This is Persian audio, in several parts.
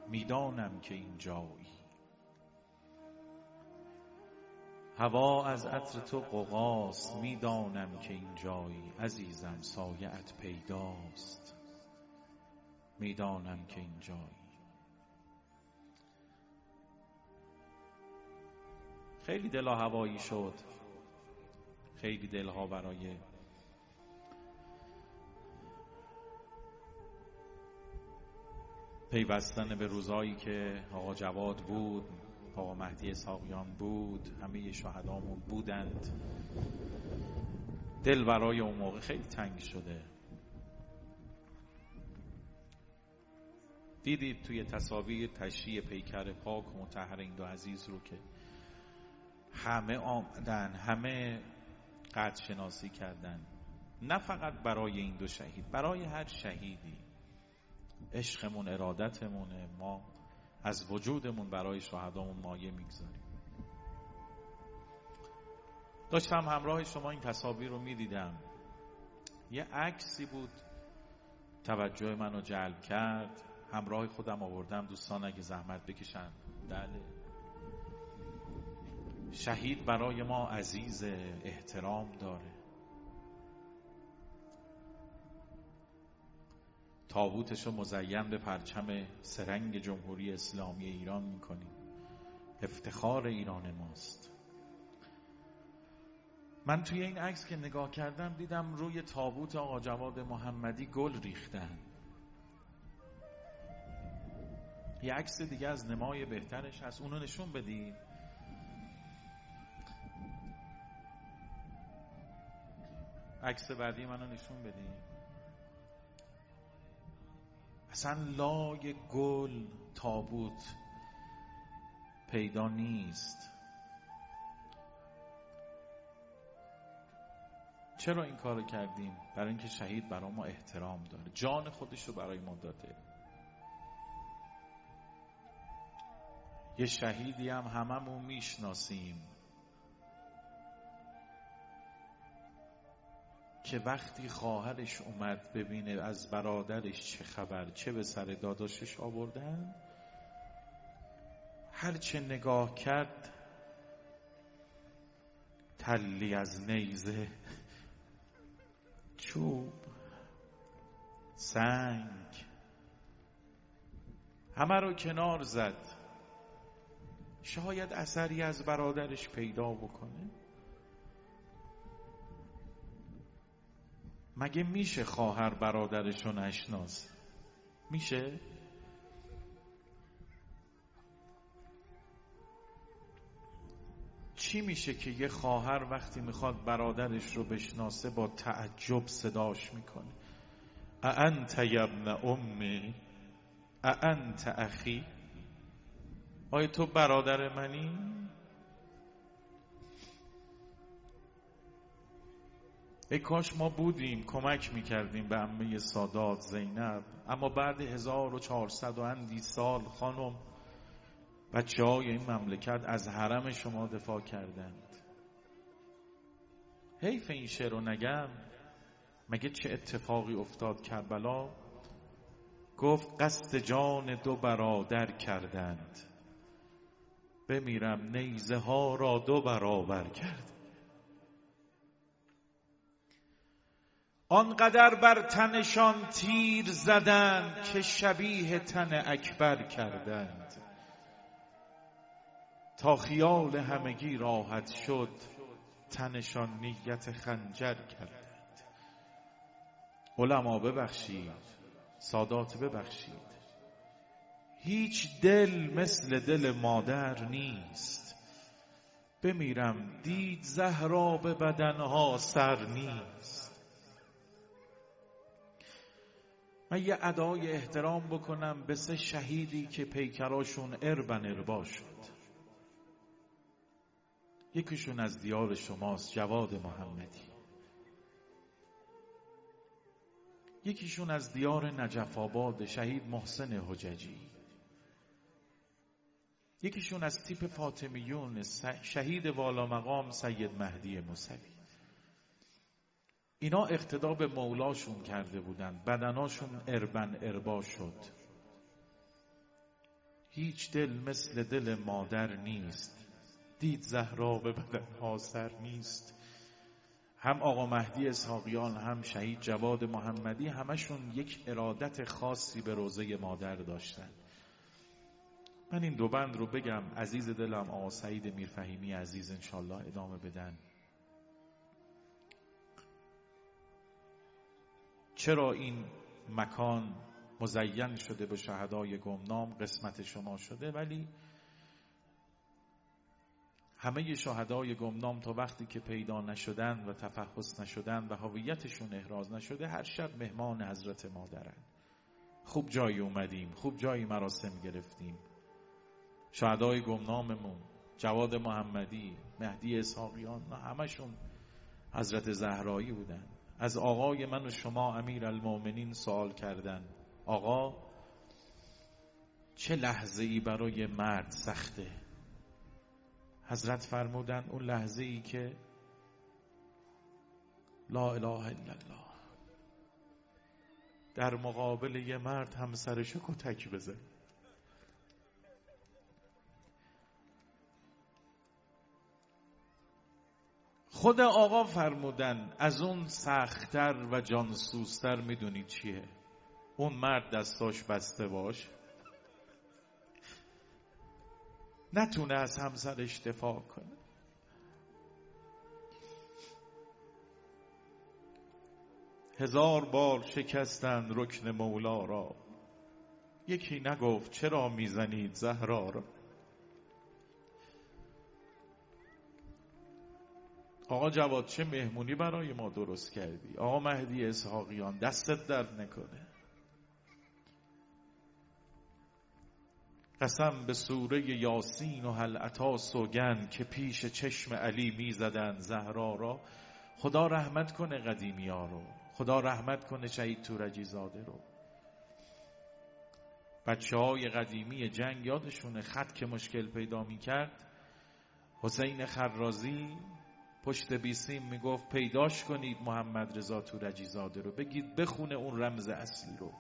میدانم که اینجایی. هوا از عطر تو قوقاست، میدانم که اینجایی. عزیزم سایه‌ات پیداست، میدانم که اینجایی. خیلی دلها هوایی شد، خیلی دلها برای پیوستن به روزایی که آقا جواد بود، آقا مهدی اسحاقیان بود، همه شهدامون بودند. دل برای اون موقع خیلی تنگ شده. دیدید توی تصاویر تشییع پیکر پاک و مطهر این دو عزیز رو که همه آمدن، همه قدر شناسی کردن، نه فقط برای این دو شهید، برای هر شهیدی. عشقمون ارادتمونه، ما از وجودمون برای شهدامون مایه میگذاریم. داشتم همراه شما این تصاویر رو میدیدم، یه عکسی بود توجه منو جلب کرد، همراه خودم آوردم. دوستان اگه زحمت بکشن. بله، شهید برای ما عزیز، احترام داره. تابوتشو مزین به پرچم سرنگ جمهوری اسلامی ایران میکنیم. افتخار ایران ماست. من توی این عکس که نگاه کردم دیدم روی تابوت آقا جواد محمدی گل ریختن. یه عکس دیگه از نمای بهترش هست، اونو نشون بدید. عکس بعدی منو نشون بدید. اصلا لای گل تابوت پیدا نیست. چرا این کارو کردیم؟ برای اینکه شهید برای ما احترام داره، جان خودش رو برای ما داده. یه شهیدی هم هممون میشناسیم که وقتی خواهرش اومد ببینه از برادرش چه خبر، چه به سر داداشش آوردن، هرچه نگاه کرد تلی از نیزه، چوب، سنگ، همه رو کنار زد. شاید اثری از برادرش پیدا بکنه. مگه میشه خواهر برادرشو نشناسه؟ میشه؟ چی میشه که یه خواهر وقتی میخواد برادرش رو بشناسه با تعجب صداش میکنه؟ اانت یبن امی، اانت اخی، آیا تو برادر منی؟ ای کاش ما بودیم کمک میکردیم به عمه سادات زینب. اما بعد 1400 و اندی سال خانم، بچه های این مملکت از حرم شما دفاع کردند. حیف این شعر رو نگم. مگه چه اتفاقی افتاد کربلا؟ گفت قصد جان دو برادر کردند، بمیرم نیزه ها را دو برابر کرد. آنقدر بر تنشان تیر زدند که شبیه تن اکبر کردند. تا خیال همگی راحت شد، تنشان نیت خنجر کردند. علما ببخشید، سادات ببخشید، هیچ دل مثل دل مادر نیست. بمیرم دید زهرا به بدنها سر نیست. من یه ادای احترام بکنم به 3 شهیدی که پیکراشون اربن اربا شد. یکیشون از دیار شماست، جواد محمدی. یکیشون از دیار نجف آباد، شهید محسن حججی. یکیشون از تیپ فاطمیون، شهید والا مقام سید مهدی موسوی. اینا اقتدا به مولاشون کرده بودن، بدناشون اربن اربا شد. هیچ دل مثل دل مادر نیست، دید زهرا به بدنها سر نیست. هم آقا مهدی اسحاقیان هم شهید جواد محمدی همشون یک ارادت خاصی به روضه مادر داشتن. من این دو بند رو بگم، عزیز دلم آقا سعید میرفهیمی عزیز انشالله ادامه بدن. چرا این مکان مزین شده به شهدای گمنام قسمت شما شده، ولی همه شهدای گمنام تا وقتی که پیدا نشدن و تفحص نشدن و هویتشون احراز نشده هر شب مهمان حضرت مادرن. خوب جایی اومدیم، خوب جایی مراسم گرفتیم. شهدای گمناممون، جواد محمدی، مهدی اسحاقیان، همشون حضرت زهرایی بودن. از آقای من و شما امیرالمومنین سوال کردن آقا چه لحظه ای برای مرد سخته؟ حضرت فرمودن اون لحظه ای که لا اله الا الله در مقابل یه مرد همسرشو کتک بزن. خود آقا فرمودن از اون سخت‌تر و جانسوزتر میدونی چیه؟ اون مرد دستاش بسته باش، نتونه از همسرش دفاع کنه. هزار بار شکستن رکن مولا را، یکی نگفت چرا میزنید زهرا را. آقا جواد چه مهمونی برای ما درست کردی. آقا مهدی اسحاقیان دستت درد نکنه. قسم به سوره یاسین و هل اتی سوگند که پیش چشم علی میزدن زهرا را. خدا رحمت کنه قدیمی ها رو، خدا رحمت کنه شهید تورجی زاده رو. بچه های قدیمی جنگ یادشونه خط که مشکل پیدا میکرد حسین خرازی پشت بیسیم میگفت پیداش کنید محمد رضا تورجی زاده رو، بگید بخونه اون رمز اصلی رو.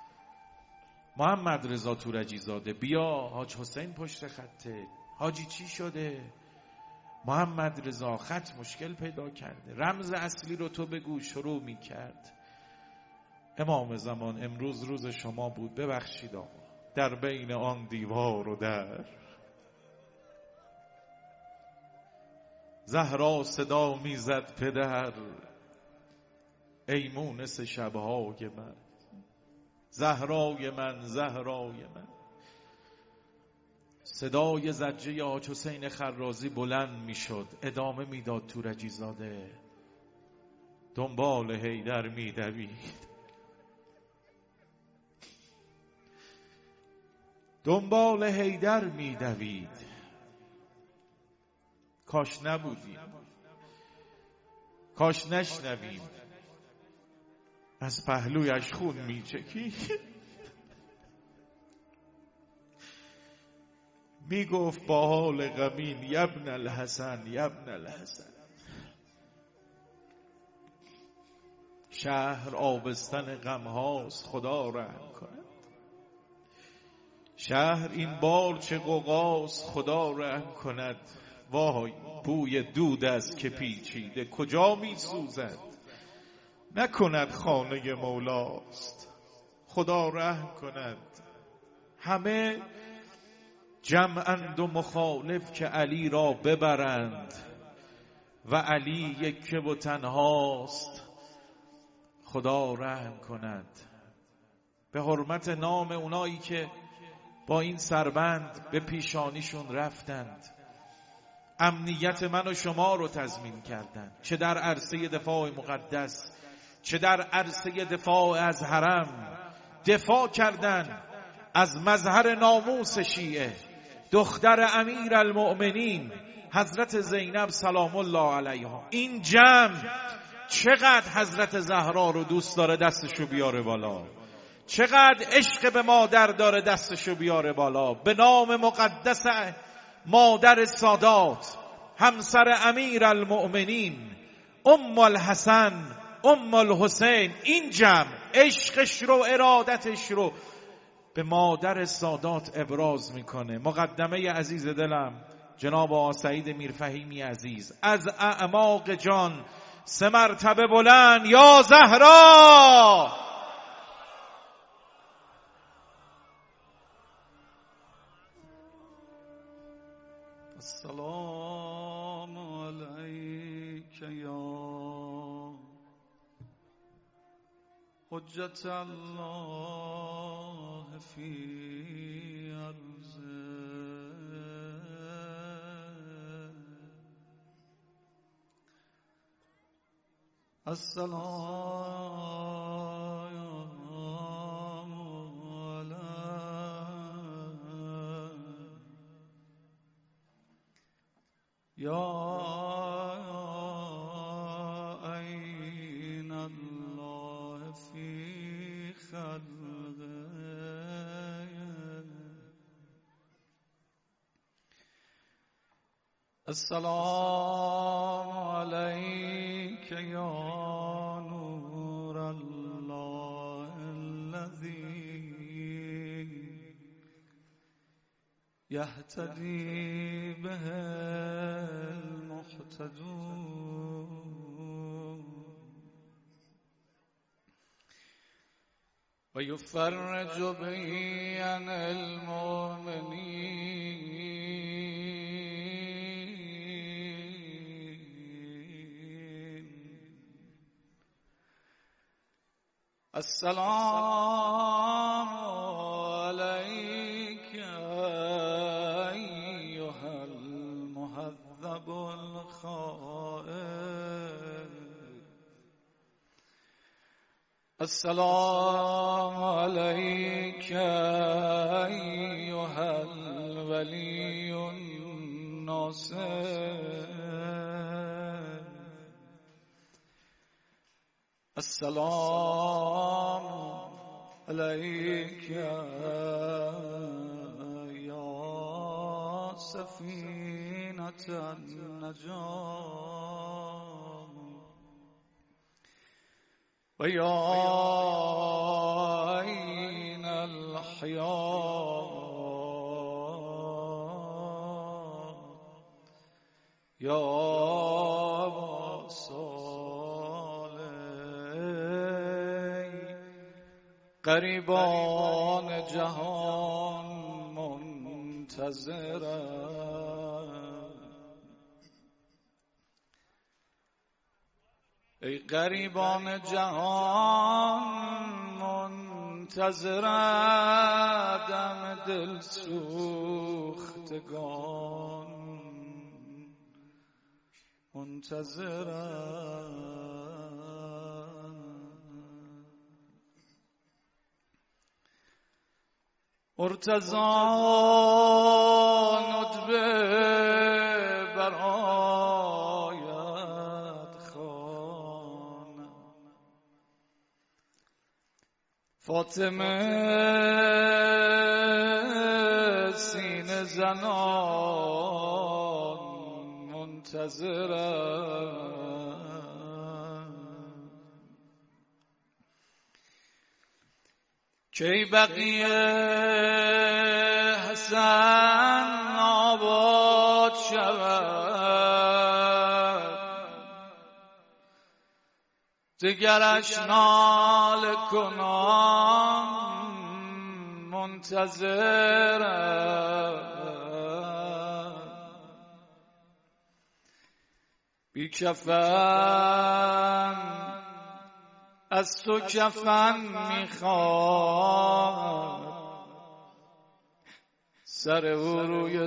محمد رضا تورجی زاده بیا، حاج حسین پشت خطه، حاجی چی شده؟ محمد رضا خط مشکل پیدا کرده، رمز اصلی رو تو بگو. شروع میکرد. امام زمان امروز روز شما بود، ببخشید آقا در بین آن دیوار و در زهرا صدا میزد پدر ای مونس شبهای من، زهرای من زهرای من. صدای زجه حاج حسین خرازی بلند میشد، ادامه میداد تورجی زاده دنبال حیدر میدوید، دنبال حیدر میدوید. کاش نبودیم، کاش نشنویم از پهلویش خون میچکی. میگفت با حال غمین یبن الحسن یبن الحسن. شهر آبستن غم هاست خدا رحم کند، شهر این بار چه غوغاست خدا رحم کند. وای بوی دود است که پیچیده کجا می سوزد، نکند خانه مولاست خدا رحم کند. همه جمعند و مخالف که علی را ببرند و علی یکه و تنهاست خدا رحم کند. به حرمت نام اونایی که با این سربند به پیشانیشون رفتند، امنیت من و شما رو تضمین کردند، چه در عرصه دفاع مقدس چه در عرصه دفاع از حرم. دفاع کردند از مظهر ناموس شیعه، دختر امیرالمؤمنین حضرت زینب سلام الله علیها. این جمع چقدر حضرت زهرا رو دوست داره دستشو بیاره بالا، چقدر عشق به مادر داره دستشو بیاره بالا. به نام مقدس مادر سادات، همسر امیرالمؤمنین، ام الحسن ام الحسین، این جمع عشقش رو ارادتش رو به مادر سادات ابراز میکنه. مقدمه عزیز دلم جناب آقا سعید میرفهیمی عزیز، از اعماق جان 3 مرتبه بلند یا زهرا. السلام علیک یا حجت الله فی ارضه. السلام یا عین الله فی خلقه. السلام علیک یا نور الله الذی یهتدی به المهتدون و یفرج به عن المؤمنین. السلام علیک ایها المهذب الخائف. السلام علیک ایها الولی الناصر. السلام علیک یا سفینة النجاة و یا عین الحیات یا غریبان جهان منتظرم. ای غریبان جهان منتظرم، دم دل سوختگان منتظرم. مرتضی ندبه برایت خوانم، فاطمه سینه زنان منتظرم. کی بقیه حسن آباد شود، دگرش ناله کنان منتظرم. بی کفن از تو کفن میخواد، سر او روی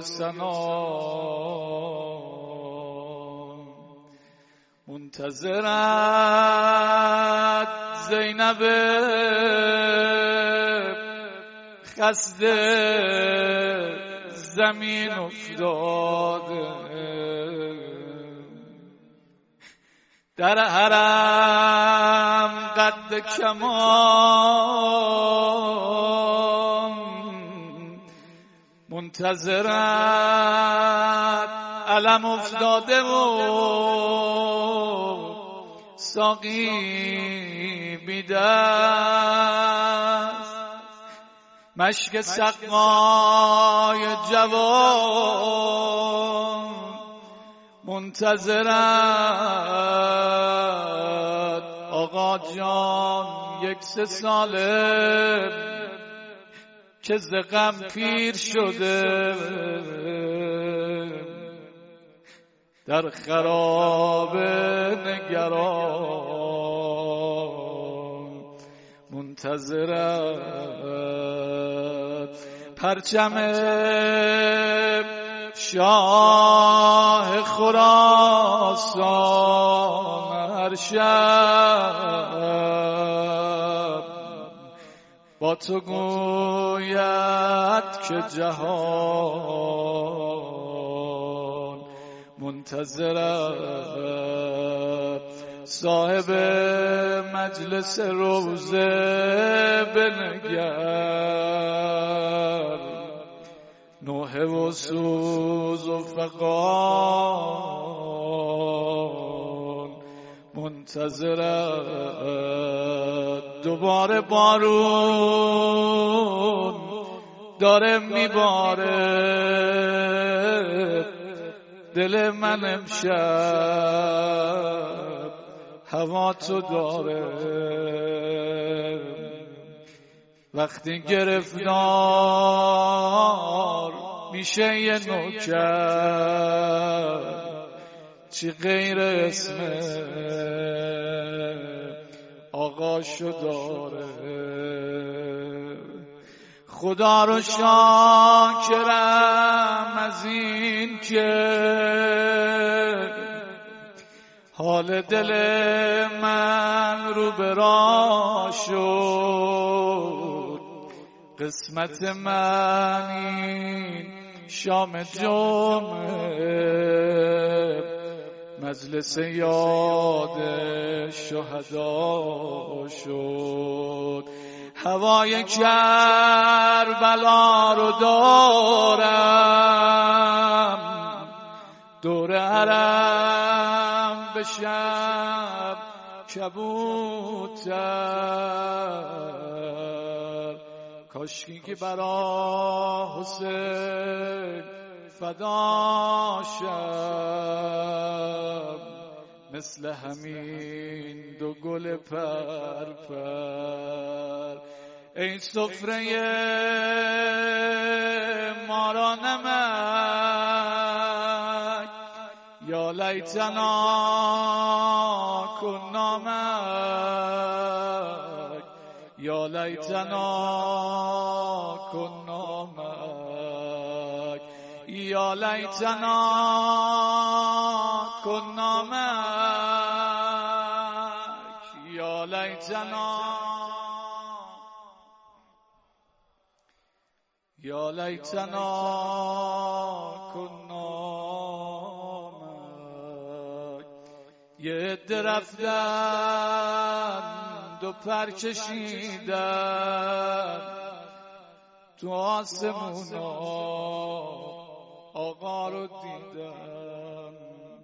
سنام منتظرت. زینب خسته زمین افتاده، در حرم قد کمان منتظرت. علم افتاده و ساقی بی دست، مشک سقای جوان منتظرت آقا جان 1-3 ساله که ز غم پیر شده در خراب نگران منتظرت پرچم شاه خراسان هر شب با تو گوید که جهان منتظرت صاحب مجلس روزه بنگر نوحه و سوز و فغان منتظرت دوباره بارون داره میباره دل من امشب هوا تو داره وقتی گرفتار میشه یه نوکر چی غیر اسم آقاشو داره خدا رو شاکرم از این که حال دل من رو به راه شد قسمت من این شام جمعه مجلس یاد شهدا شد هوای کربلا رو دارم دور حرم به شب کبوتر کاشکی که برا حسین فدا شم مثل همین 2 گل پرپر ای سفره ما را نمک یا لیتنا کنا مک یا لیتنا کنا مک یا لیتنا کنا مک یا لیتنا یا لیتنا کنا مک یه عده رفتن 2 پر کشیدن تو آسمونا آقا رو دیدن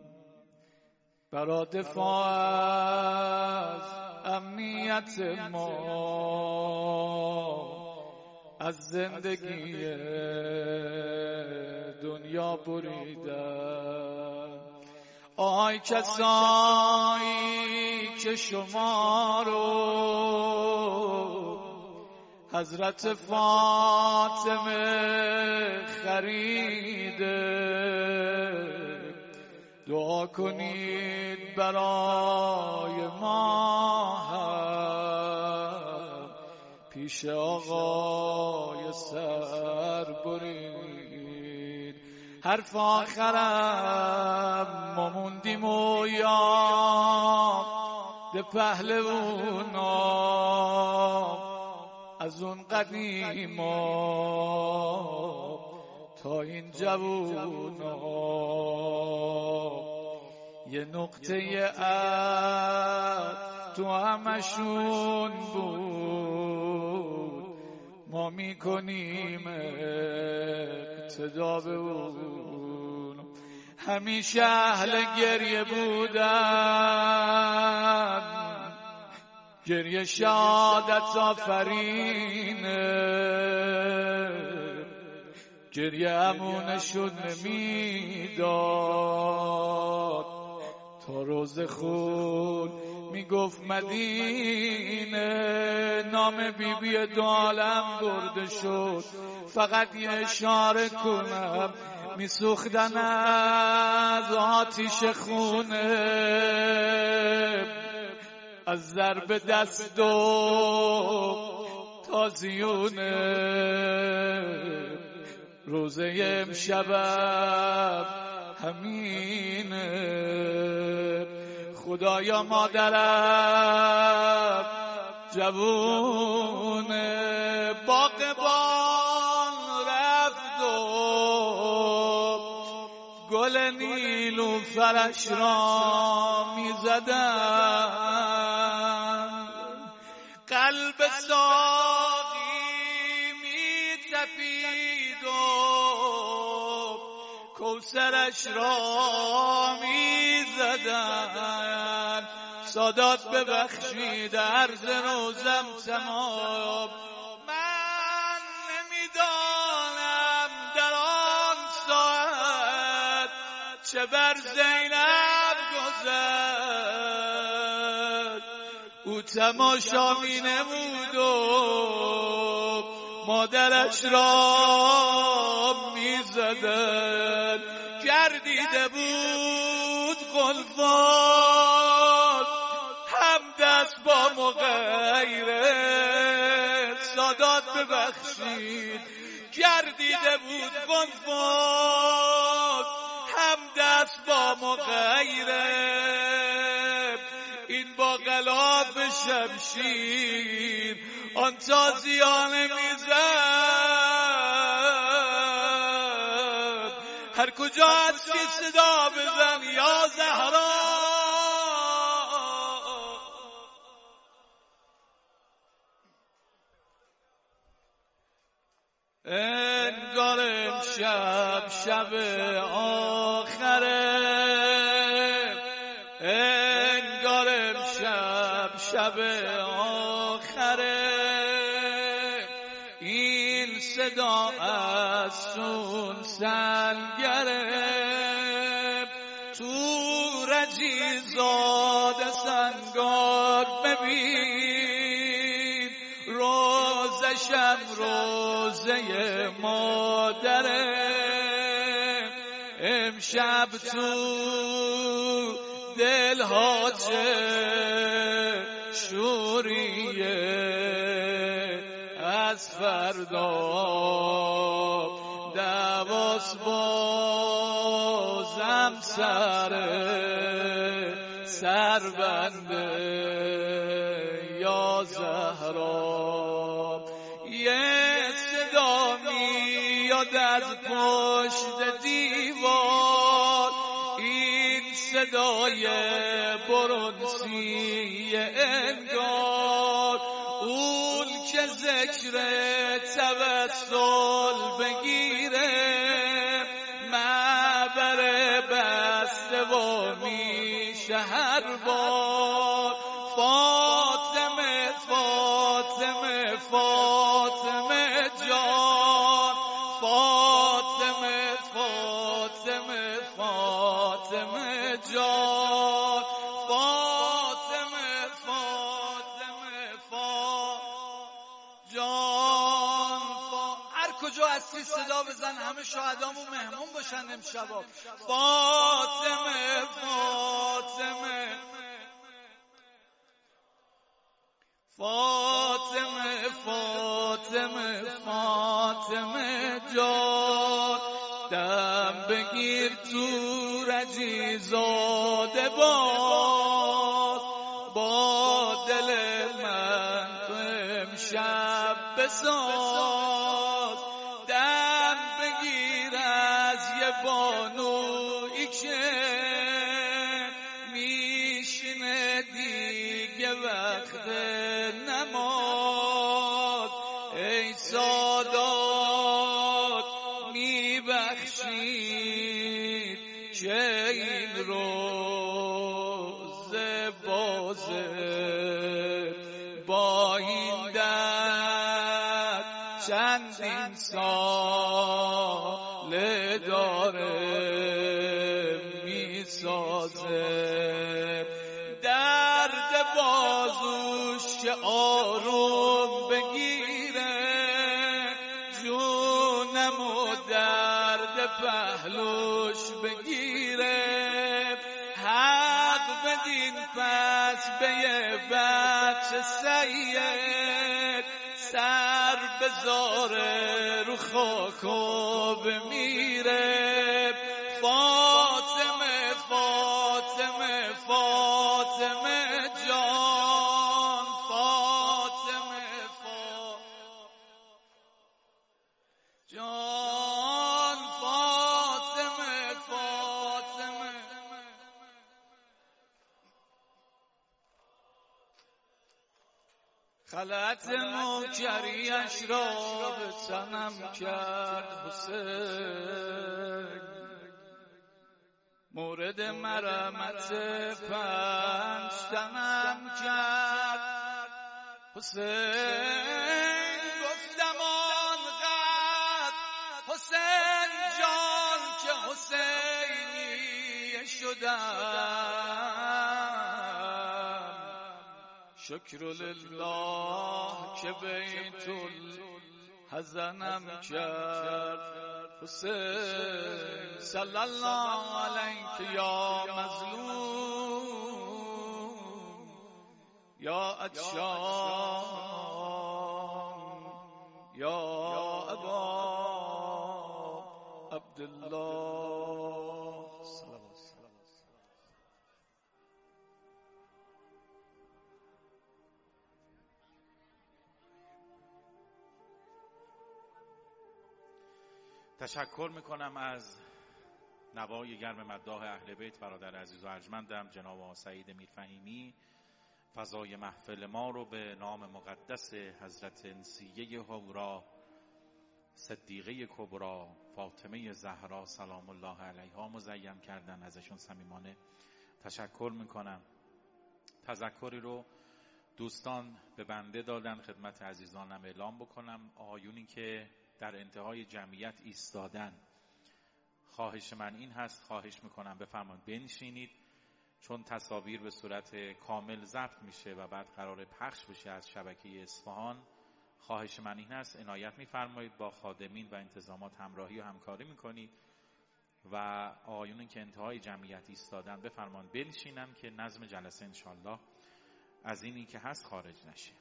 برا دفاع از امنیت ما از زندگی دنیا بریدن آی کسایی که شما رو حضرت فاطمه خریده دعا کنید برای ما هم پیش آقای سر برید حرف آخرم ما موندیم و یاد پهلوونا از اون قدیما تا این جوونا یه نقطه تو همشون بود ما میکنیم اقتدا به اون همیشه اهل گریه بودن گریه شهادت آفرینه، گریه امونشون نمیداد تا روز خون میگفت مدینه. نام بیبی دو عالم برده شد، فقط یه اشاره کنم میسوختن از آتیش خونه، از ضرب دست و تازیونه. روزه امشبم همینه، خدایا مادرم جوونه، باغبان رفت و گل نیلوفرش را میزدن، قلب ساقی میتپید و کوثرش را میزدن. سادات ببخشید عرض روزم تمام، من نمیدانم در آن ساعت چه بر زینب گذشت. او تماشا می نمود و مادرش را می زدن، گردیده بود غلفان هم دست با مغیره. سادات ببخشید گردیده بود غلفان هم دست با مغیره. این با غلاف شمشیر آن تازیانه میزد، هر کجا هستی صدا بزن یا زهرا. انگار امشب شب آخره، انگار امشب شب آخره. این صدا از سون گرفت تو رجیزاده سنگار. ببین روزشم روزه مادره، امشب تو دلها چه شوریه، از فردا دواس بازم سر بنده یا زهرا. یه صدا میاد از پشت دیوار، این صدای برونسی انگار اون که ذکر توسل بگیره، معبر بسته و میشه هر بار. فاطمه فاطمه فاطمه جان، فاطمه فاطمه فاطمه جان، فاطمه فاطمه جان. هر کجا هستی صدا بزن، همه شهدامون مهمون باشن امشبا. فاطمه فاطمه فاطمه فاطمه فاطمه جان، دم بگیر تو رجیزاده با دل من تو امشب بساز. دم بگیر از یه بانویی که میشینه دیگه وقت نماز. ای سادات میبخشید که این روز بازه ساله داره میسازه، درد بازوش که آروم بگیره، جونم و درد پهلوش بگیره. حق بدین پس به یه بچه سید، سر بذاره رو خاک و بمیره. فاطمه فاطمه فاطمه جان، فاطمه جان، فاطمه فاطمه. خلعت نوکریش را به تنم کرد حسین، مورد مرمت پنج تنم کرد حسین. گفتم آنقدر حسین جان که حسینی شدم، شکر لله که بیت الحزنم کرد حسین. صلی الله علیک یا مظلوم یا عطشان یا ابا عبدالله. تشکر میکنم از نوای گرم مداح اهل بیت برادر عزیز و ارجمندم جناب آقا سعید میرفهیمی. فضای محفل ما رو به نام مقدس حضرت انسیه هورا صدیقه کبرا فاطمه زهرا سلام الله علیها مزین کردن. ازشون صمیمانه تشکر میکنم. تذکری رو دوستان به بنده دادن، خدمت عزیزانم اعلام بکنم. آقایونی که در انتهای جمعیت ایستادن، خواهش من این هست، خواهش میکنم بفرمایید بنشینید، چون تصاویر به صورت کامل ضبط میشه و بعد قرار پخش بشه از شبکه اصفهان. خواهش من این هست عنایت میفرمایید، با خادمین و انتظامات همراهی و همکاری میکنید و آقایونی که انتهای جمعیت ایستادن بفرمایید بنشینن که نظم جلسه انشالله از اینی که هست خارج نشه.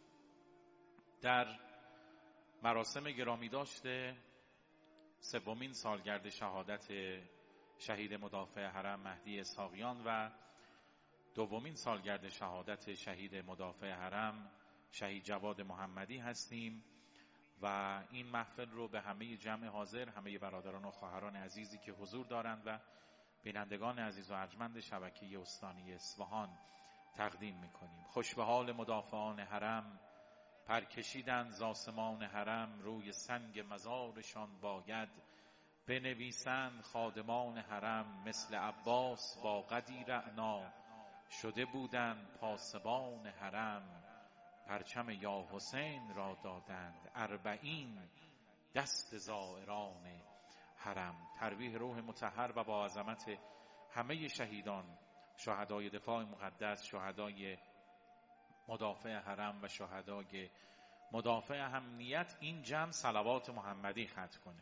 در مراسم گرامی داشته سومین سالگرد شهادت شهید مدافع حرم مهدی اسحاقیان و دومین سالگرد شهادت شهید مدافع حرم شهید جواد محمدی هستیم و این محفل رو به همه جمع حاضر، همه برادران و خواهران عزیزی که حضور دارند و بینندگان عزیز و ارجمند شبکه استانی اصفهان تقدیم میکنیم. خوش به حال مدافعان حرم، پرکشیدن ز آسمان حرم، روی سنگ مزارشان باید بنویسند خادمان حرم. مثل عباس با قدی رعنا شده بودند پاسبان حرم. پرچم یا حسین را دادند اربعین دست زائران حرم. ترویح روح مطهر و با عظمت همه شهیدان، شهدای دفاع مقدس، شهدای مدافع حرم و شهدای مدافع امنیت، این جمع صلوات محمدی ختم کنه.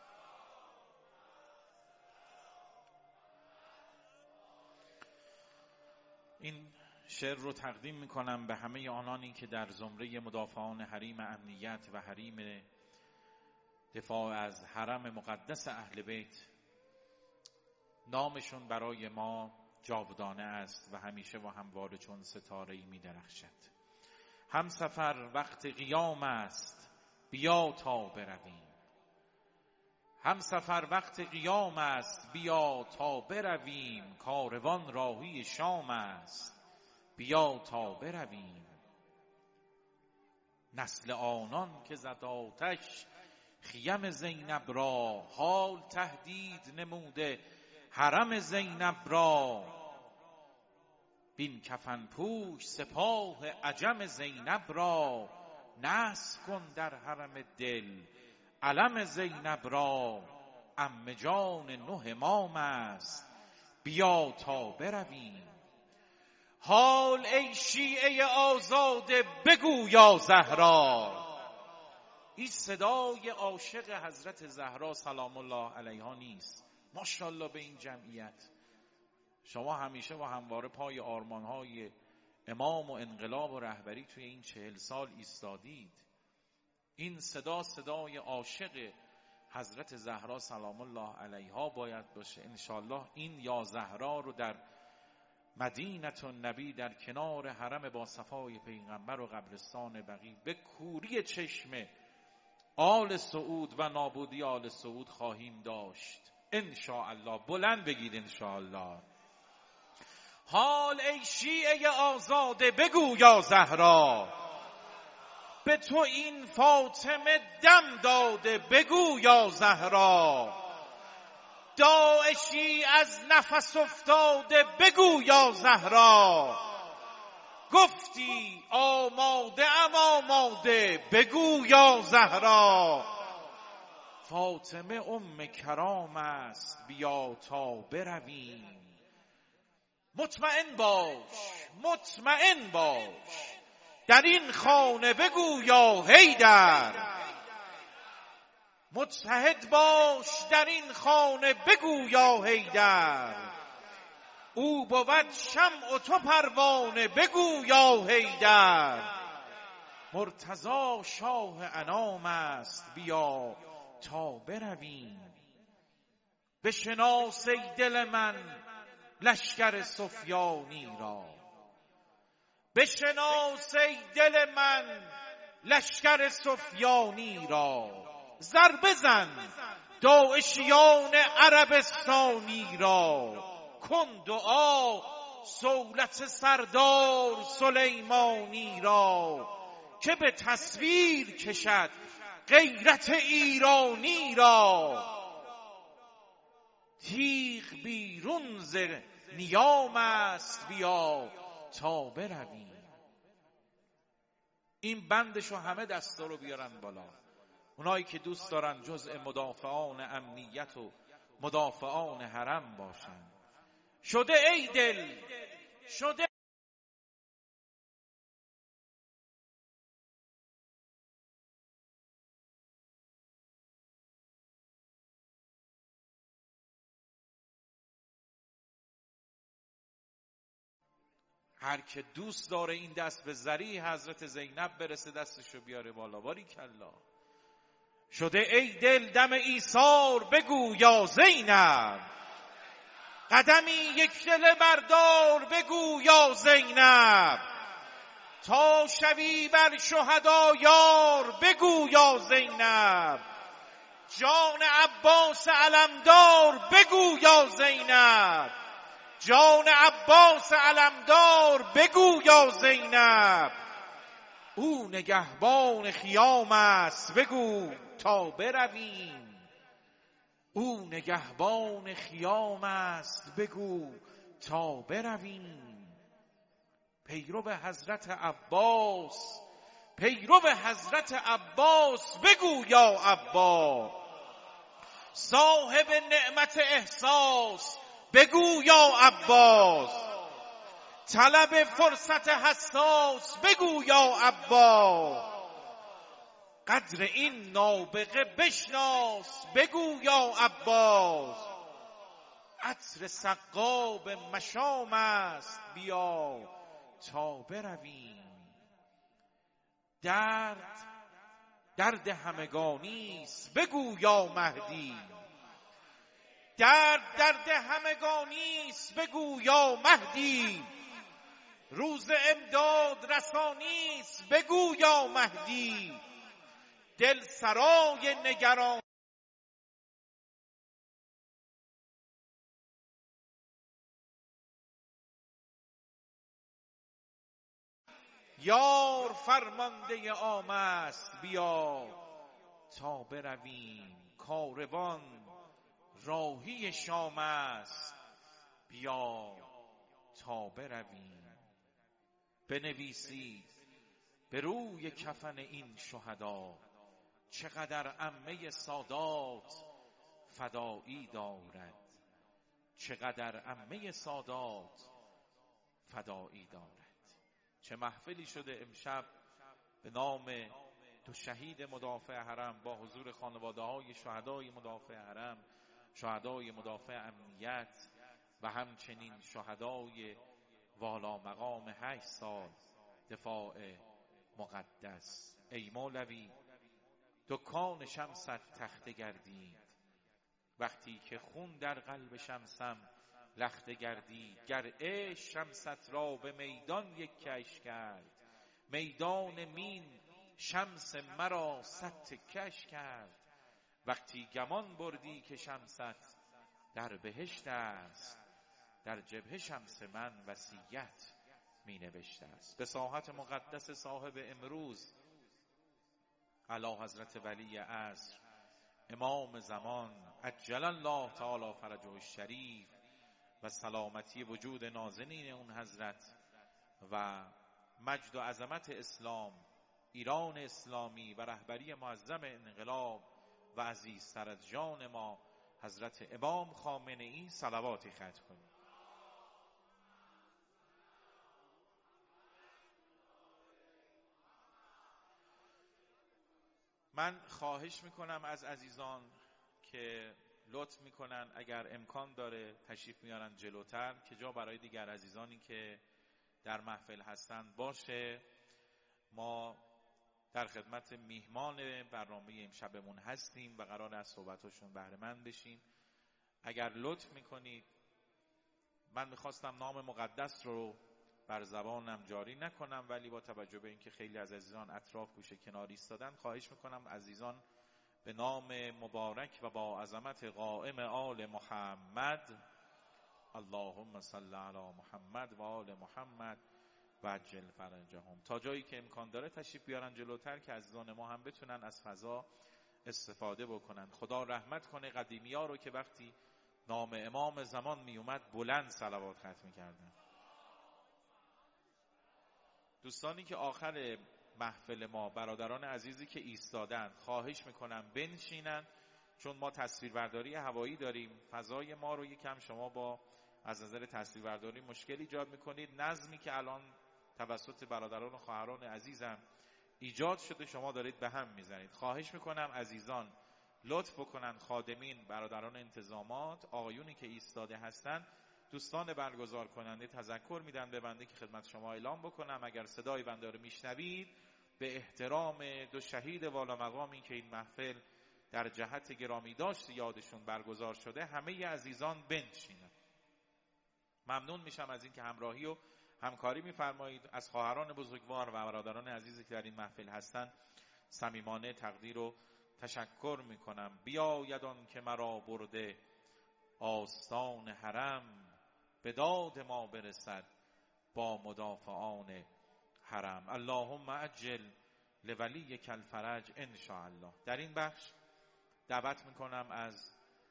این شعر رو تقدیم میکنم به همه آنانی که در زمره مدافعان حریم امنیت و حریم دفاع از حرم مقدس اهل بیت نامشون برای ما جاودانه است و همیشه و همواره چون ستاره‌ای می‌درخشد. هم سفر وقت قیام است بیا تا برویم. هم سفر وقت قیام است بیا تا برویم. کاروان راهی شام است بیا تا برویم. نسل آنان که زد آتش خیم زینب را، حال تهدید نموده حرم زینب را. بین کفن پوش سپاه عجم زینب را، نصب کن در حرم دل علم زینب را عم جان 9 امام است، بیا تا برویم. حال ای شیعه آزاده بگو یا زهرا. این صدای عاشق حضرت زهرا سلام الله علیها نیست. ماشاءالله به این جمعیت. شما همیشه و همواره پای آرمانهای امام و انقلاب و رهبری توی این 40 سال ایستادید. این صدا صدای عاشق حضرت زهرا سلام الله علیها باید باشه. انشالله این یا زهرا رو در مدینه النبی در کنار حرم با صفای پیغمبر و قبرستان بقیع به کوری چشم آل سعود و نابودی آل سعود خواهیم داشت انشاءالله. بلند بگید انشاءالله. حال ای شیعه آزاده بگو یا زهرا، به تو این فاطمه دم داده بگو یا زهرا. داعشی از نفس افتاده بگو یا زهرا. گفتی آماده ام آماده بگو یا زهرا. فاطمه ام کرام است بیا تا برویم. مطمئن باش در این خانه بگو یا حیدر. متحد باش در این خانه بگو یا حیدر. او بود شمع و تو پروانه بگو یا حیدر. مرتضی شاه انام است بیا تا برویم. بشناس ای دل من لشکر سفیانی را. بشناس ای دل من لشکر سفیانی را. ضربه زن داعشیان عربستانی را. کن دعا صولت سردار سلیمانی را. که به تصویر کشد غیرت ایرانی را. تیغ بیرون ز نیام است بیا تا برویم. این بندشو همه دستا رو بیارن بالا. اونایی که دوست دارن جزء مدافعان امنیت و مدافعان حرم باشن. شده ای دل شده هر که دوست داره این دست به زری حضرت زینب برسه دستشو بیاره بالا. باریکلا. شده ای دل دم ایثار بگو یا زینب. قدمی یک دل بردار بگو یا زینب. تا شوی بر شهدا یار بگو یا زینب. جان عباس علمدار بگو یا زینب. جان عباس علمدار بگو یا زینب. او نگهبان خیام است بگو تا برویم. او نگهبان خیام است بگو تا برویم. پیرو حضرت عباس پیرو حضرت عباس بگو یا عباس. صاحب نعمت احساس بگو یا عباس. طلب فرصت حساس بگو یا عباس. قدر این نابغه بشناس بگو یا عباس. عطر سقاب مشام است بیا تا برویم. درد همگانی است بگو یا مهدی. درد همگانی است بگو یا مهدی. روز امداد رسانی است بگو یا مهدی. دل سرای نگران یار فرمانده عام است بیا تا برویم. کاروان راهی شام است بیا تا برویم. بنویسید به روی کفن این شهدا چقدر عمه سادات فدایی دارد، چقدر عمه سادات فدایی دارد. چه محفلی شده امشب به نام دو شهید مدافع حرم با حضور خانواده های شهدای مدافع حرم، شهدای مدافع امنیت و همچنین شهدای والا مقام 8 سال دفاع مقدس. ای مولوی دکان شمست تخته گردید، وقتی که خون در قلب شمسم لخته گردید. گر عشق شمست را به میدان یک کش کرد، میدان مین شمس مرا 100 تکش کرد. وقتی گمان بردی که شمست در بهشت است، در جبهه شمس من وصیت می نوشته است. به ساحت مقدس صاحب امروز اعلی حضرت ولی عصر امام زمان عجل الله تعالی فرجه الشریف و سلامتی وجود نازنین اون حضرت و مجد و عظمت اسلام، ایران اسلامی و رهبری معظم انقلاب و عزیزتر از جان ما حضرت امام خامنه ای صلواتی ختم کنیم. من خواهش میکنم از عزیزان که لطف میکنن اگر امکان داره تشریف میارن جلوتر که جا برای دیگر عزیزانی که در محفل هستن باشه. ما در خدمت میهمان برنامه امشبمون هستیم و قرار از صحبتاشون بهره مند بشیم. اگر لطف میکنید، من میخواستم نام مقدس رو بر زبانم جاری نکنم، ولی با توجه به اینکه خیلی از عزیزان اطراف گوشه کنار ایستادن، خواهش میکنم عزیزان به نام مبارک و با عظمت قائم آل محمد، اللهم صل علی محمد و آل محمد و عجل فرجهم، تا جایی که امکان داره تشریف بیارن جلوتر که عزیزان ما هم بتونن از فضا استفاده بکنن. خدا رحمت کنه قدیمی ها رو که وقتی نام امام زمان می اومد بلند صلوات ختم کردن. دوستانی که آخر محفل ما، برادران عزیزی که ایستادن، خواهش میکنم بنشینن، چون ما تصویربرداری هوایی داریم. فضای ما رو یکم شما با از نظر تصویربرداری مشکل ایجاد میکنید. نظمی که الان توسط برادران و خواهران عزیزم ایجاد شده شما دارید به هم میزنید. خواهش میکنم عزیزان لطف بکنن، خادمین، برادران انتظامات، آقایونی که ایستاده هستن، دوستان برگزار کننده تذکر میدن به بنده که خدمت شما اعلام بکنم اگر صدای بنده رو میشنوید به احترام دو شهید والا مقامی که این محفل در جهت گرامی داشت یادشون برگزار شده، همه عزیزان بنشینن. ممنون میشم از اینکه همراهی و همکاری میفرمایید. از خواهران بزرگوار و برادران عزیزی که در این محفل هستند صمیمانه تقدیر و تشکر میکنم. بیاید آن که مرا برده آستان حرم، به داد ما برسد با مدافعان حرم. اللهم عجل لولیک الفرج ان شاء الله. در این بخش دعوت میکنم از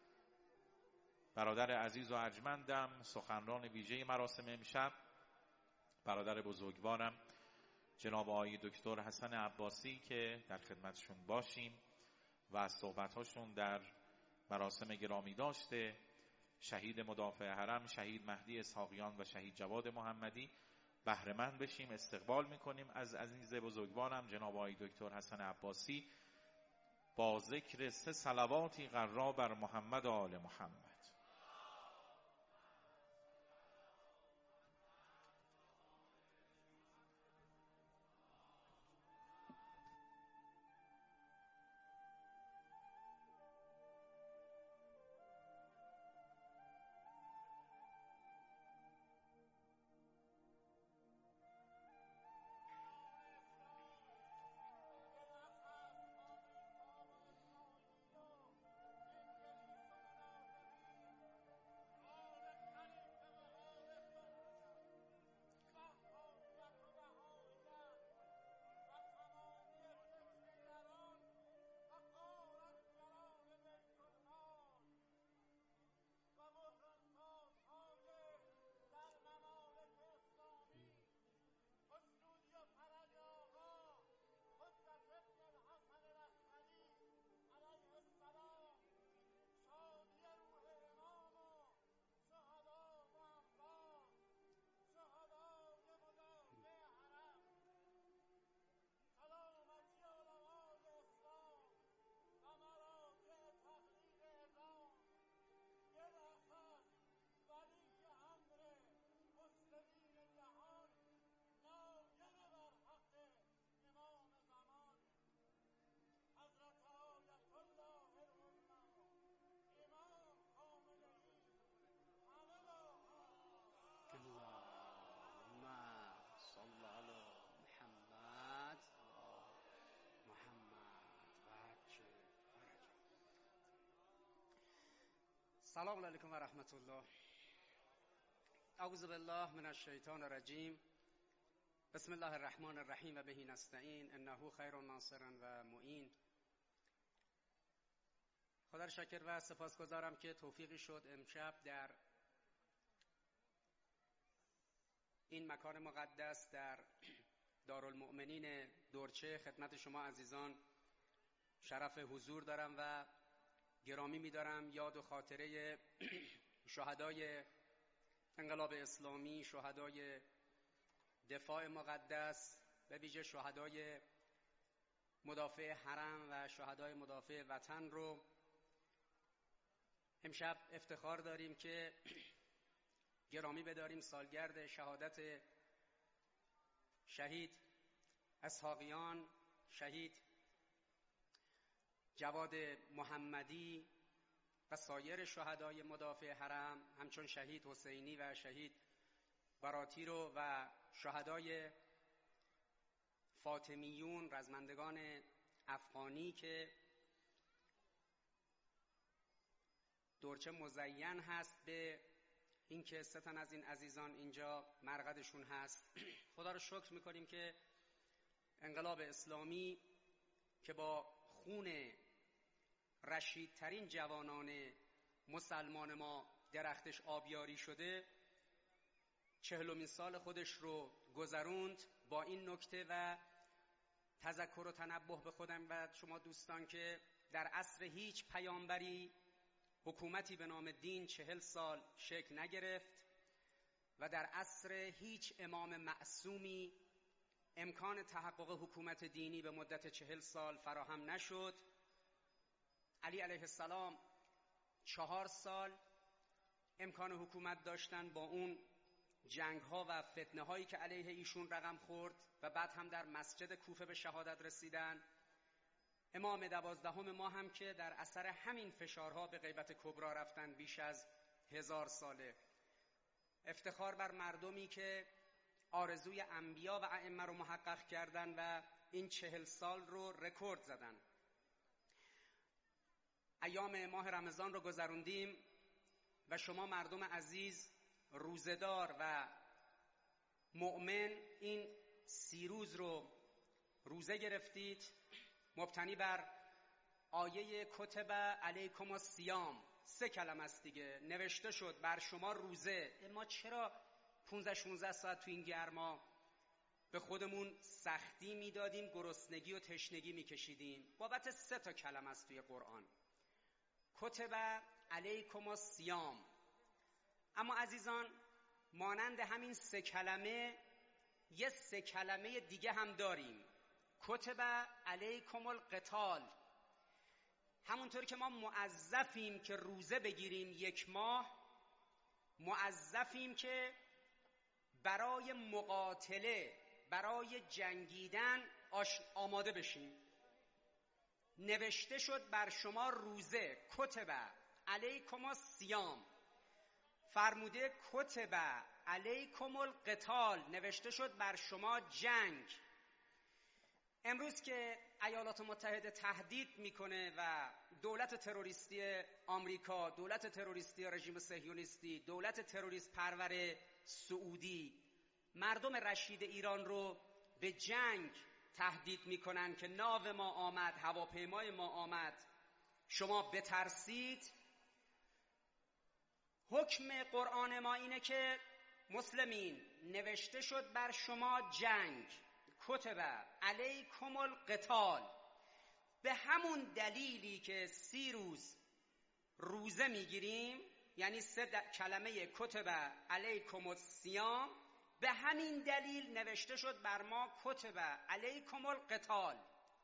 برادر عزیز و ارجمندم، سخنران ویژه مراسم امشب، برادر بزرگوارم جناب آقای دکتر حسن عباسی که در خدمتشون باشیم و از صحبت‌هاشون در مراسم گرامی داشته شهید مدافع حرم، شهید مهدی اسحاقیان و شهید جواد محمدی بهره مند بشیم. استقبال میکنیم از عزیز بزرگوارم جناب آقای دکتر حسن عباسی با ذکر 3 صلواتی غرا بر محمد و آل محمد. السلام علیکم و رحمت الله. اعوذ بالله من الشیطان الرجیم. بسم الله الرحمن الرحیم و به نستعین انه خیر ناصر و معین. خدا را شکر و سپاسگزارم که توفیقی شد امشب در این مکان مقدس در دارالمؤمنین دورچه خدمت شما عزیزان شرف حضور دارم و گرامی می‌دارم یاد و خاطره شهدای انقلاب اسلامی، شهدای دفاع مقدس، به ویژه شهدای مدافع حرم و شهدای مدافع وطن رو امشب افتخار داریم که گرامی بداریم. سالگرد شهادت شهید اسحاقیان، شهید جواد محمدی و سایر شهدای مدافع حرم، همچون شهید حسینی و شهید براتی رو و شهدای فاطمیون، رزمندگان افغانی که دورچه مزین هست به اینکه 3 تن از این عزیزان اینجا مرقدشون هست. خدا رو شکر میکنیم که انقلاب اسلامی که با خون رشیدترین جوانان مسلمان ما درختش آبیاری شده 40مین سال خودش رو گذروند. با این نکته و تذکر و تنبه به خودم و شما دوستان که در عصر هیچ پیامبری حکومتی به نام دین 40 سال شکل نگرفت و در عصر هیچ امام معصومی امکان تحقق حکومت دینی به مدت 40 سال فراهم نشد. علی علیه السلام 4 سال امکان حکومت داشتن، با اون جنگ ها و فتنه هایی که علیه ایشون رقم خورد و بعد هم در مسجد کوفه به شهادت رسیدن. امام 12 ما هم که در اثر همین فشارها به غیبت کبرا رفتن بیش از 1000 ساله. افتخار بر مردمی که آرزوی انبیا و ائمه رو محقق کردن و این 40 سال رو رکورد زدن. ایام ماه رمضان رو گذروندیم و شما مردم عزیز روزدار و مؤمن این 30 روز رو روزه گرفتید، مبتنی بر آیه کتب علیکم الصیام. 3 کلمه است دیگه، نوشته شد بر شما روزه. ما چرا 15-16 ساعت تو این گرما به خودمون سختی میدادیم، گرسنگی و تشنگی میکشیدیم؟ بابت 3 تا کلمه است توی قرآن، کتب علیکم الصیام. اما عزیزان مانند همین 3 کلمه یه 3 کلمه دیگه هم داریم، کتب علیکم القتال. همونطور که ما موظفیم که روزه بگیریم 1 ماه، موظفیم که برای مقاتله، برای جنگیدن آماده بشیم. نوشته شد بر شما روزه، کتب علیکم الصیام. فرموده کتب علیکم القتال، نوشته شد بر شما جنگ. امروز که ایالات متحده تهدید میکنه و دولت تروریستی آمریکا، دولت تروریستی رژیم صهیونیستی، دولت تروریست پرور سعودی مردم رشید ایران رو به جنگ تهدید میکنن که ناو ما آمد، هواپیمای ما آمد، شما بترسید. حکم قرآن ما اینه که مسلمین نوشته شد بر شما جنگ، کتب علیکم القتال. به همون دلیلی که 30 روز روزه میگیریم، یعنی 3 کلمه کتب علیکم الصیام، به همین دلیل نوشته شد بر ما کتب علیکم القتال.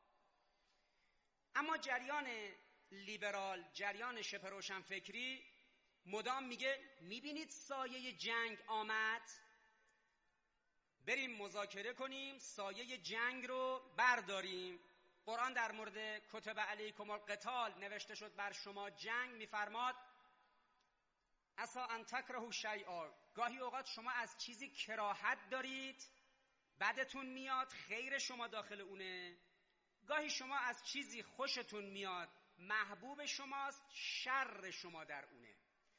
اما جریان لیبرال، جریان شبه روشنفکری مدام میگه میبینید سایه جنگ آمد، بریم مذاکره کنیم، سایه جنگ رو برداریم. قرآن در مورد کتب علیکم القتال نوشته شد بر شما جنگ میفرماد عسى ان تکرهوا شیئا، گاهی اوقات شما از چیزی کراهت دارید، بدتون میاد، خیر شما داخل اونه. گاهی شما از چیزی خوشتون میاد، محبوب شماست، شر شما در اونه.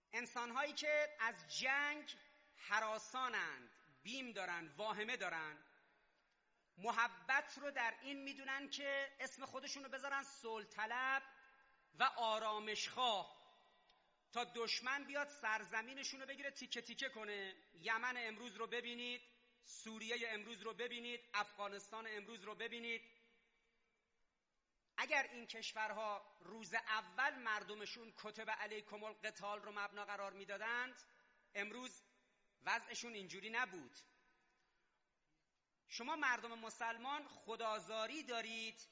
انسان‌هایی که از جنگ هراسانند، بیم دارن، واهمه دارن، محبت رو در این میدونن که اسم خودشون رو بذارن صلح طلب و آرامشخواه، تا دشمن بیاد سرزمینشون رو بگیره تیکه تیکه کنه. یمن امروز رو ببینید، سوریه امروز رو ببینید، افغانستان امروز رو ببینید. اگر این کشورها روز اول مردمشون کتب علیکم القتال رو مبنا قرار میدادند، امروز وضعشون اینجوری نبود. شما مردم مسلمان خدازاری دارید،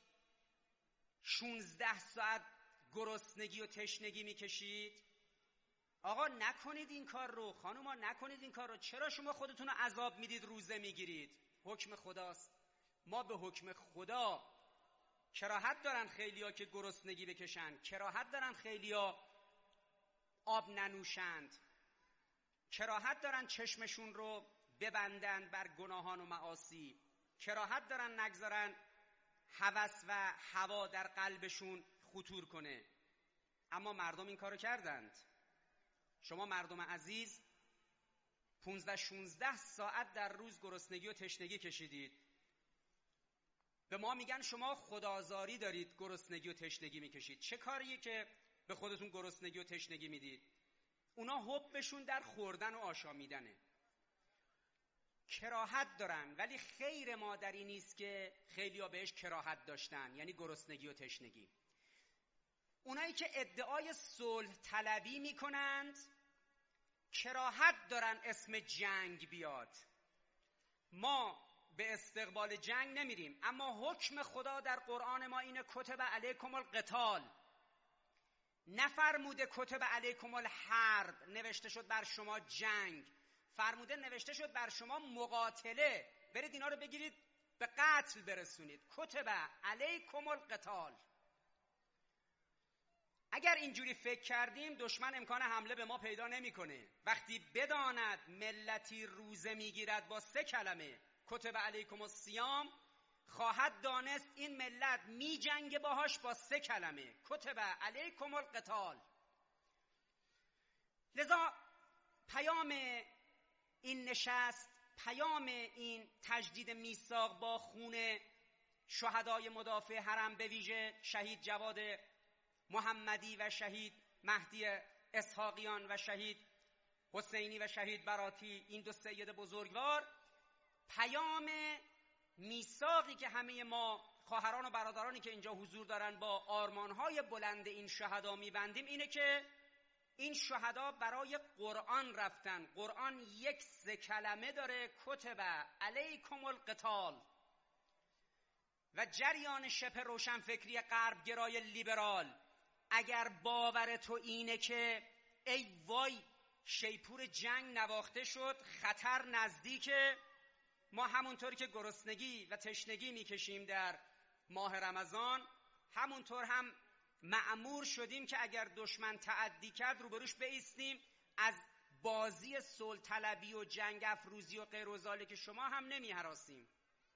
16 ساعت گرسنگی و تشنگی میکشید. آقا نکنید این کار رو، خانوما نکنید این کار رو. چرا شما خودتون رو عذاب میدید، روزه میگیرید؟ حکم خداست. ما به حکم خدا کراهت دارن خیلیا که گرسنگی بکشن، کراهت دارن خیلیا آب ننوشند، کراهت دارن چشمشون رو ببندن بر گناهان و معاصی، کراهت دارن نگذارن هوس و هوا در قلبشون خطور کنه. اما مردم این کارو کردند. شما مردم عزیز 15-16 ساعت در روز گرسنگی و تشنگی کشیدید. به ما میگن شما خدازاری دارید، گرسنگی و تشنگی میکشید. چه کاریه که به خودتون گرسنگی و تشنگی میدید؟ اونا حبشون در خوردن و آشامیدنه. کراهت دارن، ولی خیر مادری نیست که خیلیا بهش کراهت داشتن، یعنی گرسنگی و تشنگی. اونایی که ادعای صلح طلبی میکنند کراهت دارن اسم جنگ بیاد. ما به استقبال جنگ نمیریم، اما حکم خدا در قرآن ما اینه کتب علیکم القتال. نفرموده کتب علیکم الحرب، نوشته شد بر شما جنگ. فرموده نوشته شد بر شما مقاتله، برید اینا رو بگیرید به قتل برسونید. کتب علیکم القتال. اگر اینجوری فکر کردیم دشمن امکان حمله به ما پیدا نمیکنه. وقتی بداند ملتی روزه میگیرد با 3 کلمه کتب علیکم الصیام، خواهد دانست این ملت می جنگه باهاش با 3 کلمه کتب علیکم القتال. لذا پیام این نشست، پیام این تجدید میثاق با خون شهدای مدافع حرم، به ویژه شهید جواد محمدی و شهید مهدی اسحاقیان و شهید حسینی و شهید براتی، این 2 سید بزرگوار، پیام میثاقی که همه ما خواهران و برادرانی که اینجا حضور دارن با آرمانهای بلند این شهدا میبندیم اینه که این شهدا برای قرآن رفتن. قرآن 1 3 کلمه داره، کتب علیکم القتال. و جریان شبه روشنفکری غربگرای لیبرال، اگر باور تو اینه که ای وای شیپور جنگ نواخته شد، خطر نزدیکه، ما همونطور که گرسنگی و تشنگی میکشیم در ماه رمضان، همونطور هم مأمور شدیم که اگر دشمن تعدی کرد روبروش بایستیم. از بازی صلح طلبی و جنگ افروزی و غیر و ذالک شما هم نمی هراسیم.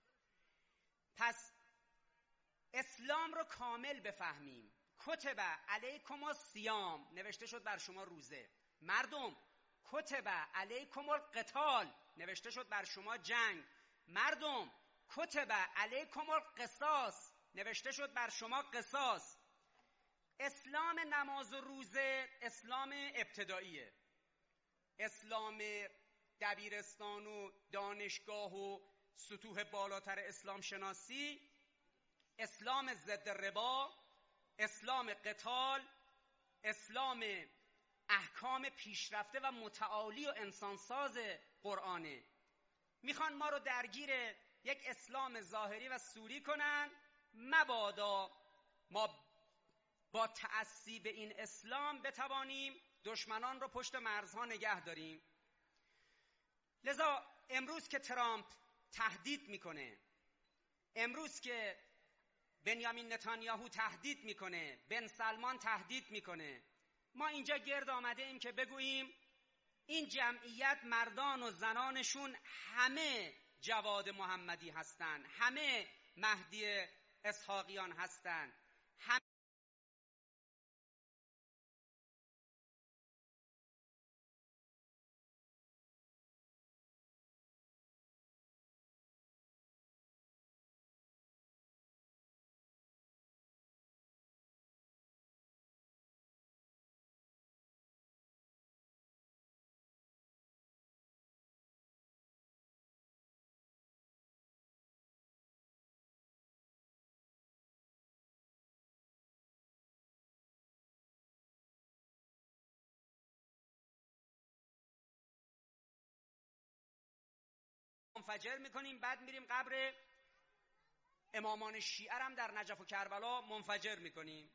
پس اسلام رو کامل بفهمیم. کتب علیکم الصیام، نوشته شد بر شما روزه. مردم کتب علیکم القتال، نوشته شد بر شما جنگ. مردم کتب علیکم القصاص، نوشته شد بر شما قصاص. اسلام نماز و روزه اسلام ابتداییه. اسلام دبیرستان و دانشگاه و سطوح بالاتر اسلام شناسی، اسلام ضد ربا، اسلام قتال، اسلام احکام پیشرفته و متعالی و انسانساز قرآنه. میخوان ما رو درگیر یک اسلام ظاهری و سوری کنن. مبادا ما با تعصی به این اسلام بتوانیم دشمنان رو پشت مرزها نگه داریم. لذا امروز که ترامپ تهدید میکنه، امروز که بنیامین نتانیاهو تهدید میکنه، بن سلمان تهدید میکنه، ما اینجا گرد آمده ایم که بگوییم این جمعیت مردان و زنانشون همه جواد محمدی هستند، همه مهدی اسحاقیان هستند، همه منفجر میکنیم، بعد میریم قبر امامان شیعه هم در نجف و کربلا منفجر میکنیم.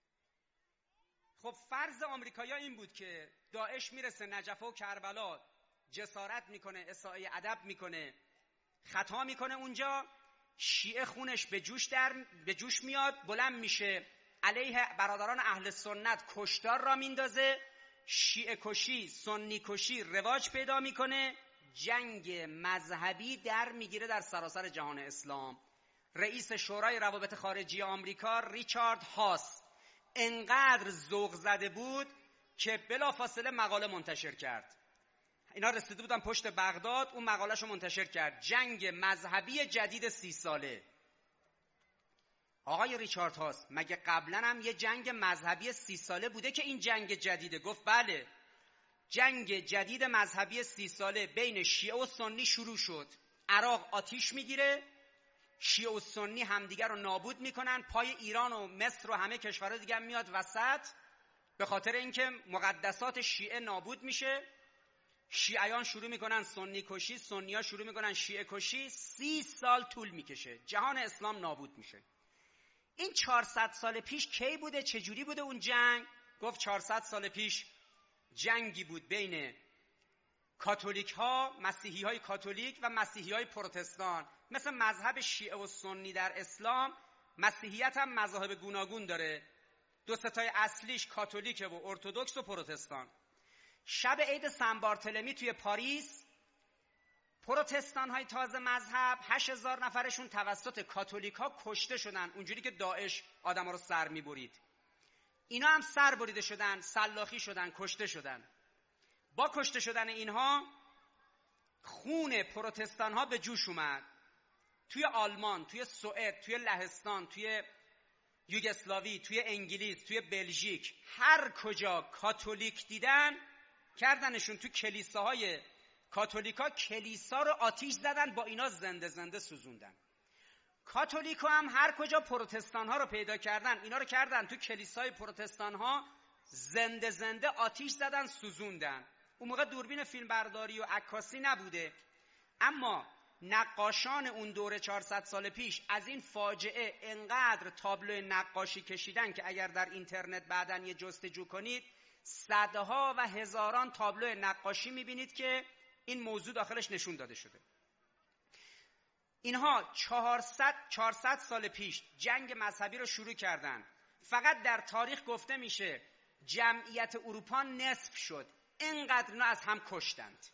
خب فرض آمریکایی‌ها این بود که داعش میرسه نجف و کربلا، جسارت میکنه، اساءه ادب میکنه، خطا میکنه اونجا، شیعه خونش به جوش میاد، بلند میشه علیه برادران اهل سنت کشتار را میندازه، شیعه کشی، سنی کشی رواج پیدا میکنه، جنگ مذهبی در میگیره در سراسر جهان اسلام. رئیس شورای روابط خارجی آمریکا ریچارد هاس انقدر ذوق زده بود که بلافاصله مقاله منتشر کرد. اینا رسیده بودن پشت بغداد، اون مقالهشو منتشر کرد، جنگ مذهبی جدید 30 ساله. آقای ریچارد هاس مگه قبلا هم یه جنگ مذهبی 30 ساله بوده که این جنگ جدیده؟ گفت بله، جنگ جدید مذهبی 30 ساله بین شیعه و سنی شروع شد. عراق آتیش میگیره، شیعه و سنی همدیگر رو نابود میکنن، پای ایران و مصر و همه کشورها دیگه میاد وسط، به خاطر اینکه مقدسات شیعه نابود میشه. شیعیان شروع میکنن سنی کشی، سنی‌ها شروع میکنن شیعه کشی. 30 سال طول میکشه، جهان اسلام نابود میشه. این 400 سال پیش کی بوده؟ چجوری بوده اون جنگ؟ گفت 400 سال پیش جنگی بود بین کاتولیک ها، مسیحی های کاتولیک و مسیحی های پروتستان. مثل مذهب شیعه و سنی در اسلام، مسیحیت هم مذاهب گوناگون داره، دو ستای اصلیش کاتولیکه و ارتدوکس و پروتستان. شب عید سن بارتلمی توی پاریس، پروتستان های تازه مذهب 8000 نفرشون توسط کاتولیک ها کشته شدن، اونجوری که داعش آدم ها رو سر میبرید. اینا هم سر بریده شدن، سلاخی شدن، کشته شدن. با کشته شدن اینها خون پروتستان ها به جوش اومد. توی آلمان، توی سوئد، توی لهستان، توی یوگسلاوی، توی انگلیس، توی بلژیک، هر کجا کاتولیک دیدن کردنشون تو کلیساهای کاتولیکا، کلیسا رو آتیش زدن، با اینا زنده زنده سوزوندن. کاتولیکا هم هر کجا پروتستان ها رو پیدا کردن، اینا رو کردن تو کلیسای پروتستان ها، زنده زنده آتیش زدن، سوزوندن. اون موقع دوربین فیلمبرداری و عکاسی نبوده، اما نقاشان اون دوره 400 سال پیش از این فاجعه انقدر تابلو نقاشی کشیدن که اگر در اینترنت بعداً یه جستجو کنید صدها و هزاران تابلو نقاشی میبینید که این موضوع داخلش نشون داده شده. اینها 400 سال پیش جنگ مذهبی رو شروع کردن. فقط در تاریخ گفته میشه جمعیت اروپا نصف شد، اینقدر اینا از هم کشتند.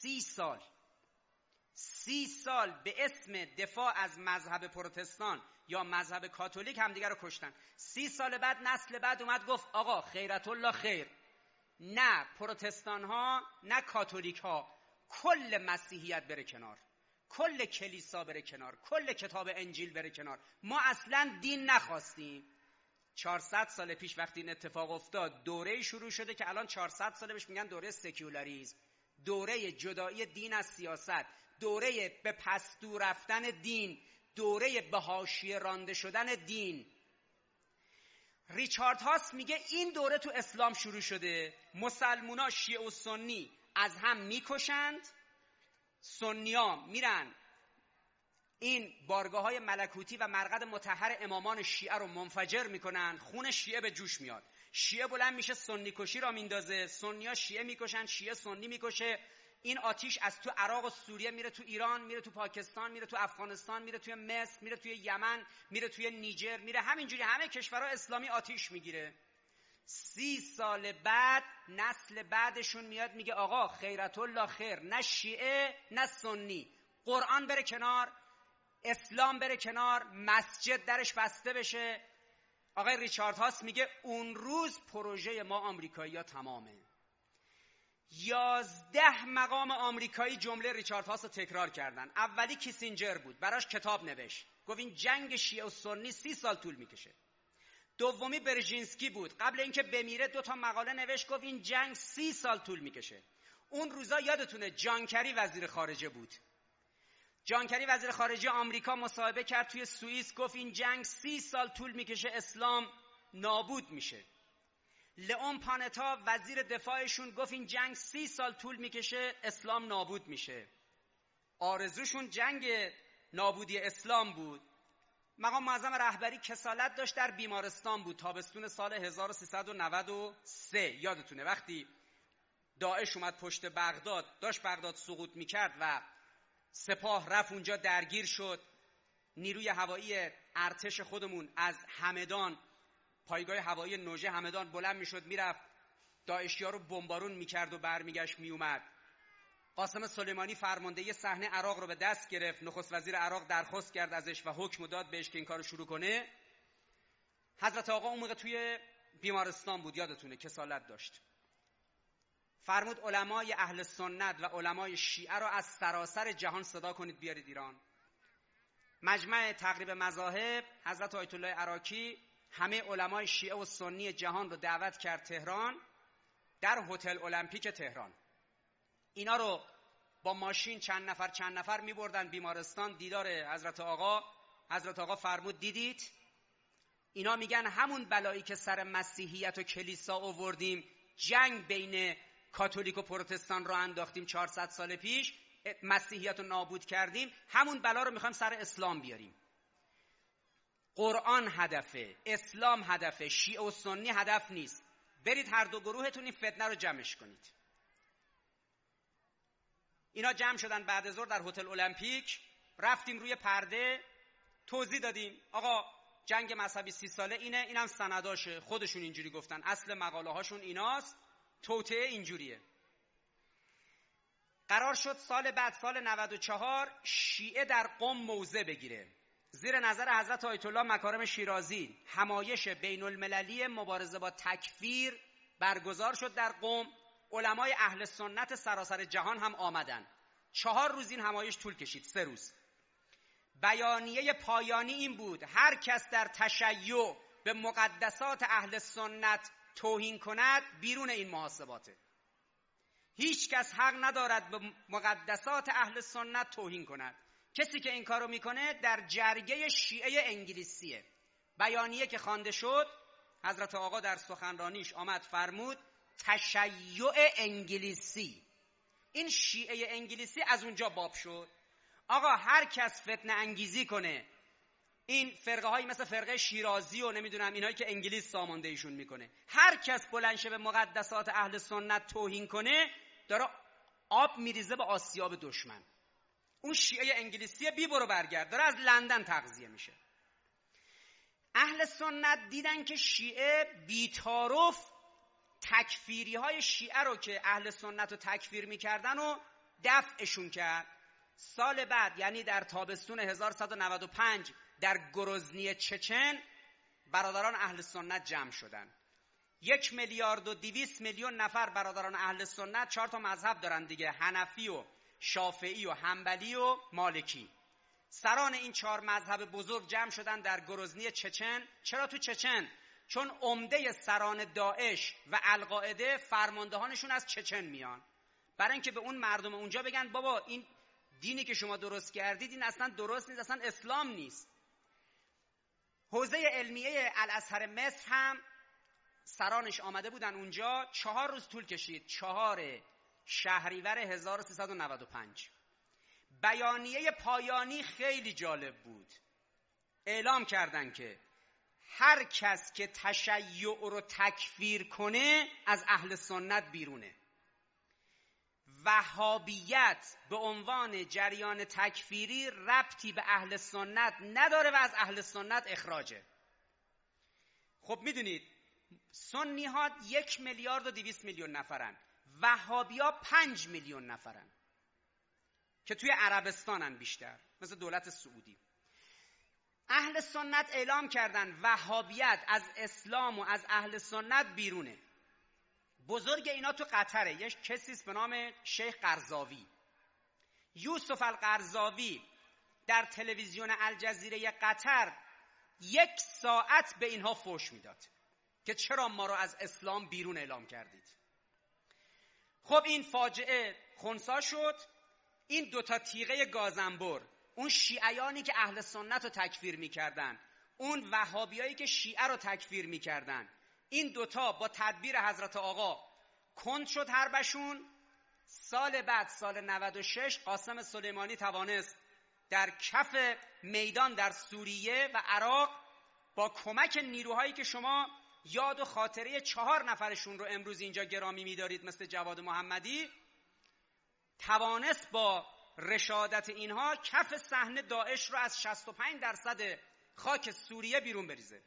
30 سال به اسم دفاع از مذهب پروتستان یا مذهب کاتولیک همدیگر رو کشتن. 30 سال بعد نسل بعد اومد گفت آقا خیرت الله خیر، نه پروتستان ها نه کاتولیک ها، کل مسیحیت بره کنار، کل کلیسا بره کنار، کل کتاب انجیل بره کنار، ما اصلا دین نخواستیم. 400 سال پیش وقتی این اتفاق افتاد دوره شروع شده که الان 400 سال بهش میگن دوره سکولاریسم، دوره جدایی دین از سیاست، دوره به پستو رفتن دین، دوره به حاشیه رانده شدن دین. ریچارد هاس میگه این دوره تو اسلام شروع شده، مسلمونا شیعه و سنی از هم میکشند، سنیا میرن این بارگاه‌های ملکوتی و مرقد مطهر امامان شیعه رو منفجر میکنن، خون شیعه به جوش میاد، شیعه بلند میشه سنی کشی را میندازه، سنیا شیعه میکشن، شیعه سنی میکشه. این آتیش از تو عراق و سوریه میره تو ایران، میره تو پاکستان، میره تو افغانستان، میره توی مصر، میره توی یمن، میره توی نیجر، میره همینجوری همه کشورها اسلامی آتیش میگیره. 30 سال بعد نسل بعدشون میاد میگه آقا خیرت الله خیر، نه شیعه نه سنی، قرآن بره کنار، اسلام بره کنار، مسجد درش بسته بشه. آقای ریچارد هاس میگه اون روز پروژه ما آمریکایی‌ها تمامه. 11 مقام آمریکایی جمله ریچارد هاس رو تکرار کردن. اولی کیسینجر بود، براش کتاب نوشت، گفت این جنگ شیعه و سنی 30 سال طول میکشه. دومی برژینسکی بود، قبل اینکه بمیره 2 تا مقاله نوشت، گفت این جنگ 30 سال طول میکشه. اون روزا یادتونه جان کری وزیر خارجه بود، جان کری وزیر خارجه آمریکا مصاحبه کرد توی سوئیس، گفت این جنگ 30 سال طول میکشه، اسلام نابود میشه. لئون پانتا وزیر دفاعشون گفت این جنگ 30 سال طول میکشه، اسلام نابود میشه. آرزوشون جنگ نابودی اسلام بود. مقام معظم رهبری کسالت داشت، در بیمارستان بود. تابستون سال 1393 یادتونه وقتی داعش اومد پشت بغداد، داشت بغداد سقوط میکرد و سپاه رفت اونجا درگیر شد. نیروی هوایی ارتش خودمون از همدان، پایگاه هوایی نوژه همدان بلند میشد میرفت داعشی‌ها رو بمبارون میکرد و برمیگشت میومد. قاسم سلیمانی فرماندهی صحنه عراق رو به دست گرفت. نخست وزیر عراق درخواست کرد ازش و حکم داد بهش که این کارو شروع کنه. حضرت آقا اون موقع توی بیمارستان بود، یادتونه، کسالت داشت. فرمود علمای اهل سنت و علمای شیعه رو از سراسر جهان صدا کنید بیارید ایران. مجمع تقریب مذاهب حضرت آیت الله عراقی همه علمای شیعه و سنی جهان رو دعوت کرد تهران، در هتل المپیک تهران. اینا رو با ماشین چند نفر می بردن بیمارستان دیدار حضرت آقا. حضرت آقا فرمود دیدید اینا میگن همون بلایی که سر مسیحیت و کلیسا آوردیم، جنگ بین کاتولیک و پروتستان رو انداختیم 400 سال پیش، مسیحیت رو نابود کردیم، همون بلا رو میخوایم سر اسلام بیاریم. قرآن هدفه، اسلام هدفه، شیعه و سنی هدف نیست. برید هر دو گروهتون این فتنه رو جمعش کنید. اینا جمع شدن بعد ظهر در هتل المپیک. رفتیم روی پرده توضیح دادیم آقا جنگ مذهبی 30 ساله اینه، اینم سنداشه، خودشون اینجوری گفتن، اصل مقاله هاشون ایناست، توطئه اینجوریه. قرار شد سال بعد، سال 94، شیعه در قم موضع بگیره. زیر نظر حضرت آیت الله مکارم شیرازی همایش بین المللی مبارزه با تکفیر برگزار شد در قم. علمای اهل سنت سراسر جهان هم آمدن. 4 روز این همایش طول کشید، 3 روز. بیانیه پایانی این بود هر کس در تشیع به مقدسات اهل سنت توهین کند بیرون این محاسباته. هیچ کس حق ندارد به مقدسات اهل سنت توهین کند. کسی که این کارو میکنه در جرگه شیعه انگلیسیه. بیانیه که خوانده شد، حضرت آقا در سخنرانیش آمد فرمود تشیع انگلیسی. این شیعه انگلیسی از اونجا باب شد. آقا هر کس فتنه انگیزی کنه، این فرقه هایی مثل فرقه شیرازی و نمیدونم اینایی که انگلیس سامانده ایشون میکنه، هر کس بلند شه به مقدسات اهل سنت توهین کنه داره آب میریزه به آسیاب دشمن. اون شیعه انگلیسی بی برو برگرد داره از لندن تغذیه میشه. اهل سنت دیدن که شیعه بی‌تعارف تکفیری های شیعه رو که اهل سنت رو تکفیر میکردن و دفعشون کرد. سال بعد یعنی در تابستون 1195 در گروزنی چچن برادران اهل سنت جمع شدن. 1,200,000,000 نفر برادران اهل سنت، 4 تا مذهب دارن دیگه، حنفی و شافعی و حنبلی و مالکی. سران این 4 مذهب بزرگ جمع شدن در گروزنی چچن. چرا تو چچن؟ چون عمده سران داعش و القاعده فرماندهانشون از چچن میان، برای اینکه به اون مردم اونجا بگن بابا این دینی که شما درست کردید این اصلا درست نیست، اصلا اسلام نیست. حوزه علمیه الازهر مصر هم سرانش آمده بودن اونجا. 4 روز طول کشید. 4 شهریور 1395 بیانیه پایانی خیلی جالب بود. اعلام کردن که هر کس که تشیع رو تکفیر کنه از اهل سنت بیرونه. وهابیت به عنوان جریان تکفیری ربطی به اهل سنت نداره و از اهل سنت اخراجه. خب میدونید سنی ها 1,200,000,000 نفرن، وهابی ها 5,000,000 نفرن که توی عربستانن بیشتر، مثل دولت سعودی. اهل سنت اعلام کردن وهابیت از اسلام و از اهل سنت بیرونه. بزرگ اینا تو قطره، یک کسیست به نام شیخ قرضاوی. یوسف القرضاوی در تلویزیون الجزیره قطر 1 ساعت به اینها فحش میداد که چرا ما رو از اسلام بیرون اعلام کردید. خب این فاجعه خنثی شد. این 2 تا تیغه گازنبر، اون شیعیانی که اهل سنت رو تکفیر میکردن، اون وهابیایی که شیعه رو تکفیر میکردن، این 2 تا با تدبیر حضرت آقا کند شد حربشون. سال بعد سال 96 قاسم سلیمانی توانست در کف میدان در سوریه و عراق با کمک نیروهایی که شما یاد و خاطره 4 نفرشون رو امروز اینجا گرامی می‌دارید مثل جواد محمدی، توانست با رشادت اینها کف صحنه داعش رو از 65% خاک سوریه بیرون بریزه.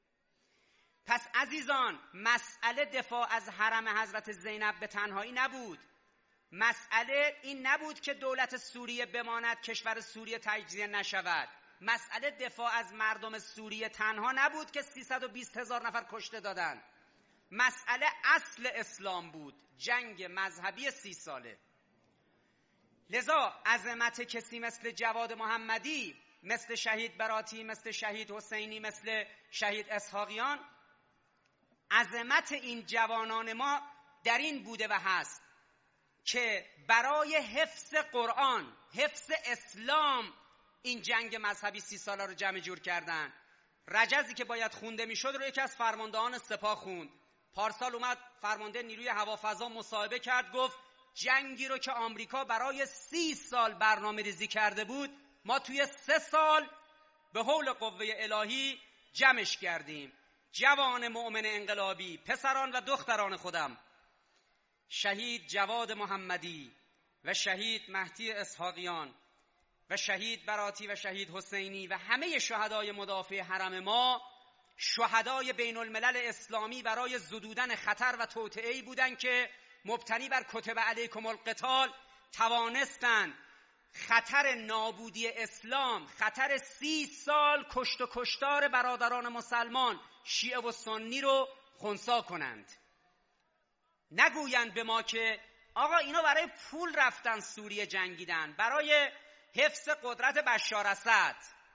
پس عزیزان، مسئله دفاع از حرم حضرت زینب به تنهایی نبود. مسئله این نبود که دولت سوریه بماند، کشور سوریه تجزیه نشود. مسئله دفاع از مردم سوریه تنها نبود که 320,000 نفر کشته دادن. مسئله اصل اسلام بود، جنگ مذهبی 30 ساله. لذا عظمت کسی مثل جواد محمدی، مثل شهید براتی، مثل شهید حسینی، مثل شهید اسحاقیان، عظمت این جوانان ما در این بوده و هست که برای حفظ قرآن، حفظ اسلام این جنگ مذهبی 30 ساله رو جمع جور کردن. رجزی که باید خونده میشد رو یکی از فرماندهان سپاه خوند. پارسال اومد فرمانده نیروی هوافضا مصاحبه کرد، گفت جنگی رو که آمریکا برای 30 سال برنامه ریزی کرده بود ما توی 3 سال به حول قوه الهی جمعش کردیم. جوان مؤمن انقلابی، پسران و دختران خودم، شهید جواد محمدی و شهید مهدی اسحاقیان و شهید براتی و شهید حسینی و همه شهدای مدافع حرم ما، شهدای بین الملل اسلامی برای زدودن خطر و توطئه‌ای بودند که مبتنی بر کتب علیکم القتال توانستند خطر نابودی اسلام، خطر 30 سال کشت و کشتار برادران مسلمان شیعه و سنی رو خنثی کنند. نگویند به ما که آقا اینا برای پول رفتن سوریه جنگیدن، برای حفظ قدرت بشار اسد.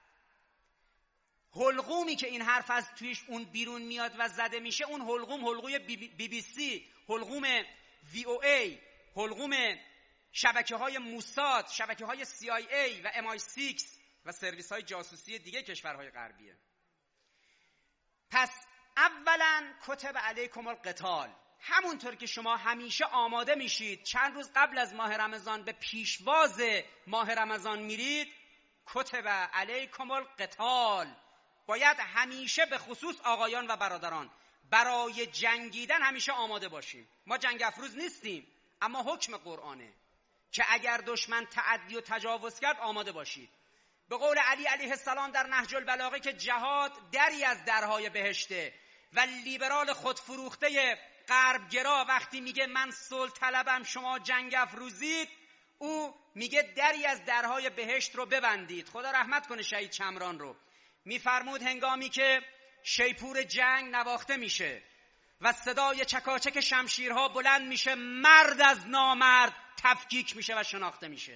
حلقومی که این حرف از تویش اون بیرون میاد و زده میشه، اون حلقوم بی بی سی، حلقوم VOA، حلقوم شبکه‌های موساد، شبکه‌های CIA و MI6 و سرویس‌های جاسوسی دیگه کشورهای غربیه. پس اولا کتب علیکم القتال، همونطور که شما همیشه آماده میشید چند روز قبل از ماه رمضان به پیشواز ماه رمضان میرید، کتب علیکم القتال باید همیشه به خصوص آقایان و برادران برای جنگیدن همیشه آماده باشیم. ما جنگ افروز نیستیم، اما حکم قرآنه که اگر دشمن تعدی و تجاوز کرد آماده باشید. به قول علی علیه السلام در نهج البلاغه که جهاد دری از درهای بهشته و لیبرال خودفروخته غربگرا وقتی میگه من صلح طلبم شما جنگ افروزید، او میگه دری از درهای بهشت رو ببندید. خدا رحمت کنه شهید چمران رو. میفرمود هنگامی که شیپور جنگ نواخته میشه و صدای چکاچک شمشیرها بلند میشه، مرد از نامرد تفکیک میشه و شناخته میشه.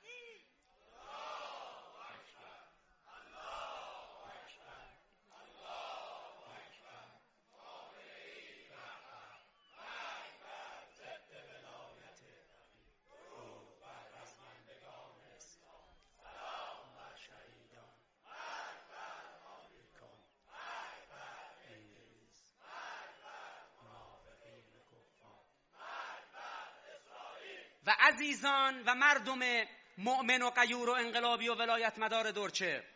و عزیزان و مردم مؤمن و غیور و انقلابی و ولایت مدار دورچه،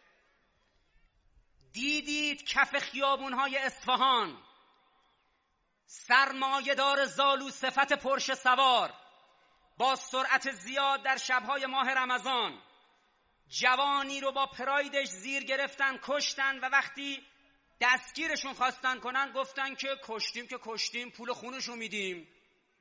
دیدید کف خیابونهای اصفهان سرمایه‌دار زالو صفت پرش سوار با سرعت زیاد در شبهای ماه رمضان جوانی رو با پرایدش زیر گرفتن، کشتن و وقتی دستگیرشون خواستن کنن گفتن که کشتیم پول خونشو میدیم.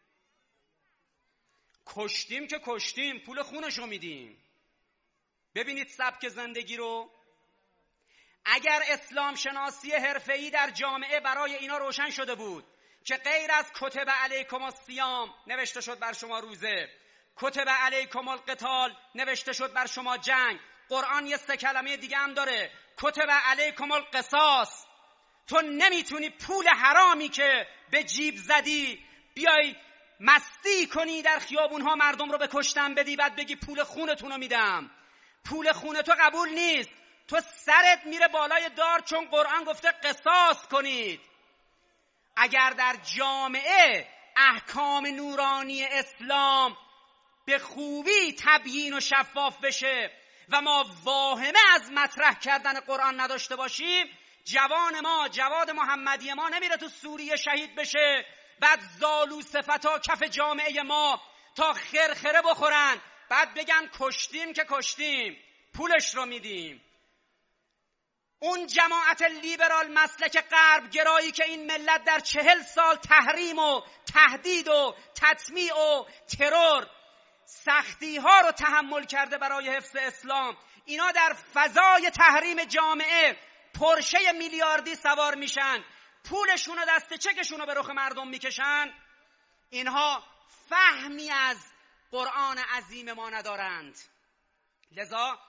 کشتیم پول خونشو میدیم. ببینید سبک زندگی رو. اگر اسلام شناسی حرفه‌ای در جامعه برای اینا روشن شده بود که غیر از کتب علیکم الصیام نوشته شد بر شما روزه، کتب علیکم القتال نوشته شد بر شما جنگ، قرآن یه 3 کلمه دیگه هم داره، کتب علیکم القصاص. تو نمیتونی پول حرامی که به جیب زدی بیای مستی کنی در خیابونها مردم رو به کشتن بدی بعد بگی پول خونتون رو میدم. پول خونتو قبول نیست، تو سرت میره بالای دار، چون قرآن گفته قصاص کنید. اگر در جامعه احکام نورانی اسلام به خوبی تبیین و شفاف بشه و ما واهمه از مطرح کردن قرآن نداشته باشیم، جوان ما، جواد محمدی ما نمیره تو سوریه شهید بشه، بعد زالو صفتا کف جامعه ما تا خرخره بخورن، بعد بگن کشتیم که کشتیم، پولش رو میدیم. اون جماعت لیبرال مسلک غرب گرایی که این ملت در 40 سال تحریم و تهدید و تطمیع و ترور سختی ها رو تحمل کرده برای حفظ اسلام، اینا در فضای تحریم جامعه پرشه میلیاردی سوار میشن، پولشون و دست چکشون رو به رخ مردم میکشن. اینها فهمی از قرآن عظیم ما ندارند. لذا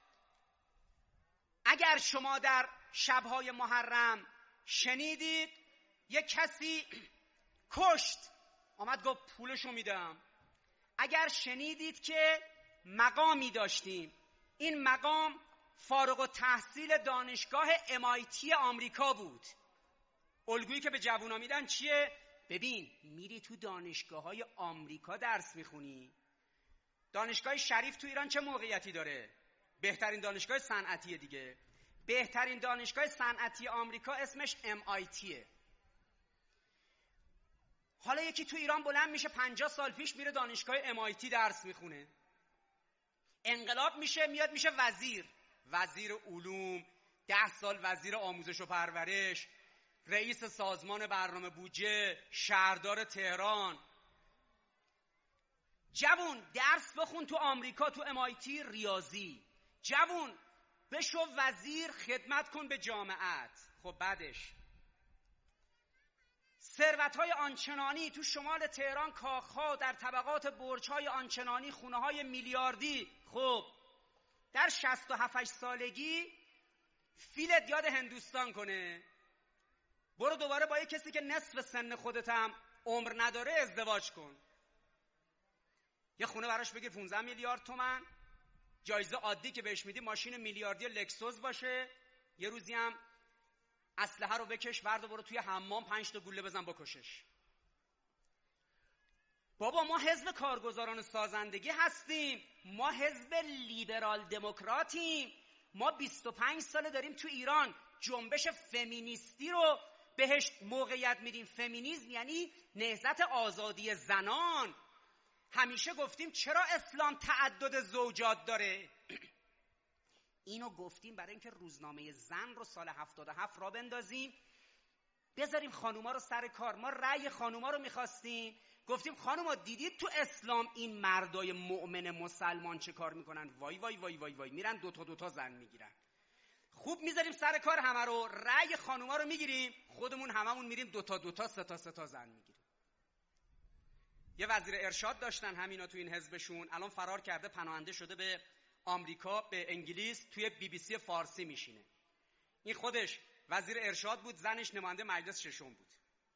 اگر شما در شبهای محرم شنیدید یک کسی کشت، آمد گفت پولشو میدم، اگر شنیدید که مقامی داشتیم، این مقام فارغ التحصیل دانشگاه MIT آمریکا بود، الگویی که به جوونا میدن چیه؟ ببین میری تو دانشگاه‌های آمریکا درس میخونی، دانشگاه شریف تو ایران چه موقعیتی داره؟ بهترین دانشگاه صنعتی دیگه. بهترین دانشگاه صنعتی آمریکا اسمش MITه. حالا یکی تو ایران بلند میشه 50 سال پیش میره دانشگاه MIT درس میخونه، انقلاب میشه، میاد میشه وزیر علوم، 10 سال وزیر آموزش و پرورش، رئیس سازمان برنامه بودجه، شهردار تهران. جوون درس بخون تو آمریکا، تو MIT ریاضی، جوون بشو وزیر، خدمت کن به جامعت. خب بعدش ثروت‌های آنچنانی تو شمال تهران، کاخ‌ها، در طبقات برج‌های آنچنانی، خونه‌های میلیاردی. خب در 67 سالگی فیلت یاد هندوستان کنه، برو دوباره با یک کسی که نصف سن خودت هم عمر نداره ازدواج کن، یه خونه براش بگیر 15 میلیارد تومان، جایزه عادی که بهش میدی ماشین میلیاردی لکسوس باشه، یه روزی هم اسلحه رو بکش، ورد برو توی حمام 5 تا گوله بزن بکشش. بابا ما حزب کارگزاران سازندگی هستیم، ما حزب لیبرال دموکراتیم، ما 25 ساله داریم تو ایران جنبش فمینیستی رو بهش موقعیت میدیم. فمینیسم یعنی نهضت آزادی زنان. همیشه گفتیم چرا اسلام تعدد زوجات داره؟ اینو گفتیم برای اینکه روزنامه زن رو سال 77 را بندازیم، بذاریم خانوما رو سر کار. ما رأی خانوما رو میخواستیم، گفتیم خانوما دیدید تو اسلام این مردای مؤمن مسلمان چه کار میکنن؟ وای وای وای وای وای، میرن دوتا زن میگیرن. خوب میذاریم سر کار همه رو، رأی خانوما رو میگیریم، خودمون هممون میریم دوتا سه تا زن میگیریم. یه وزیر ارشاد داشتن همینا تو این حزبشون، الان فرار کرده، پناهنده شده به آمریکا، به انگلیس، توی BBC فارسی میشینه. این خودش وزیر ارشاد بود، زنش نماینده مجلس ششم بود.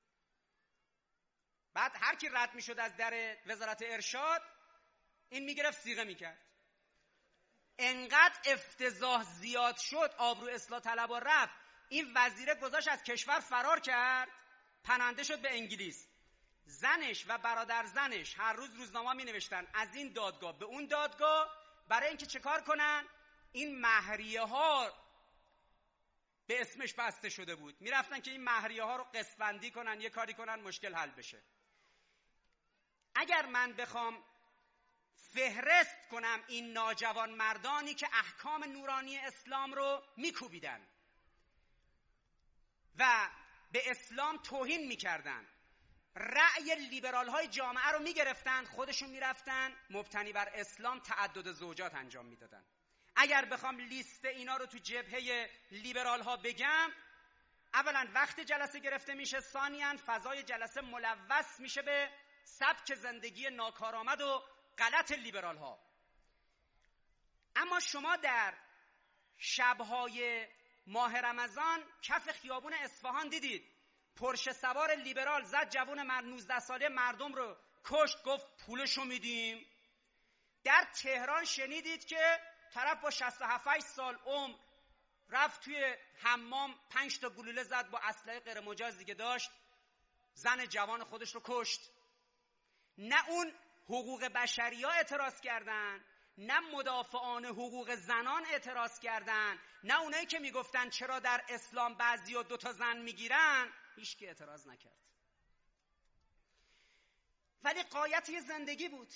بعد هر کی رد میشد از در وزارت ارشاد، این میگرفت صیغه میکرد. انقدر افتضاح زیاد شد، آبرو اصلاح طلبا رفت، این وزیر گذاشت از کشور فرار کرد، پناهنده شد به انگلیس. زنش و برادر زنش هر روز روزنامه می نوشتن از این دادگاه به اون دادگاه، برای اینکه چه کار کنن؟ این مهریه ها به اسمش بسته شده بود، می رفتن که این مهریه ها رو قسط بندی کنن، یه کاری کنن مشکل حل بشه. اگر من بخوام فهرست کنم این ناجوان مردانی که احکام نورانی اسلام رو میکوبیدن و به اسلام توهین میکردن، رأی لیبرال های جامعه رو میگرفتن، خودشون میرفتن مبتنی بر اسلام تعدد زوجات انجام میدادن. اگر بخوام لیست اینا رو تو جبهه لیبرال ها بگم، اولا وقت جلسه گرفته میشه، ثانیاً فضای جلسه ملوث میشه به سبک زندگی ناکارآمد و غلط لیبرال ها. اما شما در شبهای ماه رمضان کف خیابون اصفهان دیدید پرشه سوار لیبرال زد جوان 19 ساله مردم رو کشت، گفت پولشو میدیم. در تهران شنیدید که طرف با 67 سال عمر رفت توی حمام 5 تا گلوله زد با اسلحه غیر مجازی که داشت، زن جوان خودش رو کشت. نه اون حقوق بشریا اعتراض کردن، نه مدافعان حقوق زنان اعتراض کردن، نه اونایی که میگفتن چرا در اسلام بعضیا 2 زن میگیرن، هیچ کی اعتراض نکرد. ولی غایت یه زندگی بود.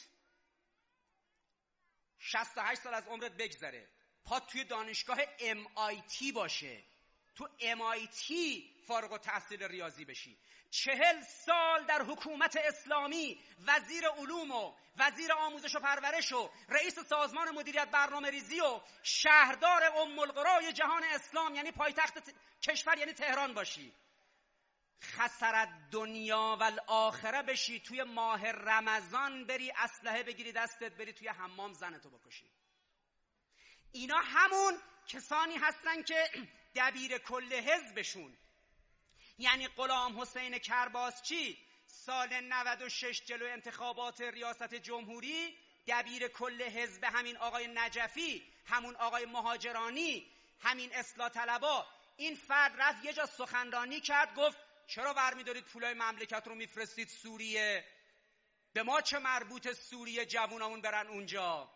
68 سال از عمرت بگذره، پات توی دانشگاه MIT باشه، تو MIT فارغ التحصیل ریاضی بشی، 40 سال در حکومت اسلامی وزیر علوم و وزیر آموزش و پرورش و رئیس سازمان مدیریت برنامه ریزی و شهردار ام القرای جهان اسلام یعنی پایتخت کشور یعنی تهران باشی، خسرت دنیا و الاخره بشی، توی ماه رمضان بری اسلحه بگیری دستت بری توی حمام زنتو بکشی. اینا همون کسانی هستن که دبیر کل حزبشون یعنی غلام حسین کرباسچی سال 96 جلو انتخابات ریاست جمهوری دبیر کل حزب همین آقای نجفی، همون آقای مهاجرانی، همین اصلاح طلبا، این فرد رفت یه جا سخنرانی کرد، گفت چرا برمی‌دارید پولای مملکت رو میفرستید سوریه؟ به ما چه مربوط سوریه جوونامون برن اونجا؟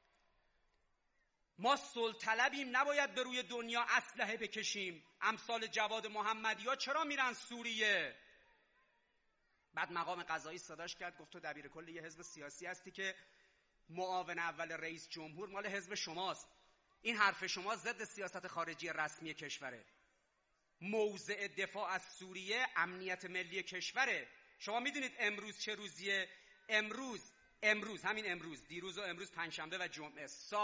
ما صلح طلبیم، نباید به روی دنیا اسلحه بکشیم. امثال جواد محمدی ها چرا میرن سوریه؟ بعد مقام قضایی صداش کرد، گفت تو دبیر کل یه حزب سیاسی هستی که معاون اول رئیس جمهور مال حزب شماست، این حرف شما ضد سیاست خارجی رسمی کشوره. موضع دفاع از سوریه امنیت ملی کشوره. شما میدونید امروز چه روزیه؟ امروز دیروز و امروز پنجشنبه و جمعه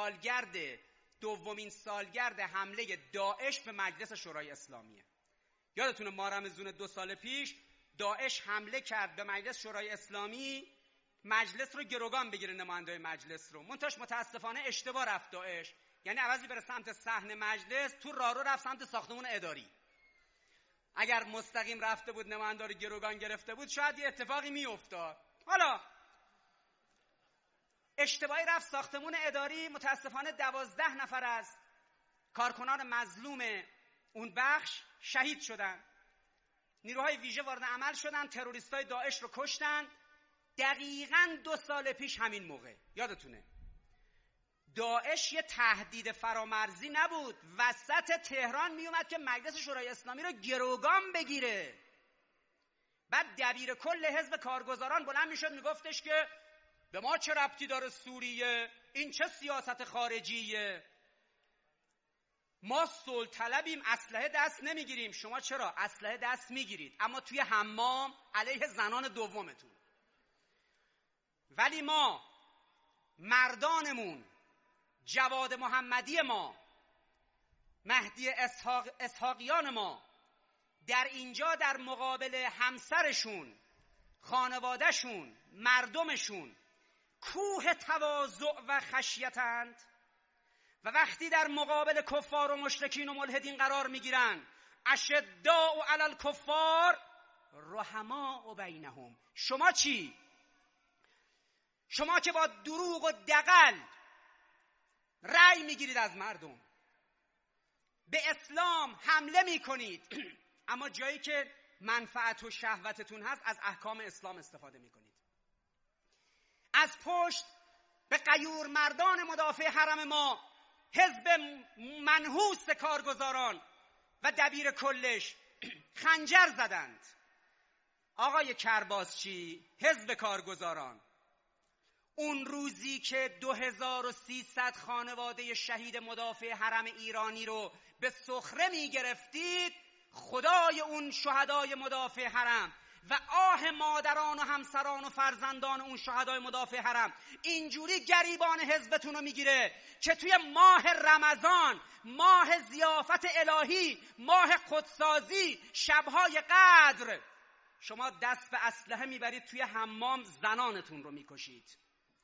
دومین سالگرد حمله داعش به مجلس شورای اسلامیه. یادتونه ماه رمضان 2 سال پیش داعش حمله کرد به مجلس شورای اسلامی، مجلس رو گروگان بگیره، نمایندای مجلس رو. منتهاش متاسفانه اشتباه رفت داعش، یعنی عوضی بره سمت صحن مجلس تو راهرو رفت سمت ساختمون اداری. اگر مستقیم رفته بود نماینده رو گروگان گرفته بود شاید یه اتفاقی میافتاد. حالا اشتباهی رفت ساختمون اداری، متاسفانه 12 نفر از کارکنان مظلوم اون بخش شهید شدن. نیروهای ویژه وارد عمل شدن، تروریستای داعش رو کشتن. دقیقاً 2 سال پیش همین موقع یادتونه داعش یه تهدید فرامرزی نبود، وسط تهران میومد که مجلس شورای اسلامی رو گروگان بگیره. بعد دبیر کل حزب کارگزاران بلند میشد میگفتش که به ما چه ربطی داره سوریه؟ این چه سیاست خارجیه؟ ما صلح طلبیم، اسلحه دست نمیگیریم. شما چرا اسلحه دست میگیرید اما توی حمام علیه زنان دومتون. ولی ما مردانمون، جواد محمدی ما، مهدی اسحاقیان ما در اینجا در مقابل همسرشون، خانوادهشون، مردمشون کوه تواضع و خشیتند و وقتی در مقابل کفار و مشرکین و ملحدین قرار میگیرن اشداء علی الکفار رحماء بینهم. شما چی؟ شما که با دروغ و دغل رأی میگیرید از مردم، به اسلام حمله میکنید، اما جایی که منفعت و شهوتتون هست از احکام اسلام استفاده میکنید. از پشت به غیور مردان مدافع حرم ما، حزب منحوس کارگزاران و دبیر کلش خنجر زدند. آقای کرباسچی، حزب کارگزاران، اون روزی که 2300 خانواده شهید مدافع حرم ایرانی رو به سخره می گرفتید، خدای اون شهدای مدافع حرم و آه مادران و همسران و فرزندان اون شهدای مدافع حرم اینجوری گریبان حزبتون رو میگیره که توی ماه رمضان، ماه ضیافت الهی، ماه خودسازی، شبهای قدر، شما دست به اسلحه میبرید توی حمام زنانتون رو میکشید.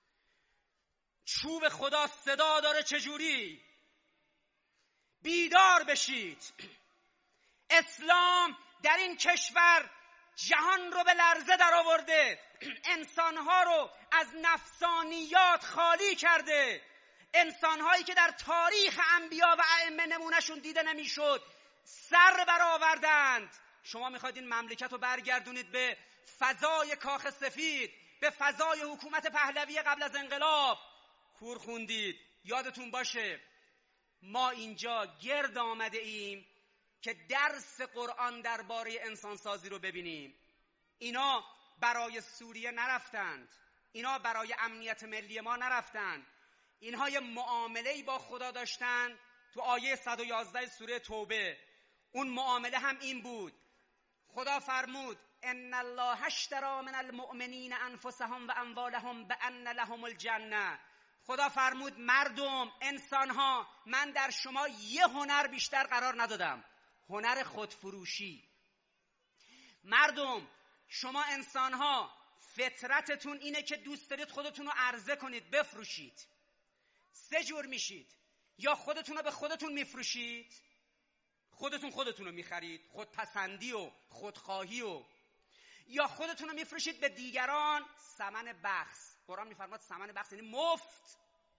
چوب خدا صدا داره چجوری؟ بیدار بشید. اسلام در این کشور جهان رو به لرزه در آورده، انسانها رو از نفسانیات خالی کرده. انسانهایی که در تاریخ انبیا و ائمه نمونهشون دیده نمیشد سر برآوردند. شما میخواید این مملکت رو برگردونید به فضای کاخ سفید، به فضای حکومت پهلوی قبل از انقلاب کور خوندید. یادتون باشه ما اینجا گرد آمده ایم که درس قرآن درباره انسانسازی رو ببینیم. اینا برای سوریه نرفتند، اینا برای امنیت ملی ما نرفتند، اینها یه معامله‌ای با خدا داشتن. تو آیه 111 سوره توبه اون معامله هم این بود. خدا فرمود ان الله اشتری من المؤمنین انفسهم و اموالهم بان لهم الجنه. خدا فرمود مردم، انسانها، من در شما یه هنر بیشتر قرار ندادم، هنر خودفروشی. مردم، شما انسانها فطرتتون اینه که دوست دارید خودتون رو عرضه کنید، بفروشید. سه جور میشید: یا خودتون رو به خودتون میفروشید، خودتون رو میخرید، خودپسندی و خودخواهی، و یا خودتون رو میفروشید به دیگران، ثمن بخس. قرآن میفرماد ثمن بخس یعنی مفت.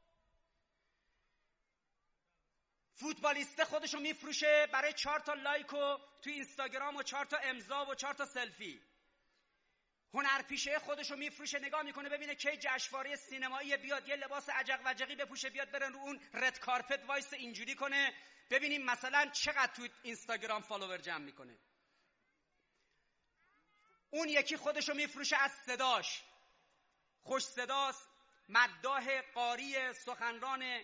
فوتبالیسته خودشو میفروشه برای 4 تا لایک و تو اینستاگرام و 4 تا امضا و 4 تا سلفی. هنرپیشه خودشو میفروشه، نگاه میکنه ببینه کی جشنواره سینمایی بیاد، یه لباس عجق وجقی بپوشه بیاد بره رو اون رد کارپت وایس اینجوری کنه، ببینیم مثلا چقدر تو اینستاگرام فالوور جمع میکنه. اون یکی خودشو میفروشه از صداش، خوش صداست، مداح، قاری، سخنران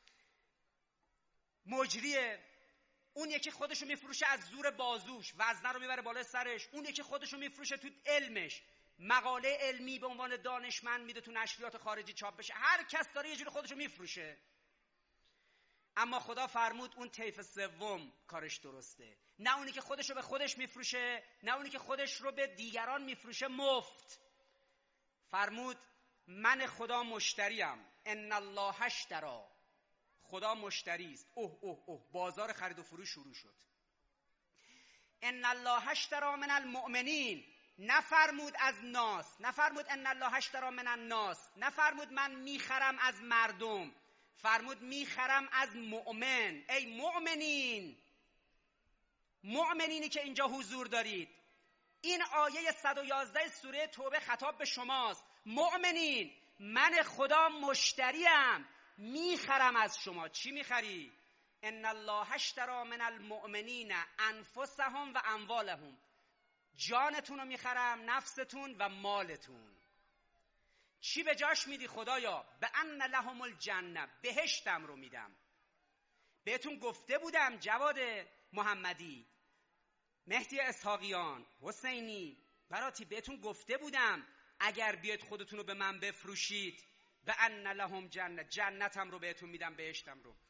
مجریه. اون یکی خودشو میفروشه از زور بازوش، وزنه رو میبره بالای سرش. اون یکی خودشو میفروشه تو علمش، مقاله علمی به عنوان دانشمند میده تو نشریات خارجی چاپ بشه. هر کس داره یه جوری خودشو میفروشه. اما خدا فرمود اون طیف سوم کارش درسته، نه اونی که خودشو به خودش میفروشه، نه اونی که خودش رو به دیگران میفروشه مفت. فرمود من خدا مشتریم، ان الله اشتری. خدا مشتری است. اوه بازار خرید و فروش شروع شد. ان الله اشتری من المؤمنین، نفرمود از ناس، نفرمود ان الله اشتری من الناس، نفرمود من میخرم از مردم، فرمود میخرم از مؤمن. ای مؤمنین، مؤمنینی که اینجا حضور دارید، این آیه 111 سوره توبه خطاب به شماست. مؤمنین، من خدا مشتریم، میخرم از شما. چی میخری؟ ان الله اشتری من المؤمنین انفسهم و اموالهم، جانتون رو میخرم، نفستون و مالتون. چی به جاش میدی خدایا؟ بان لهم الجنه، بهشتم رو میدم. بهتون گفته بودم جواد محمدی، مهدی اسحاقیان، حسینی، براتی، بهتون گفته بودم اگر بیاید خودتون رو به من بفروشید بان لهم جنه، جنتم رو بهتون میدم، بهشتم رو.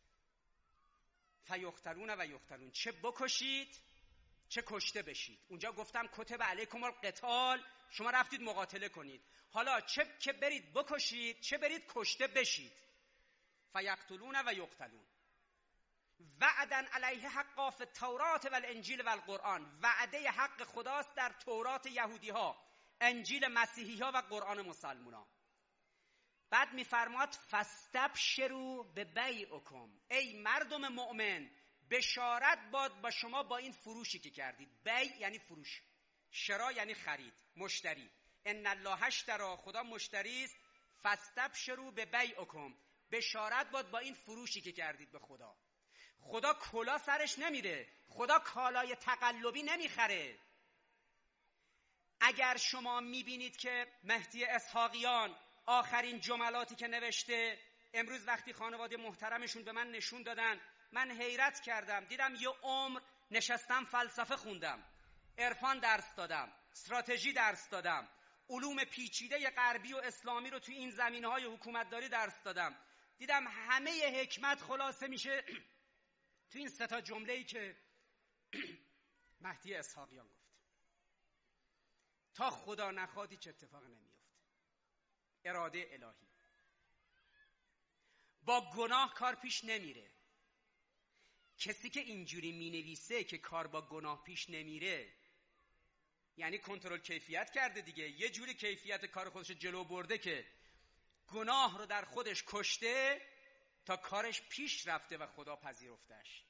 فیقتلون و یقتلون، چه بکشید چه کشته بشید. اونجا گفتم کتب علیکم القتال، شما رفتید مقاتله کنید. حالا چه که برید بکشید چه برید کشته بشید. فیقتلون و یقتلون وعدن علیه حقا فی التوراة و الانجیل و القرآن. وعده حق خداست در تورات یهودی ها، انجیل مسیحی ها و قرآن مسلمان ها. بعد میفرماد فاستبشروا ببیعکم، ای مردم مؤمن بشارت باد با شما با این فروشی که کردید. بیع یعنی فروش، شرا یعنی خرید، مشتری. ان الله اشتری، خدا مشتری است. فاستبشروا ببیعکم، بشارت باد با این فروشی که کردید به خدا. خدا کلا سرش نمیره، خدا کالای تقلبی نمیخره. اگر شما میبینید که مهدی اسحاقیان آخرین جملاتی که نوشته، امروز وقتی خانواده محترمشون به من نشون دادن، من حیرت کردم. دیدم یه عمر نشستم فلسفه خوندم، عرفان درس دادم، استراتژی درس دادم، علوم پیچیده غربی و اسلامی رو توی این زمینه‌های حکومتداری درس دادم. دیدم همه حکمت خلاصه میشه تو این 3 تا جمله‌ای که مهدی اسحاقیان گفت. تا خدا نخواد هیچ اتفاق نمیفته. اراده الهی. با گناه کار پیش نمیره. کسی که اینجوری مینویسه که کار با گناه پیش نمیره، یعنی کنترل کیفیت کرده دیگه. یه جوری کیفیت کار خودش جلو برده که گناه رو در خودش کشته تا کارش پیش رفته و خدا پذیرفتش.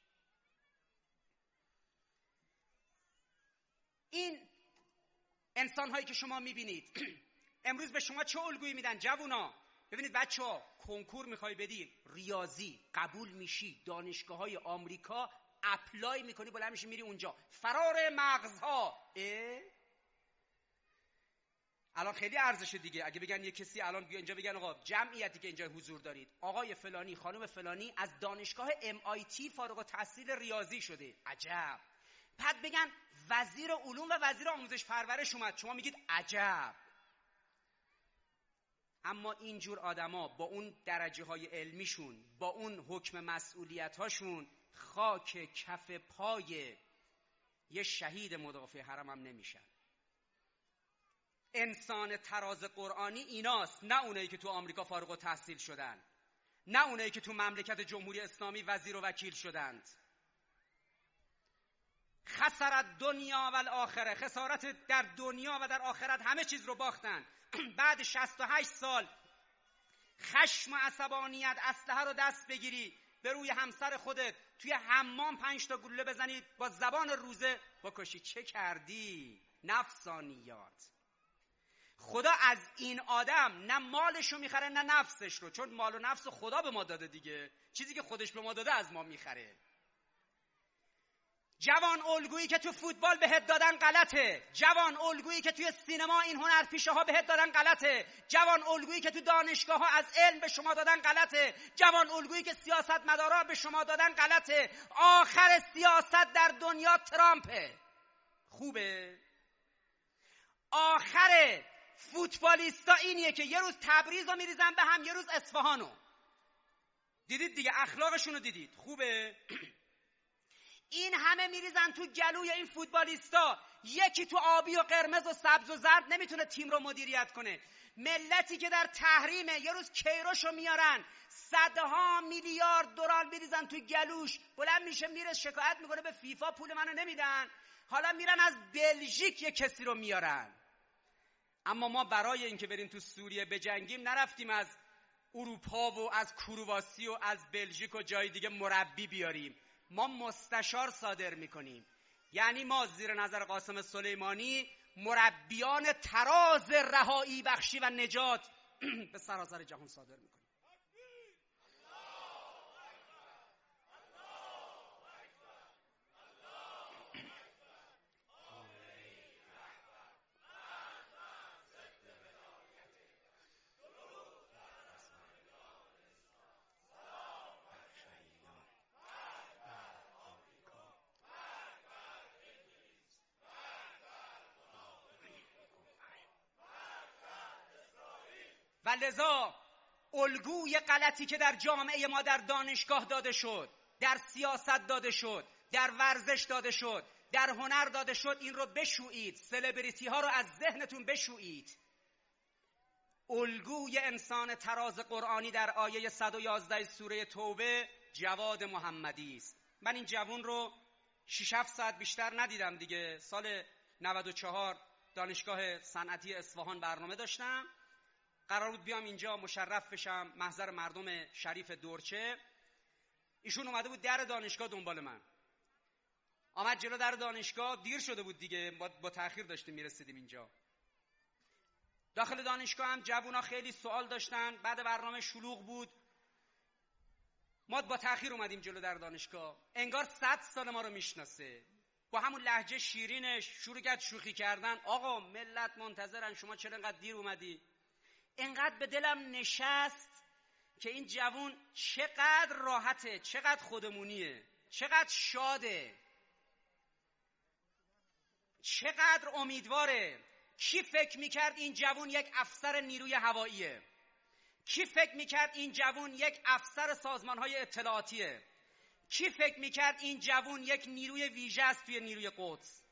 این انسان هایی که شما میبینید امروز به شما چه الگویی میدن جوونا؟ ببینید بچه‌ها، کنکور میخوای بدی، ریاضی قبول میشی، دانشگاه‌های آمریکا اپلای میکنی، بلند میشی میری اونجا، فرار مغزها. الان خیلی ارزشه دیگه. اگه بگن یه کسی الان بیا اینجا، بگن آقا جمعیتی که اینجا حضور دارید، آقای فلانی خانم فلانی از دانشگاه MIT فارغ التحصیل ریاضی شده، عجب. بعد بگن وزیر علوم و وزیر آموزش پرورش اومد، شما میگید عجب. اما اینجور آدما با اون درجه های علمیشون، با اون حکم مسئولیت هاشون، خاک کف پای یه شهید مدافع حرم هم نمیشن. انسان تراز قرآنی ایناست، نه اونایی که تو آمریکا فارغ التحصیل شدن، نه اونایی که تو مملکت جمهوری اسلامی وزیر و وکیل شدند. خسارت دنیا و الاخره، خسارت در دنیا و در آخرت، همه چیز رو باختن. بعد 68 سال خشم و عصبانیت، اسلحه رو دست بگیری، به روی همسر خودت توی حمام 5 تا گلوله بزنی، با زبان روزه بکشی. چه کردی؟ نفسانیات. خدا از این آدم نه مالشو میخره نه نفسش رو، چون مال و نفس خدا به ما داده دیگه، چیزی که خودش به ما داده از ما میخره. جوان الگویی که تو فوتبال بهت دادن غلطه، جوان الگویی که توی سینما این هنرپیشه ها بهت دادن غلطه، جوان الگویی که تو دانشگاه ها از علم به شما دادن غلطه، جوان الگویی که سیاستمدارا به شما دادن غلطه. آخر سیاست در دنیا ترامپه. خوبه؟ آخر فوتبالیستا اینیه که یه روز تبریز رو میریزن به هم، یه روز اصفهانو. دیدید دیگه، اخلاقشون رو دیدید. خوبه؟ این همه میریزن تو گلوی این فوتبالیستا، یکی تو آبی و قرمز و سبز و زرد نمیتونه تیم رو مدیریت کنه. ملتی که در تحریمه، یه روز کیروشو میارن، صدها میلیارد دلار میریزن تو گلوش، بلند میشه میره شکایت میکنه به فیفا پول منو نمیدن. حالا میرن از بلژیک یه کسی رو میارن. اما ما برای اینکه بریم تو سوریه بجنگیم نرفتیم از اروپا و از کرواسی و از بلژیک و جای دیگه مربی بیاریم، ما مستشار صادر میکنیم. یعنی ما زیر نظر قاسم سلیمانی مربیان تراز رهایی بخشی و نجات به سراسر جهان صادر میکنیم. و لذا الگوی غلطی که در جامعه ما در دانشگاه داده شد، در سیاست داده شد، در ورزش داده شد، در هنر داده شد، این رو بشویید. سلبریتی ها رو از ذهنتون بشویید. الگوی انسان تراز قرآنی در آیه 111 سوره توبه جواد محمدی است. من این جوان رو 6-7 ساعت بیشتر ندیدم دیگه. سال 94 دانشگاه صنعتی اصفهان برنامه داشتم، قرار بود بیام اینجا مشرف بشم محضر مردم شریف دورچه. ایشون اومده بود در دانشگاه دنبال من، آمد جلو در دانشگاه، دیر شده بود دیگه، با تأخیر داشتیم میرسیدیم اینجا. داخل دانشگاه هم جوونا خیلی سوال داشتن، بعد برنامه شلوغ بود، ما با تأخیر اومدیم جلو در دانشگاه. انگار 100 سال ما رو میشناسه، با همون لهجه شیرینش شروع کرد شوخی کردن. آقا ملت منتظرن، شما چرا انقدر دیر اومدی؟ انقدر به دلم نشست که این جوون چقدر راحته، چقدر خودمونیه، چقدر شاده، چقدر امیدواره. کی فکر میکرد این جوون یک افسر نیروی هواییه؟ کی فکر میکرد این جوون یک افسر سازمانهای اطلاعاتیه؟ کی فکر میکرد این جوون یک نیروی ویژه است توی نیروی قدس؟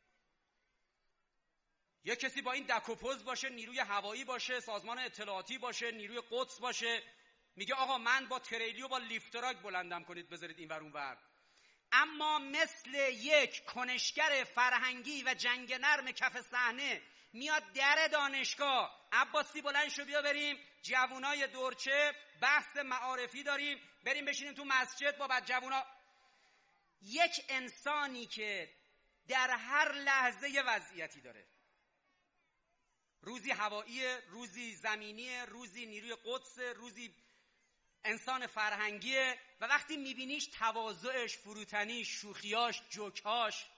یک کسی با این دک و پوز باشه، نیروی هوایی باشه، سازمان اطلاعاتی باشه، نیروی قدس باشه، میگه آقا من با تریلی و با لیفتراک بلندم کنید بذارید این ور اون ور. اما مثل یک کنشگر فرهنگی و جنگ نرم کف صحنه میاد در دانشگاه، عباسی بلند شو بیا بریم جوونای دورچه بحث معارفی داریم، بریم بشینیم تو مسجد با بعد جوونا. یک انسانی که در هر لحظه یه وضعیتی داره، روزی هوایی، روزی زمینی، روزی نیروی قدس، روزی انسان فرهنگیه و وقتی میبینیش تواضعش، فروتنیش، شوخیاش، جوکاش.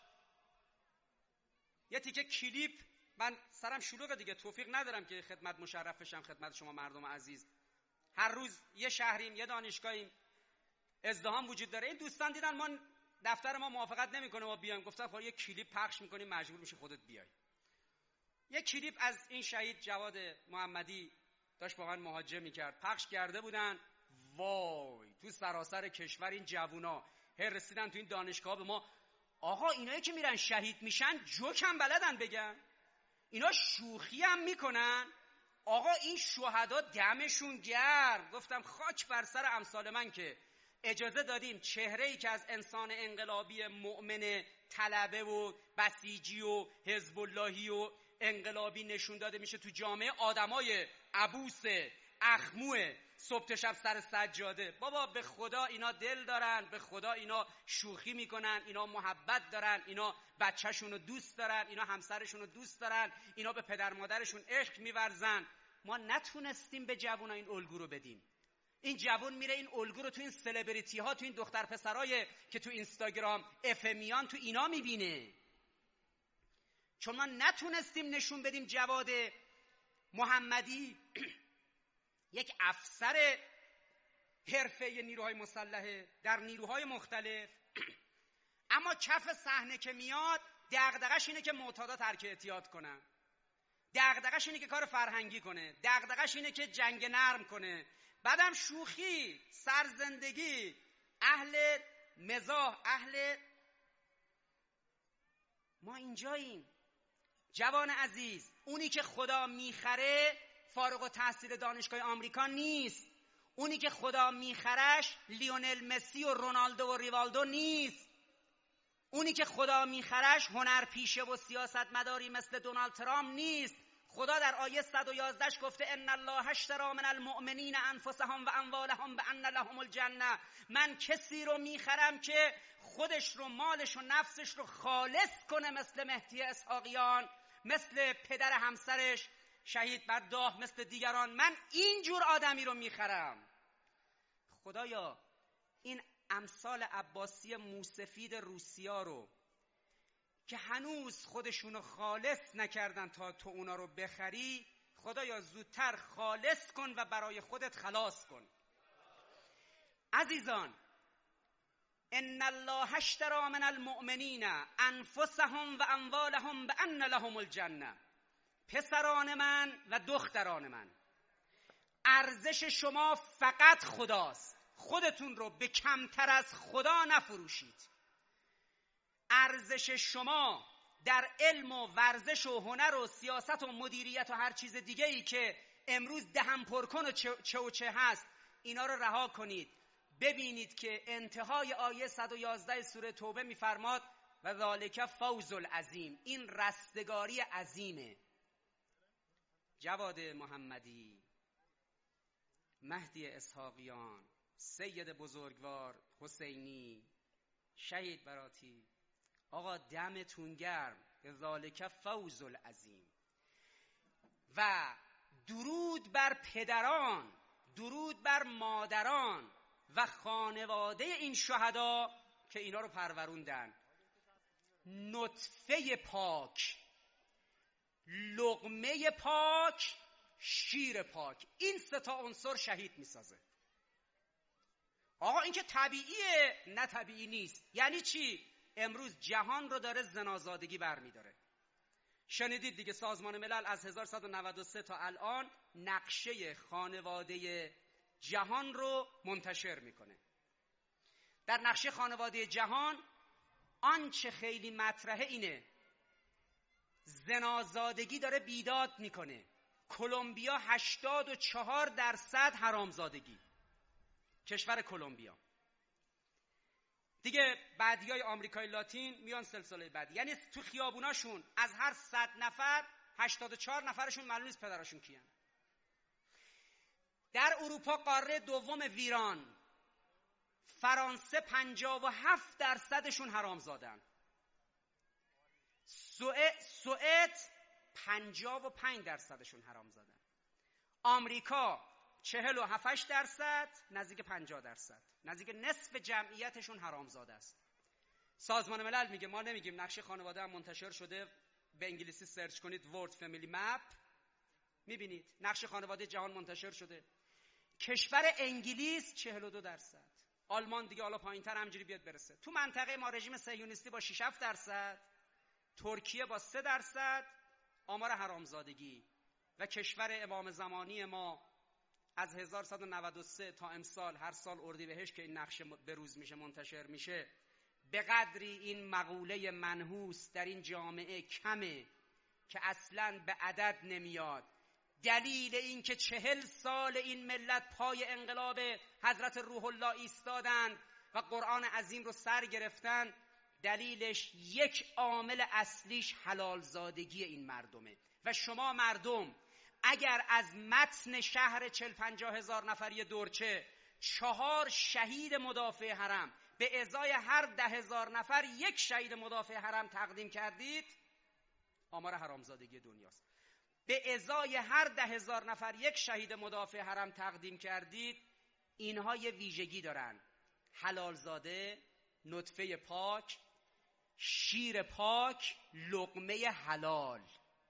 یه تیکه کلیپ، من سرم شلوغه دیگه، توفیق ندارم که خدمت مشرف بشم خدمت شما مردم عزیز. هر روز یه شهریم، یه دانشگاهیم، ازدحام وجود داره. این دوستان دیدن ما دفتر ما موافقت نمیکنه ما بیایم، گفتن خب یه کلیپ پخش میکنیم، مجبور میشی خودت بیای. یه کلیپ از این شهید جواد محمدی داشت با من مهاجم میکرد، پخش کرده بودن. وای، تو سراسر کشور این جوونا رسیدن تو این دانشگاه به ما، آقا اینایی که میرن شهید میشن جوک هم بلدن بگن، اینا شوخی هم میکنن، آقا این شهدا دمشون گرم. گفتم خاک بر سر امثال من که اجازه دادیم چهره‌ای که از انسان انقلابی مؤمن طلبه و بسیجی و حزب اللهی و انقلابی نشون داده میشه تو جامعه، آدمای عبوس اخموه صبح تا شب سر سجاده. بابا به خدا اینا دل دارن، به خدا اینا شوخی میکنن، اینا محبت دارن، اینا بچه‌شون رو دوست دارن، اینا همسرشون رو دوست دارن، اینا به پدر مادرشون عشق میورزن. ما نتونستیم به جوونا این الگو رو بدیم. این جوون میره این الگو رو تو این سلبریتی ها، تو این دختر پسرای که تو اینستاگرام افمیان، تو اینا میبینه. چون ما نتونستیم نشون بدیم جواد محمدی یک افسر حرفه‌ای نیروهای مسلحه در نیروهای مختلف، اما کف صحنه که میاد دغدغش اینه که معتادا ترک اعتیاد کنن، دغدغش اینه که کار فرهنگی کنه، دغدغش اینه که جنگ نرم کنه، بعدم شوخی، سرزندگی، اهل مزاح، اهل. ما اینجاییم. جوان عزیز، اونی که خدا میخره فارغ التحصیل دانشگاه آمریکا نیست. اونی که خدا میخرش لیونل مسی و رونالدو و ریوالدو نیست. اونی که خدا میخرش هنرپیشه و سیاستمداری مثل دونالد ترامپ نیست. خدا در آیه 111 گفته ان الله اشتری من المؤمنین انفسهم و اموالهم بان لهم الجنه. من کسی رو میخرم که خودش رو، مالش و نفسش رو خالص کنه، مثل مهدی اسحاقیان، مثل پدر همسرش شهید بداح، مثل دیگران. من اینجور آدمی رو میخرم. خدایا این امثال عباسی موسفید روسیا رو که هنوز خودشونو خالص نکردن تا تو اونا رو بخری، خدایا زودتر خالص کن و برای خودت خلاص کن. عزیزان، ان الله اشتری من المؤمنین انفسهم و اموالهم بان لهم الجنه. پسران من و دختران من، ارزش شما فقط خداست. خودتون رو به کمتر از خدا نفروشید. ارزش شما در علم و ورزش و هنر و سیاست و مدیریت و هر چیز دیگه‌ای که امروز دهن پرکن و چه و چه هست، اینا رو رها کنید. ببینید که انتهای آیه 111 سوره توبه میفرماد و ذالک فوز العظیم. این رستگاری عظیمه. جواد محمدی، مهدی اسحاقیان، سید بزرگوار حسینی، شهید براتی، آقا دمتون گرم. ذالک فوز العظیم. و درود بر پدران، درود بر مادران و خانواده این شهدا که اینا رو پروروندن. نطفه پاک، لقمه پاک، شیر پاک، این سه تا عنصر شهید میسازه. آقا این که طبیعیه؟ نه طبیعی نیست. یعنی چی؟ امروز جهان رو داره زنازادگی برمیداره. شنیدید دیگه، سازمان ملل از 1193 تا الان نقشه خانواده جهان رو منتشر میکنه. در نقشه خانواده جهان آنچه خیلی مطرحه اینه، زنازادگی داره بیداد میکنه. کلمبیا 84% حرامزادگی، کشور کلمبیا. دیگه بعدیای آمریکای لاتین میان سلسله بعدی. یعنی تو خیابوناشون از هر 100 نفر 84 نفرشون معلوم نیست پدرشون کیان. در اروپا قاره دوم ویران، فرانسه 57%شون حرامزادن. سوئد 55%شون حرامزادن. آمریکا 47%، نزدیک 50%، نزدیک نصف جمعیتشون حرامزاده است. سازمان ملل میگه، ما نمیگیم، نقشه خانواده هم منتشر شده، به انگلیسی سرچ کنید ورد فامیلی مپ، میبینید نقشه خانواده جهان منتشر شده. کشور انگلیس 42%، آلمان دیگه حالا پایین‌تر همجوری بیاد برسه. تو منطقه ما رژیم صهیونیستی با 6-7%، ترکیه با 3% آمار حرامزادگی، و کشور امام زمانی ما از 1193 تا امسال هر سال اردیبهشت که این نقشه بروز میشه منتشر میشه، به قدری این مقوله منحوس در این جامعه کمه که اصلاً به عدد نمیاد. دلیل این که 40 سال این ملت پای انقلاب حضرت روح الله ایستادند و قرآن عظیم رو سر گرفتن، دلیلش یک عامل اصلیش حلالزادگی این مردمه. و شما مردم اگر از متن شهر 40-50 هزار نفری دورچه 4 شهید مدافع حرم به ازای هر 10,000 نفر 1 شهید مدافع حرم تقدیم کردید، آمار حرامزادگی دنیاست. به ازای هر 10,000 نفر 1 شهید مدافع حرم تقدیم کردید، اینها یه ویژگی دارن: حلالزاده، نطفه پاک، شیر پاک، لقمه حلال.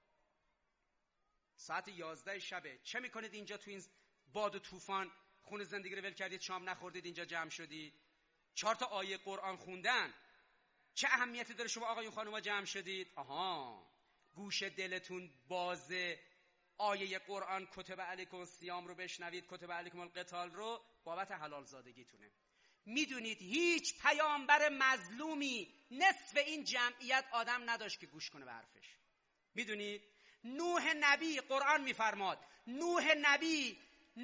ساعت 11 شبه چه میکنید اینجا تو این باد و طوفان؟ خون زندگی رو ول کردید، شام نخوردید، اینجا جمع شدید. 4 تا آیه قرآن خوندن چه اهمیتی داره شما آقایون خانوما جمع شدید؟ آها، گوش دلتون بازه، آیه قرآن کتب علیکم الصیام رو بشنوید، کتب علیکم القتال رو، بابت حلال زادگیتونه. میدونید هیچ پیامبر مظلومی نصف این جمعیت آدم نداشت که گوش کنه به حرفش. میدونید نوح نبی، قرآن میفرماد نوح نبی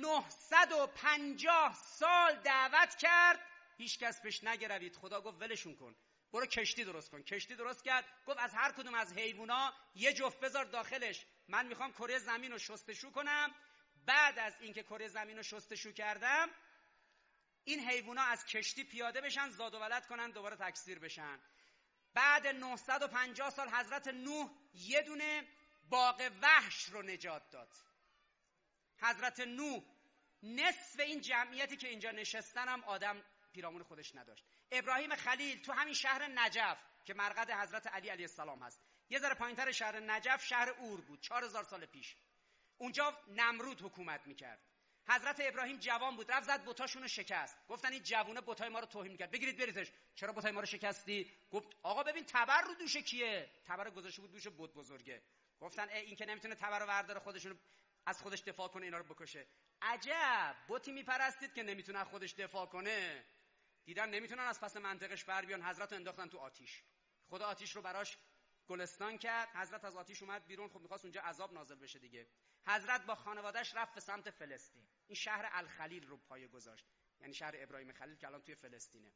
950 سال دعوت کرد، هیچ کس بهش نگروید. خدا گفت ولشون کن، برو کشتی درست کن. کشتی درست کرد، گفت از هر کدوم از حیوونا یه جفت بذار داخلش، من میخوام کره زمین رو شستشو کنم. بعد از اینکه کره زمین رو شستشو کردم، این حیوونا از کشتی پیاده بشن، زاد و ولد کنن، دوباره تکثیر بشن. بعد 950 سال حضرت نوح یه دونه باغ وحش رو نجات داد. حضرت نوح نصف این جمعیتی که اینجا نشستن هم آدم پیرامون خودش نداشت. ابراهیم خلیل تو همین شهر نجف که مرقد حضرت علی علیه السلام هست، یه ذره پایینتر شهر نجف شهر اور بود، 4000 سال پیش. اونجا نمرود حکومت میکرد. حضرت ابراهیم جوان بود، رفت زد بتاشون رو شکست. گفتن این جوونه بتای ما رو توهین میکرد، بگیرید بریزش. چرا بتای ما رو شکستی؟ گفت آقا ببین تبر رو دوش کیه؟ تبر گذاشته بود دوش بت بزرگه. گفتن این که نمیتونه تبر رو برداره خودشون از خودش دفاع کنه، اینا رو بکشه. عجب بتی میپرستید که نمیتونه از خودش دفاع کنه. دیدن نمیتونن از پس منطقش بر بیان، حضرت رو انداختن تو آتیش. خدا آتیش رو براش گلستان کرد. حضرت از آتیش اومد بیرون، خب می‌خواست اونجا عذاب نازل بشه دیگه. حضرت با خانواده‌اش رفت به سمت فلسطین. این شهر الخلیل رو پایه گذاشت، یعنی شهر ابراهیم خلیل که الان توی فلسطینه.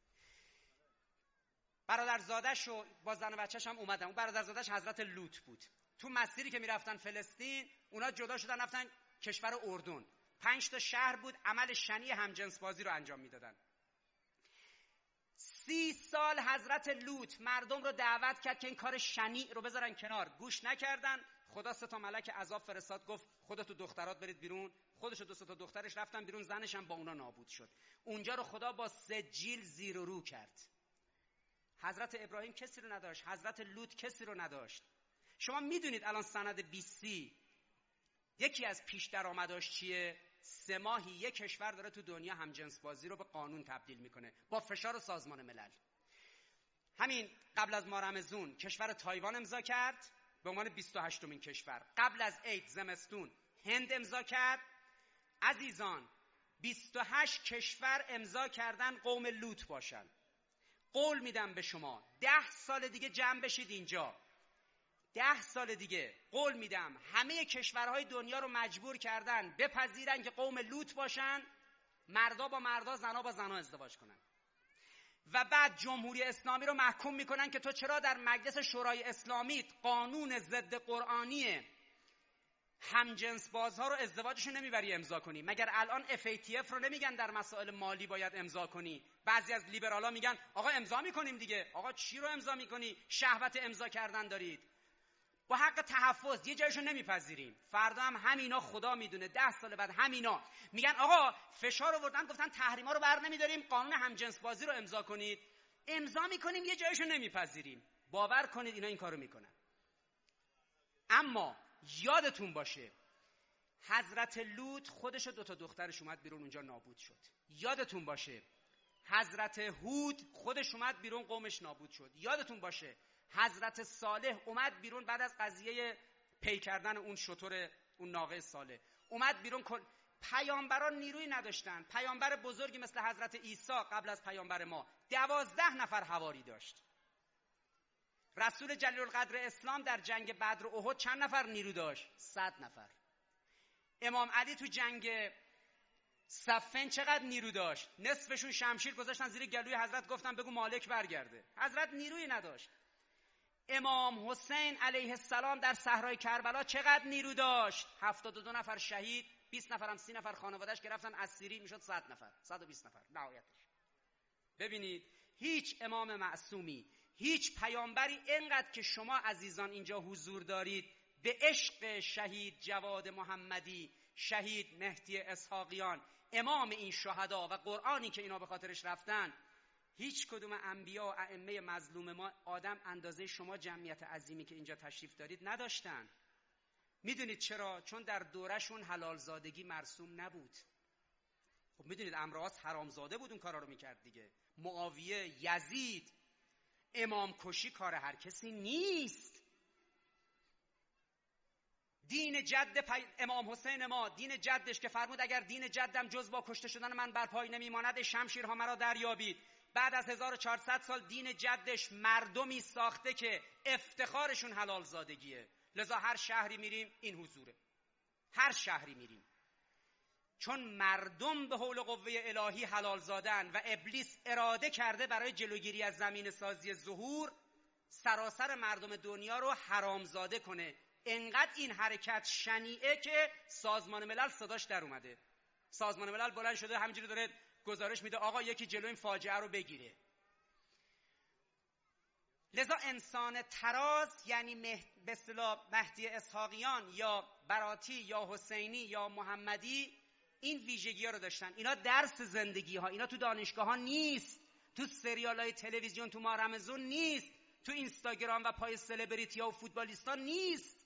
برادرزاده‌ش و با زن و بچه‌ش هم اومدن. اون برادرزاده‌ش حضرت لوط بود. تو مسیری که میرفتن فلسطین، اونا جدا شدن رفتن کشور اردن. 5 تا شهر بود، عمل شنی همجنس بازی رو انجام میدادن. 30 سال حضرت لوط مردم رو دعوت کرد که این کار شنیع رو بذارن کنار، گوش نکردن. خدا 3 تا ملک عذاب فرستاد، گفت خودت و دخترات برید بیرون. خودش و 2 تا دخترش رفتن بیرون، زنش هم با اونا نابود شد. اونجا رو خدا با سجیل زیر و رو کرد. حضرت ابراهیم کسی رو نداشت، حضرت لوط کسی رو نداشت. شما میدونید الان سند 20 یکی از پیش درآمداش چیه؟ 3 ماهی یک کشور داره تو دنیا همجنس بازی رو به قانون تبدیل میکنه با فشار سازمان ملل. همین قبل از ماه رمضان کشور تایوان امضا کرد به عنوان 28مین کشور. قبل از عید زمستون هند امضا کرد. عزیزان 28 کشور امضا کردن قوم لوط باشن. قول میدم به شما 10 سال دیگه جمع بشید اینجا، 10 سال دیگه قول میدم همه کشورهای دنیا رو مجبور کردن بپذیرن که قوم لوط باشن، مردا با مردا، زنا با زنا ازدواج کنن. و بعد جمهوری اسلامی رو محکوم میکنن که تو چرا در مجلس شورای اسلامی قانون ضد قرآنی همجنس بازها رو ازدواجشون نمیبری امضا کنی؟ مگر الان FATF رو نمیگن در مسائل مالی باید امضا کنی؟ بعضی از لیبرالا میگن آقا امضا میکنیم دیگه. آقا چی رو امضا میکنی؟ شهوت امضا کردن دارید. با حق تحفظ یه جایشو نمیپذیریم، فردا هم همینا خدا میدونه 10 سال بعد همینا میگن آقا فشار آوردن گفتن تحریما رو بر نمیداریم، قانون همجنس بازی رو امضا کنید، امضا میکنیم یه جایشو نمیپذیریم. باور کنید اینا این کارو میکنن. اما یادتون باشه حضرت لوط خودش و 2 دخترش اومد بیرون اونجا نابود شد. یادتون باشه حضرت هود خودش اومد بیرون قومش نابود شد. یادتون باشه حضرت صالح اومد بیرون بعد از قضیه پی کردن اون شتر اون ناقه صالح اومد بیرون. پیامبران نیروی نداشتن. پیامبر بزرگی مثل حضرت عیسی قبل از پیامبر ما 12 نفر حواری داشت. رسول جلیل القدر اسلام در جنگ بدر و احد چند نفر نیرو داشت؟ 100 نفر. امام علی تو جنگ صفین چقدر نیرو داشت؟ نصفشون شمشیر گذاشتن زیر گلوی حضرت گفتن بگو مالک برگرده. حضرت نیرویی نداشت. امام حسین علیه السلام در صحرای کربلا چقدر نیرو داشت؟ 72 نفر شهید، 20 نفر هم 30 نفر خانواده‌اش گرفتن اسیری، میشد 100 نفر، 120 نفر نهایتش. ببینید هیچ امام معصومی، هیچ پیامبری اینقدر که شما عزیزان اینجا حضور دارید به عشق شهید جواد محمدی، شهید مهدی اسحاقیان، امام این شهدا و قرآنی که اینا به خاطرش رفتن، هیچ کدوم انبیا و ائمه مظلوم ما آدم اندازه شما جمعیت عظیمی که اینجا تشریف دارید نداشتن. میدونید چرا؟ چون در دورشون حلال زادگی مرسوم نبود. خب میدونید امراض حرامزاده بود اون کارا رو میکرد دیگه. معاویه، یزید، امام کشی کار هر کسی نیست. دین جد امام حسین ما، دین جدش که فرمود اگر دین جدم جز با کشته شدن من بر پای نمیماند شمشیرها مرا دریابید. بعد از 1400 سال دین جدش مردمی ساخته که افتخارشون حلال زادگیه. لذا هر شهری میریم این حضوره، هر شهری میریم، چون مردم به حول قوه الهی حلال زادن و ابلیس اراده کرده برای جلوگیری از زمین سازی ظهور سراسر مردم دنیا رو حرام زاده کنه. انقدر این حرکت شنیعه که سازمان ملل صداش در اومده. سازمان ملل بلند شده همینجوری داره گزارش میده آقا یکی جلو این فاجعه رو بگیره. لذا انسان تراز یعنی به اصطلاح مهدی اسحاقیان یا براتی یا حسینی یا محمدی این ویژگی ها رو داشتن. اینا درس زندگی ها، اینا تو دانشگاه ها نیست، تو سریال های تلویزیون تو ماه رمضان نیست، تو اینستاگرام و پای سلبریتی ها و فوتبالیستا نیست.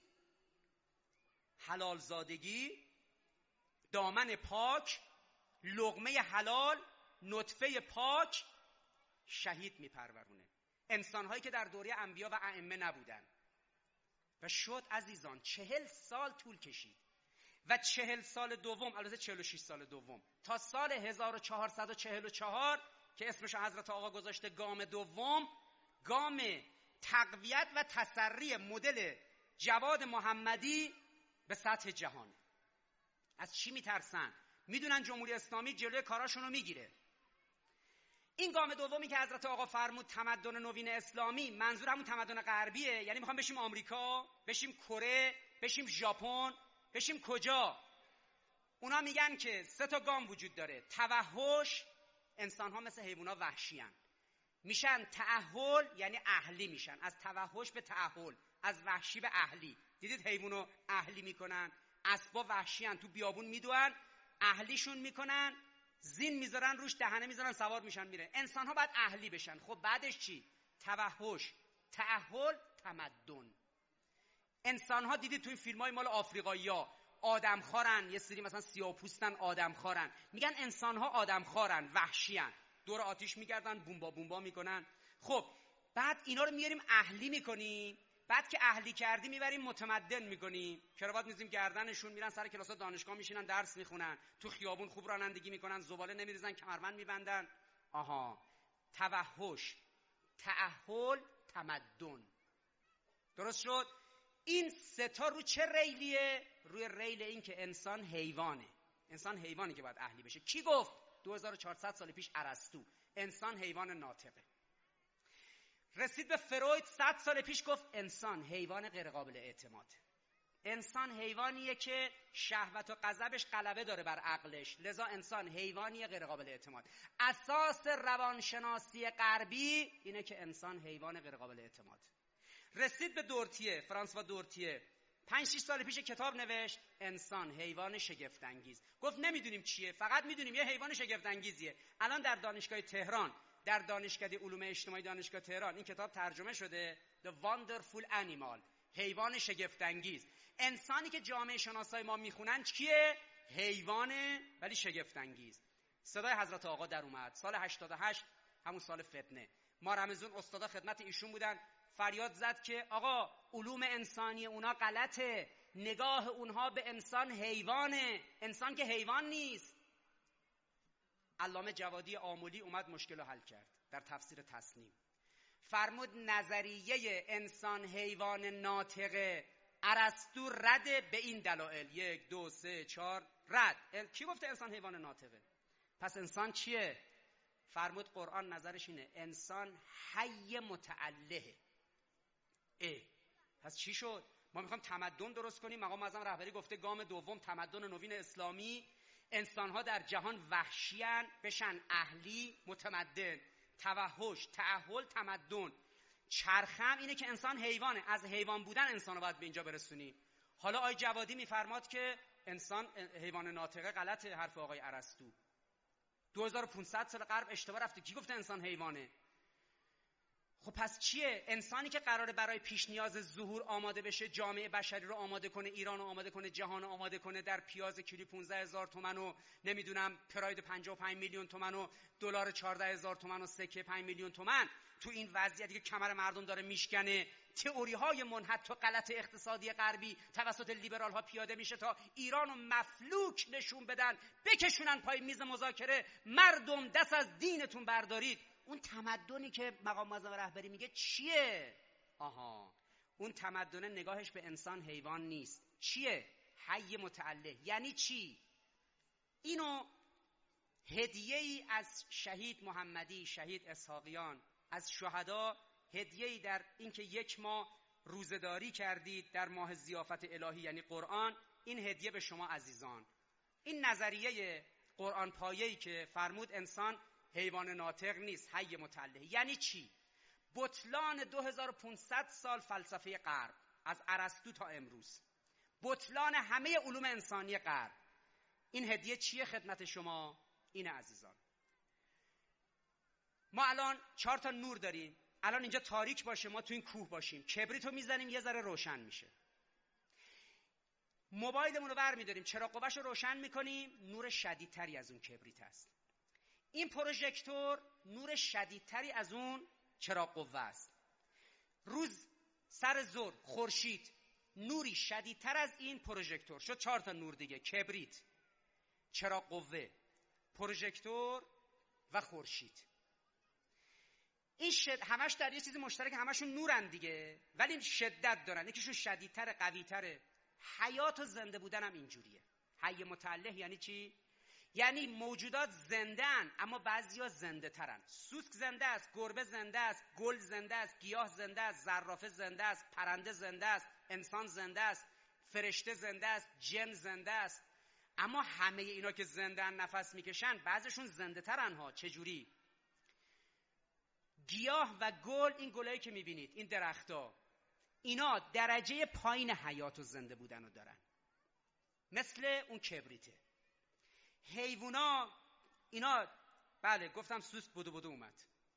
حلال زادگی، دامن پاک، لقمه حلال، نطفه پاک، شهید میپرورونه. انسان‌هایی که در دوره انبیا و ائمه نبودن و شد عزیزان 40 سال طول کشید و 40 سال دوم، البته 46 سال دوم تا سال 1444 که اسمش حضرت آقا گذاشته گام دوم، گام تقویت و تسری مدل جواد محمدی به سطح جهان. از چی میترسن؟ میدونن جمهوری اسلامی جلوی کاراشونو میگیره. این گام دومی که حضرت آقا فرمود تمدن نوین اسلامی، منظور همون تمدن غربیه. یعنی میخوام بشیم آمریکا، بشیم کره، بشیم ژاپن، بشیم کجا؟ اونا میگن که 3 تا گام وجود داره. توحش، انسان ها مثل حیوونا وحشی ان. میشن تأهل، یعنی اهلی میشن. از توحش به تأهل، از وحشی به اهلی. دیدید حیوانو اهلی میکنن؟ اسبا وحشی ان، تو بیابون میدوئن، اهلیشون میکنن، زین میذارن روش، دهنه میذارن، سوار میشن میره. انسان ها باید اهلی بشن. خب بعدش چی؟ توحش، تأهل، تمدن. انسان ها دیدید تو این فیلم های مال آفریقایی‌ها آدمخوارن، یه سری مثلا سیاه‌پوستن آدمخوارن، میگن انسان ها آدمخوارن، وحشیان، دور آتیش میگردن، بومبا میکنن. خب بعد اینا رو میاریم اهلی میکنیم، بعد که اهلی کردی میبریم متمدن میکنیم، کراوات میذاریم گردنشون، میرن سر کلاس‌ها دانشگاه میشینن درس میخونن، تو خیابون خوب رانندگی میکنن، زباله نمیریزن، کمربند میبندن. آها، توحش، تأهل، تمدن. درست شد؟ این 3 تا رو چه ریلیه؟ روی ریل این که انسان حیوانه. انسان حیوانی که باید اهلی بشه. کی گفت؟ 2400 سال پیش ارسطو. انسان حیوان ناطقه. رسید به فروید 100 سال پیش گفت انسان حیوان غیر قابل اعتماد. انسان حیوانیه که شهوت و غضبش غلبه داره بر عقلش، لذا انسان حیوانیه غیر قابل اعتماد. اساس روانشناسی غربی اینه که انسان حیوان غیر قابل اعتماد. رسید به دورتیه، فرانسوا دورتیه. 5-6 سال پیش کتاب نوشت انسان حیوان شگفت انگیز. گفت نمیدونیم چیه، فقط میدونیم یه حیوان شگفت انگیزیه. الان در دانشگاه تهران، در دانشکده علوم اجتماعی دانشگاه تهران این کتاب ترجمه شده The Wonderful Animal، حیوان شگفت انگیز. انسانی که جامعه شناسای ما میخونن کیه؟ حیوانه ولی شگفت انگیز. صدای حضرت آقا در اومد سال 88، همون سال فتنه. ما رمضان استادا خدمت ایشون بودن، فریاد زد که آقا علوم انسانی اونا غلطه، نگاه اونها به انسان حیوانه، انسان که حیوان نیست. علامه جوادی آملی اومد مشکل رو حل کرد در تفسیر تسنیم. فرمود نظریه انسان حیوان ناطقه ارسطو رد به این دلایل 1 2 3 4 رد. کی گفته انسان حیوان ناطقه؟ پس انسان چیه؟ فرمود قرآن نظرش اینه انسان حی متعلهه. پس چی شد؟ ما میخوایم تمدن درست کنیم. مقام معظم رهبری گفته گام دوم تمدن نوین اسلامی، انسانها در جهان وحشیان بشن اهلی متمدن، توحش، تأهل، تمدن. چرخم اینه که انسان حیوانه، از حیوان بودن انسانو باید به اینجا برسونی. حالا آقای جوادی میفرماد که انسان حیوان ناطقه غلطه، حرف آقای ارسطو. 2500 سال غرب اشتباه رفته. کی گفته انسان حیوانه؟ خب پس چیه؟ انسانی که قراره برای پیش نیاز ظهور آماده بشه، جامعه بشری رو آماده کنه، ایران رو آماده کنه، جهان رو آماده کنه، در پیاز کیلو 15000 تومان و نمیدونم پراید 55 میلیون تومان و دلار 14000 تومان و سکه 5 میلیون تومان، تو این وضعیتی که کمر مردم داره میشکنه، تئوری های منحط و غلط اقتصادی غربی توسط لیبرال ها پیاده میشه تا ایران رو مفلوک نشون بدن، بکشونن پای میز مذاکره، مردم دست از دینتون بردارید. اون تمدنی که مقام معظم رهبری میگه چیه؟ آها، اون تمدن نگاهش به انسان حیوان نیست. چیه؟ حی متعله. یعنی چی؟ اینو هدیه‌ای از شهید محمدی، شهید اسحاقیان، از شهدا، هدیه‌ای در اینکه 1 ماه روزه‌داری کردید در ماه ضیافت الهی یعنی قرآن، این هدیه به شما عزیزان. این نظریه قرآن پایه‌ای که فرمود انسان حیوان ناطق نیست، حی متعله. یعنی چی؟ بطلان 2500 سال فلسفه غرب از ارسطو تا امروز، بطلان همه علوم انسانی غرب. این هدیه چیه خدمت شما؟ این عزیزان، ما الان 4 تا نور داریم. الان اینجا تاریک باشه، ما تو این کوه باشیم، کبریتو میزنیم یه ذره روشن میشه. موبایلمون رو برمی‌داریم، چراغ قوه‌شو روشن میکنیم، نور شدیدتری از اون کبریت است. این پروژکتور نور شدیدتری از اون چراغ قوه است. روز سر ظهر خورشید نوری شدیدتر از این پروژکتور. شد 4 تا نور دیگه: کبریت، چراغ قوه، پروژکتور و خورشید. این همش در یه چیزی مشترک، همشون نورن دیگه، ولی شدت دارن. یکیشون شدیدتره، قوی‌تره. حیات و زنده بودن هم اینجوریه. حی متعله یعنی چی؟ یعنی موجودات زنده‌ان اما بعضیا زنده ترن. سوسک زنده است، گربه زنده است، گل زنده است، گیاه زنده است، زرافه زنده است، پرنده زنده است، انسان زنده است، فرشته زنده است، جن زنده است. اما همه اینا که زنده‌ان، نفس میکشن، بعضیشون زنده ترن ها. چجوری؟ گیاه و گل، این گلایی که میبینید، این درخت‌ها، اینا درجه پایین حیات و زنده بودن رو دارن، مثل اون کبریته. حیوونا اینا، بله گفتم سوسک بدو اومد،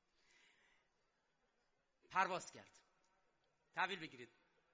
پرواز کرد، تحویل بگیرید.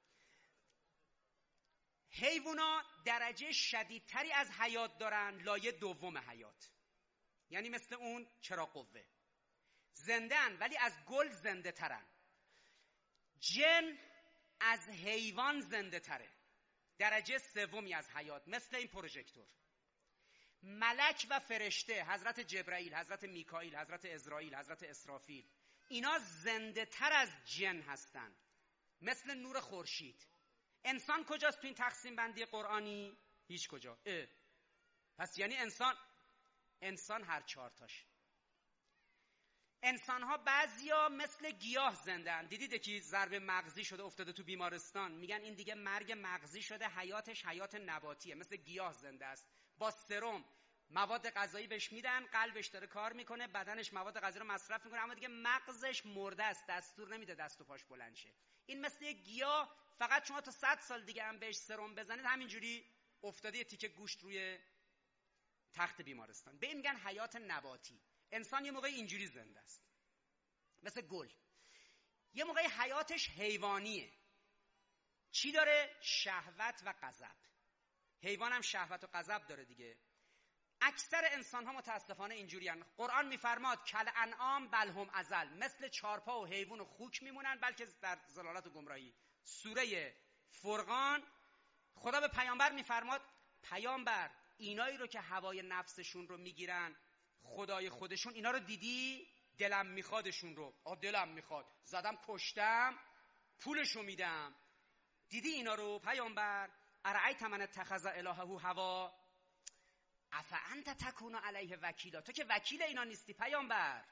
حیوونا درجه شدیدتری از حیات دارن، لایه دوم حیات، یعنی مثل اون چراغ قوه، زنده‌ان ولی از گل زنده ترن. جن از حیوان زنده تره، درجه سومی از حیات، مثل این پروژکتور. ملک و فرشته، حضرت جبرائیل، حضرت میکائیل، حضرت عزرائیل، حضرت اسرافیل، اینا زنده تر از جن هستن، مثل نور خورشید. انسان کجاست تو این تقسیم بندی قرآنی؟ هیچ کجا. پس یعنی انسان هر 4 تاش. انسان‌ها بعضیا مثل گیاه زنده‌اند. دیدید که ضربه مغزی شده افتاده تو بیمارستان، میگن این دیگه مرگ مغزی شده، حیاتش حیات نباتیه، مثل گیاه زنده است، با سرم مواد غذایی بهش میدن، قلبش داره کار میکنه، بدنش مواد غذایی رو مصرف میکنه، اما دیگه مغزش مرده است، دستور نمیده دست و پاش بلند شه. این مثل یک گیاه، فقط شما تا 100 سال دیگه هم بهش سرم بزنید همینجوری افتاده یه تیکه گوشت روی تخت بیمارستان. به این میگن حیات نباتی. انسان یه موقعی اینجوری زنده است مثل گل، یه موقعی حیاتش حیوانیه. چی داره؟ شهوت و غضب. حیوان هم شهوت و غضب داره دیگه. اکثر انسان ها متاسفانه اینجوری هستند. قرآن میفرماد کل انعام بل هم اضل، مثل چارپا و حیوان و خوک میمونن بلکه در ضلالت و گمراهی. سوره فرقان خدا به پیامبر میفرماد پیامبر اینایی رو که هوای نفسشون رو میگیرن خدای خودشون، اینا رو دیدی؟ دلم میخوادشون رو. دلم میخواد، زدم کشتم پولشو میدم. دیدی اینا رو پیامبر؟ ارایت من اتخذ الهه هوا افانت تکون علیه وکیلا. تو که وکیل اینا نیستی پیامبر.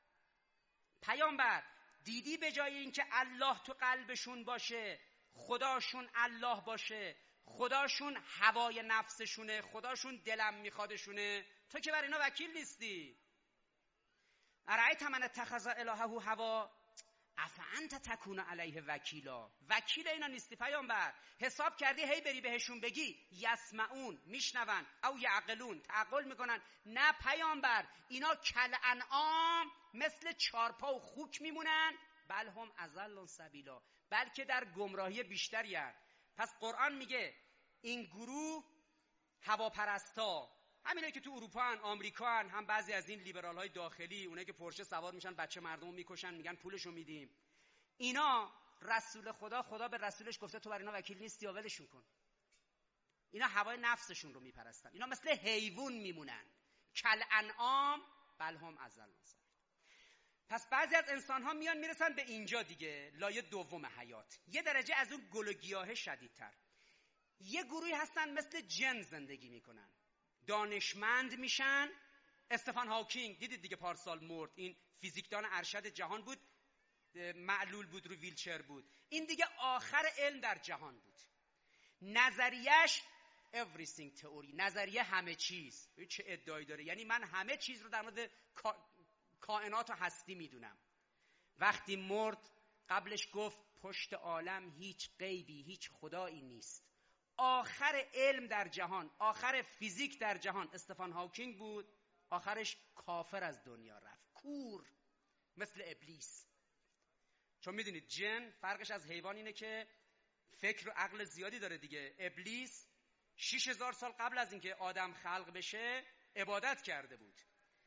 دیدی به جای اینکه الله تو قلبشون باشه، خداشون الله باشه، خداشون هوای نفسشونه، خداشون دلم میخوادشونه، تو که بر اینا وکیل نیستی. ارایت من اتخذ الهه هوا افانت تکون علیه وکیلا. وکیل اینا نیستی پیامبر. حساب کردی هی بری بهشون بگی یسمعون، میشنون، او یعقلون، تعقل میکنن؟ نه پیامبر، اینا کل انعام، مثل چارپا و خوک میمونن، بل هم اضل سبیلا، بلکه در گمراهی بیشتری هست. پس قرآن میگه این گروه هواپرستا، همینایی که تو اروپا هن، آمریکا هن، هم بعضی از این لیبرال های داخلی، اونایی که پرشه سوار میشن بچه مردمو میکشن میگن پولشو میدیم، اینا رسول خدا به رسولش گفته تو بر اینا وکیل نیستی، ولشون کن. اینا هوای نفسشون رو میپرستن، اینا مثل حیوان میمونن، کل انعام بل هم اضل. پس بعضی از انسان ها میان میرسن به اینجا دیگه، لایه دوم حیات، یه درجه از اون گل و گیاه شدیدتر. یه گروهی هستن مثل جن زندگی میکنن، دانشمند میشن. استفان هاکینگ دیدید دیگه، پارسال مرد. این فیزیکدان ارشد جهان بود، معلول بود، رو ویلچر بود. این دیگه آخر علم در جهان بود. نظریش everything theory، نظریه همه چیز. چه ادعایی داره؟ یعنی من همه چیز رو در مورد کائنات و هستی میدونم. وقتی مرد قبلش گفت پشت عالم هیچ غیبی، هیچ خدایی نیست. آخر علم در جهان، آخر فیزیک در جهان استفان هاکینگ بود. آخرش کافر از دنیا رفت، کور، مثل ابلیس. چون میدونید جن فرقش از حیوان اینه که فکر و عقل زیادی داره دیگه. ابلیس 6000 سال قبل از اینکه آدم خلق بشه عبادت کرده بود.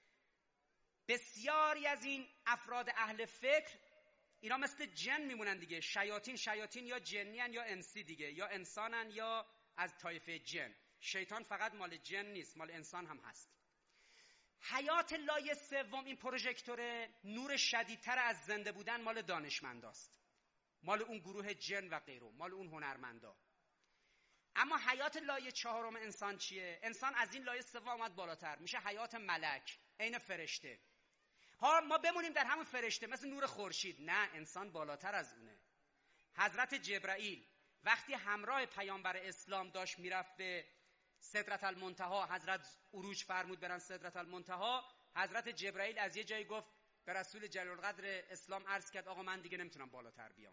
بسیاری از این افراد اهل فکر اینا مثل جن میمونن دیگه. شیاطین یا جنیان یا انسی دیگه، یا انسانن یا از طایفه جن. شیطان فقط مال جن نیست، مال انسان هم هست. حیات لایه سوم، این پروژکتور نور شدیدتر از زنده بودن، مال دانشمنداست، مال اون گروه جن و غیره، مال اون هنرمندا. اما حیات لایه چهارم انسان چیه؟ انسان از این لایه سوم اومد بالاتر، میشه حیات ملک، عین فرشته. ها ما بمونیم در همون فرشته مثل نور خورشید؟ نه، انسان بالاتر از اونه. حضرت جبرائیل وقتی همراه پیامبر اسلام داشت میرفت به سدرة المنتهی، حضرت عروج فرمود برن سدرة المنتهی، حضرت جبرائیل از یه جایی گفت به رسول جلیل القدر اسلام عرض کرد آقا من دیگه نمیتونم بالاتر بیام.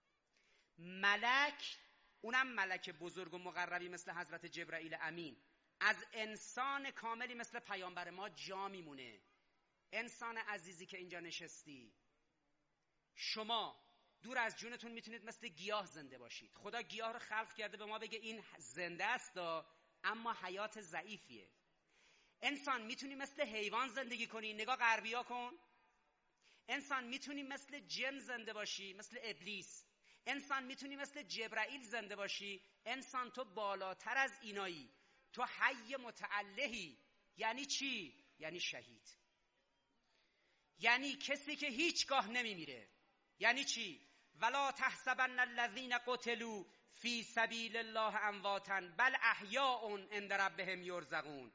ملک، اونم ملک بزرگ و مقربی مثل حضرت جبرائیل امین، از انسان کاملی مثل پیامبر ما جا میمونه. انسان عزیزی که اینجا نشستی، شما دور از جونتون میتونید مثل گیاه زنده باشید. خدا گیاه رو خلق کرده به ما بگه این زنده است اما حیات ضعیفیه. انسان میتونی مثل حیوان زندگی کنی، نگاه غربیا کن. انسان میتونی مثل جن زنده باشی، مثل ابلیس. انسان میتونی مثل جبرائیل زنده باشی. انسان تو بالاتر از اینایی، تو حی متعلهی. یعنی چی؟ یعنی شهید، یعنی کسی که هیچگاه نمیمیره. یعنی چی؟ ولا تحسبن الذين قتلوا فی سبیل الله امواتا بل احیاء عند ربهم یرزقون.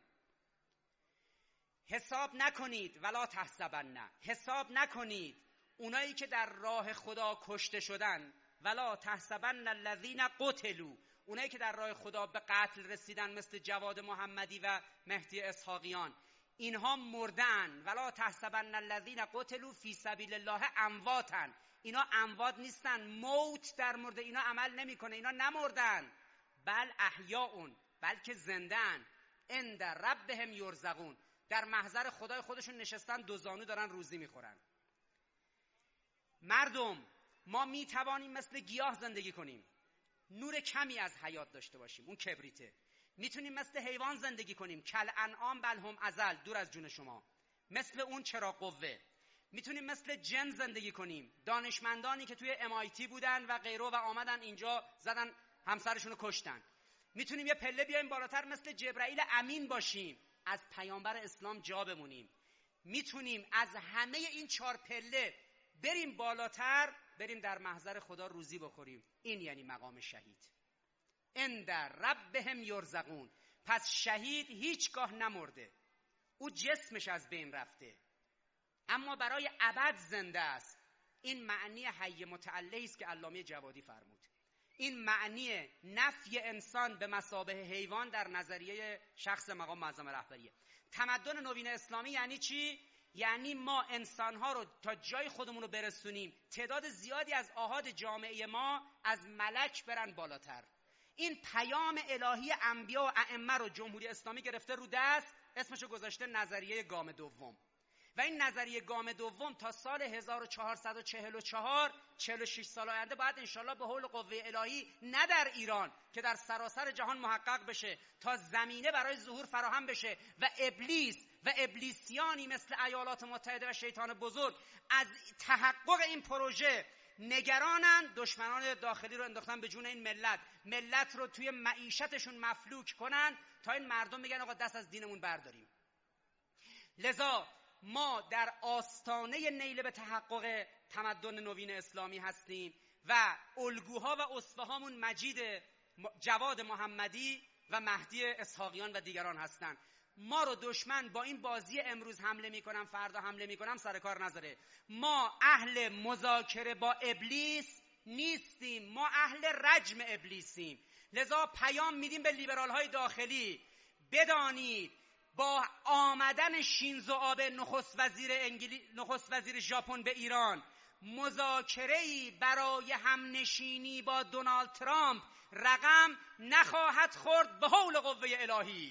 حساب نکنید، ولا تحسبن، حساب نکنید اونایی که در راه خدا کشته شدن، ولا تحسبن الذين قتلوا، اونایی که در راه خدا به قتل رسیدن مثل جواد محمدی و مهدی اسحاقیان، اینها مردن. ولا تحسبن الذین قتلوا فی سبیل الله امواتن. اینا اموات نیستن، موت در مرده اینا عمل نمیکنه، اینا نمردن. بل احیاء، بلکه زنده‌اند. عند ربهم یرزقون، در محضر خدای خودشون نشستن، دو زانو دارن روزی میخورن. مردم، ما میتوانیم مثل گیاه زندگی کنیم، نور کمی از حیات داشته باشیم، اون کبریته. میتونیم مثل حیوان زندگی کنیم، کل انعام بل هم اضل، دور از جون شما، مثل اون چراغ قوه. میتونیم مثل جن زندگی کنیم، دانشمندانی که توی MIT بودن و غیره و آمدن اینجا زدن همسرشون رو کشتن. میتونیم یه پله بیایم بالاتر مثل جبرائیل امین باشیم، از پیامبر اسلام جا بمونیم. میتونیم از همه این 4 پله بریم بالاتر، بریم در محضر خدا روزی بخوریم. این یعنی مقام شهید. عند ربهم یرزقون. پس شهید هیچگاه نمرده، او جسمش از بین رفته اما برای ابد زنده است. این معنی حی متعلی است که علامه جوادی فرمود. این معنی نفی انسان به مثابه حیوان در نظریه شخص مقام معظم رهبریه. تمدن نوین اسلامی یعنی چی؟ یعنی ما انسانها رو تا جای خودمون رو برسونیم، تعداد زیادی از آحاد جامعه ما از ملک برن بالاتر. این پیام الهی انبیا و ائمه رو جمهوری اسلامی گرفته رو دست، اسمشو گذاشته نظریه گام دوم. و این نظریه گام دوم تا سال 1444 46 سال آینده باید انشالله به حول قوه الهی نه در ایران که در سراسر جهان محقق بشه، تا زمینه برای ظهور فراهم بشه و ابلیس و ابلیسیانی مثل ایالات متحده و شیطان بزرگ از تحقق این پروژه نگرانن. دشمنان داخلی رو انداختن به جون این ملت رو توی معیشتشون مفلوک کنن تا این مردم بگن آقا دست از دینمون برداریم. لذا ما در آستانه نیل به تحقق تمدن نوین اسلامی هستیم و الگوها و اسوهامون مجید جواد محمدی و مهدی اسحاقیان و دیگران هستند. ما رو دشمن با این بازی امروز حمله میکنم فردا حمله میکنم سر کار نذاره. ما اهل مذاکره با ابلیس نیستیم، ما اهل رجم ابلیسیم. لذا پیام میدیم به لیبرال های داخلی، بدانید با آمدن شینزو آبه نخست وزیر ژاپن به ایران، مذاکره‌ای برای همنشینی با دونالد ترامپ رقم نخواهد خورد به حول قوه الهی.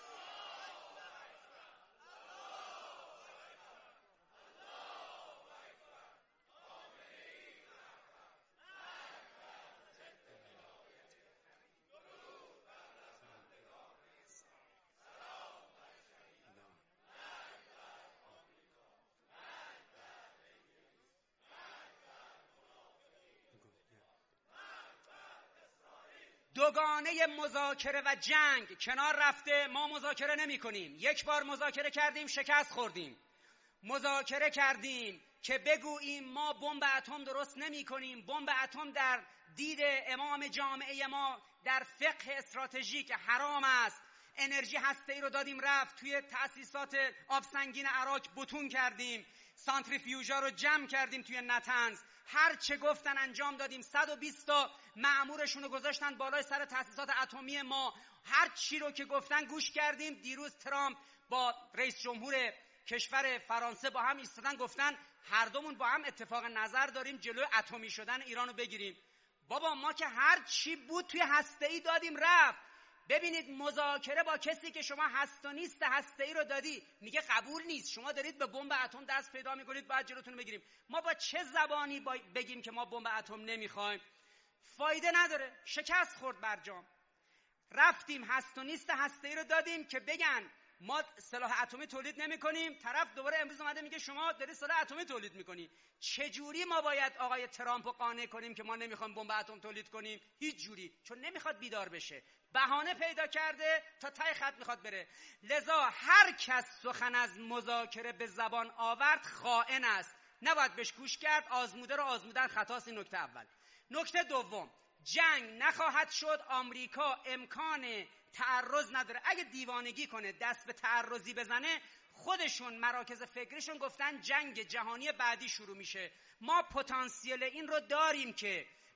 دوگانه مذاکره و جنگ کنار رفته. ما مذاکره نمی کنیم. یک بار مذاکره کردیم شکست خوردیم. مذاکره کردیم که بگوییم ما بمب اتم درست نمی کنیم. بمب اتم در دید امام جامعه ما در فقه استراتژیک حرام است. انرژی هسته‌ای رو دادیم رفت، توی تأسیسات آبسنگین عراق بتون کردیم، سانتریفیوژا رو جمع کردیم توی نتنز، هر چه گفتن انجام دادیم. 120 تا مأمورشون رو گذاشتن بالای سر تأسیسات اتمی ما، هر چی رو که گفتن گوش کردیم. دیروز ترامپ با رئیس جمهور کشور فرانسه با هم ایستادن، گفتن هر دومون با هم اتفاق نظر داریم جلوی اتمی شدن ایران رو بگیریم. بابا ما که هر چی بود توی هسته‌ای دادیم رفت. ببینید مذاکره با کسی که شما هست و نیست هسته‌ای رو دادی میگه قبول نیست، شما دارید به بمب اتم دست پیدا میکنید، باید جلوتون بگیریم. ما با چه زبانی بگیم که ما بمب اتم نمیخوایم؟ فایده نداره. شکست خورد برجام. رفتیم هست و نیست هسته‌ای رو دادیم که بگن ما سلاح اتمی تولید نمی‌کنیم. طرف دوباره امروز اومده میگه شما دارید سلاح اتمی تولید می‌کنید. چجوری ما باید آقای ترامپ رو قانع کنیم که ما نمی‌خوایم بمب اتم تولید کنیم؟ هیچ جوری، چون نمی‌خواد بیدار بشه. بهانه پیدا کرده تا ته خط می‌خواد بره. لذا هر کس سخن از مذاکره به زبان آورد خائن است، نباید بهش گوش کرد. آزموده رو آزمودن خطاست. این نکته اول. نکته دوم، جنگ نخواهد شد. آمریکا امکان تعرض نداره. اگه دیوانگی کنه دست به تعرضی بزنه، خودشون مراکز فکریشون گفتن جنگ جهانی بعدی شروع میشه. ما پتانسیل این رو داریم که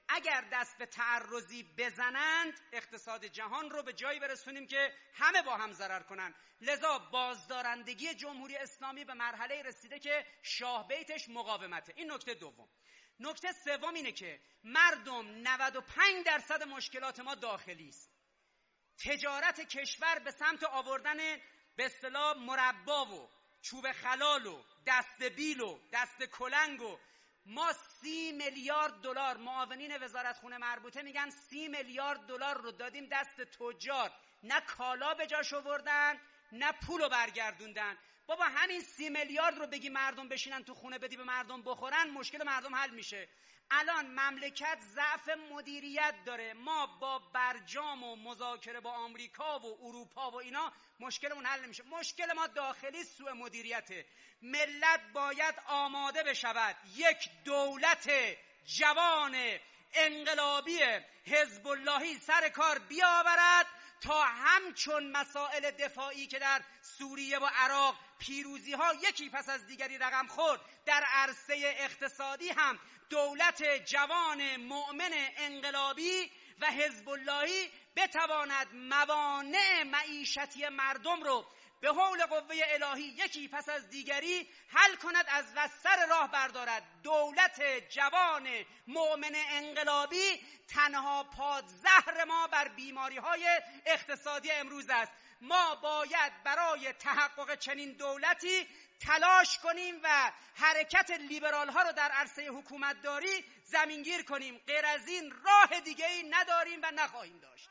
اگر دست به تعرضی بزنند اقتصاد جهان رو به جایی برسونیم که همه با هم ضرر کنن. لذا بازدارندگی جمهوری اسلامی به مرحله رسیده که شاه بیتش مقاومته. این نکته دوم. نکته سوم اینه که مردم 95% مشکلات ما داخلی است. تجارت کشور به سمت آوردن به اصطلاح مربا و چوب خلال و دست بیل و دست کلنگ و ما 30 میلیارد دلار، معاونین وزارتخونه مربوطه میگن 30 میلیارد دلار رو دادیم دست تجار، نه کالا به جاش آوردن نه پولو برگردوندن. بابا همین 30 میلیارد رو بگی مردم بشینن تو خونه بدی به مردم بخورن، مشکل مردم حل میشه. الان مملکت ضعف مدیریت داره. ما با برجام و مذاکره با آمریکا و اروپا و اینا مشکلمون حل نمیشه. مشکل ما داخلی سوء مدیریته. ملت باید آماده بشود یک دولت جوان انقلابی حزب اللهی سر کار بیاورد تا همچون مسائل دفاعی که در سوریه و عراق پیروزی ها یکی پس از دیگری رقم خورد، در عرصه اقتصادی هم دولت جوان مؤمن انقلابی و حزب اللهی بتواند موانع معیشتی مردم رو به حول قوه الهی یکی پس از دیگری حل کند، از سر راه بردارد. دولت جوان مؤمن انقلابی تنها پادزهر ما بر بیماری‌های اقتصادی امروز است. ما باید برای تحقق چنین دولتی تلاش کنیم و حرکت لیبرال ها رو در عرصه حکومتداری زمینگیر کنیم. غیر از این راه دیگه‌ای نداریم و نخواهیم داشت.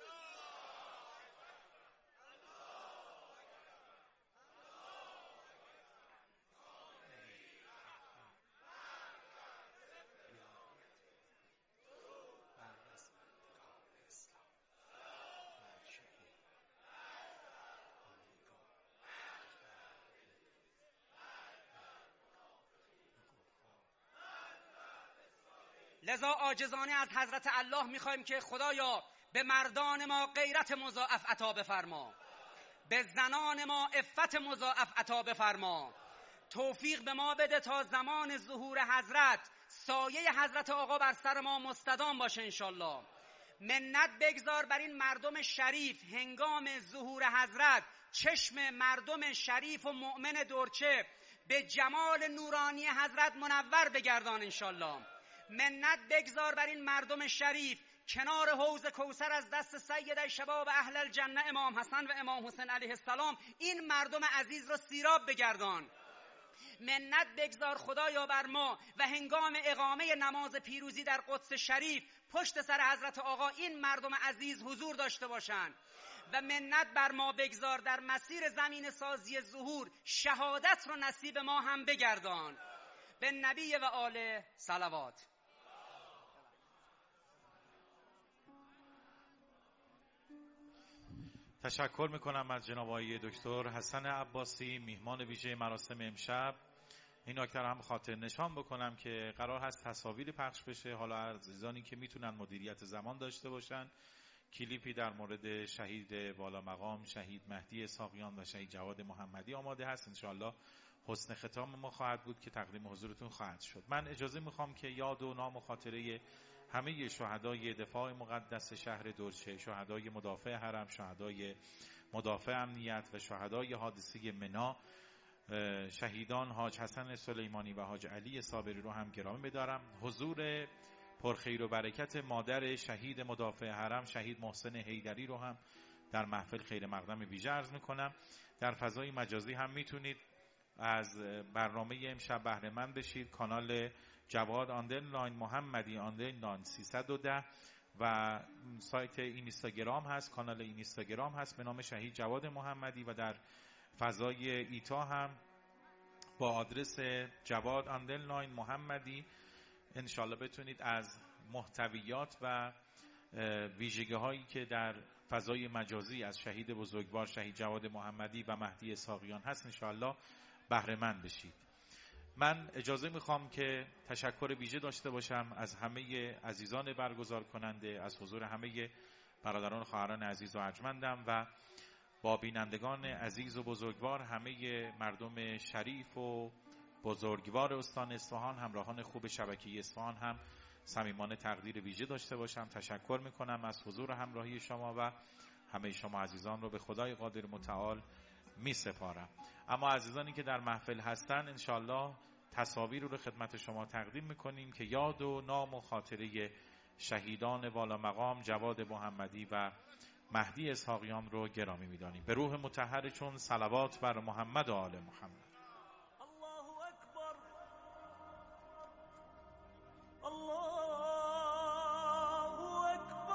لذا عاجزانه از حضرت الله میخوایم که خدایا به مردان ما غیرت مضاعف عطا بفرما، به زنان ما عفت مضاعف عطا بفرما، توفیق به ما بده تا زمان ظهور حضرت سایه حضرت آقا بر سر ما مستدام باشه انشالله. منت بگذار بر این مردم شریف هنگام ظهور حضرت چشم مردم شریف و مؤمن دورچه به جمال نورانی حضرت منور بگردان انشالله. منت بگذار بر این مردم شریف کنار حوض کوثر از دست سید شباب اهل الجنه امام حسن و امام حسین علیه السلام این مردم عزیز را سیراب بگردان. منت بگذار خدایا بر ما و هنگام اقامه نماز پیروزی در قدس شریف پشت سر حضرت آقا این مردم عزیز حضور داشته باشند. و منت بر ما بگذار در مسیر زمین سازی ظهور شهادت رو نصیب ما هم بگردان. به نبی و آل صلوات. تشکر میکنم از جناب آقای دکتر حسن عباسی میهمان ویژه مراسم امشب. این نکته هم خاطر نشان بکنم که قرار هست تصاویر پخش بشه. حالا عزیزانی که میتونن مدیریت زمان داشته باشن کلیپی در مورد شهید والا مقام شهید مهدی اسحاقیان و شهید جواد محمدی آماده هست. انشاءالله حسن ختام ما خواهد بود که تقدیم حضورتون خواهد شد. من اجازه میخوام که یاد و نام و خاطره همه شهدای دفاع مقدس شهر دورچه، شهدای مدافع حرم، شهدای مدافع امنیت و شهدای حادثه منا، شهیدان حاج حسن سلیمانی و حاج علی صابری رو هم گرامی بدارم. حضور پرخیر و برکت مادر شهید مدافع حرم شهید محسن حیدری رو هم در محفل خیر مقدم ویژه عرض میکنم. در فضای مجازی هم میتونید از برنامه امشب بهره مند بشید. کانال جواد آندرلاین محمدی آندرلاین 310 و سایت اینستاگرام هست، کانال اینستاگرام هست به نام شهید جواد محمدی و در فضای ایتا هم با آدرس جواد آندرلاین محمدی انشالله بتونید از محتویات و ویژگی هایی که در فضای مجازی از شهید بزرگوار شهید جواد محمدی و مهدی اسحاقیان هست انشالله بهره مند بشید. من اجازه میخوام که تشکر ویژه داشته باشم از همه عزیزان برگزار کننده، از حضور همه برادران و خواهران عزیز و ارجمندم و با بینندگان عزیز و بزرگوار، همه مردم شریف و بزرگوار استان اصفهان، همراهان خوب شبکه اصفهان هم صمیمانه تقدیر ویژه داشته باشم. تشکر میکنم از حضور همراهی شما و همه شما عزیزان رو به خدای قادر متعال می سپارم. اما عزیزانی که در محفل هستن انشالله تصاویر رو خدمت شما تقدیم میکنیم که یاد و نام و خاطره شهیدان والا مقام جواد محمدی و مهدی اسحاقیان رو گرامی میدانیم. به روح مطهر چون صلوات بر محمد و آل محمد.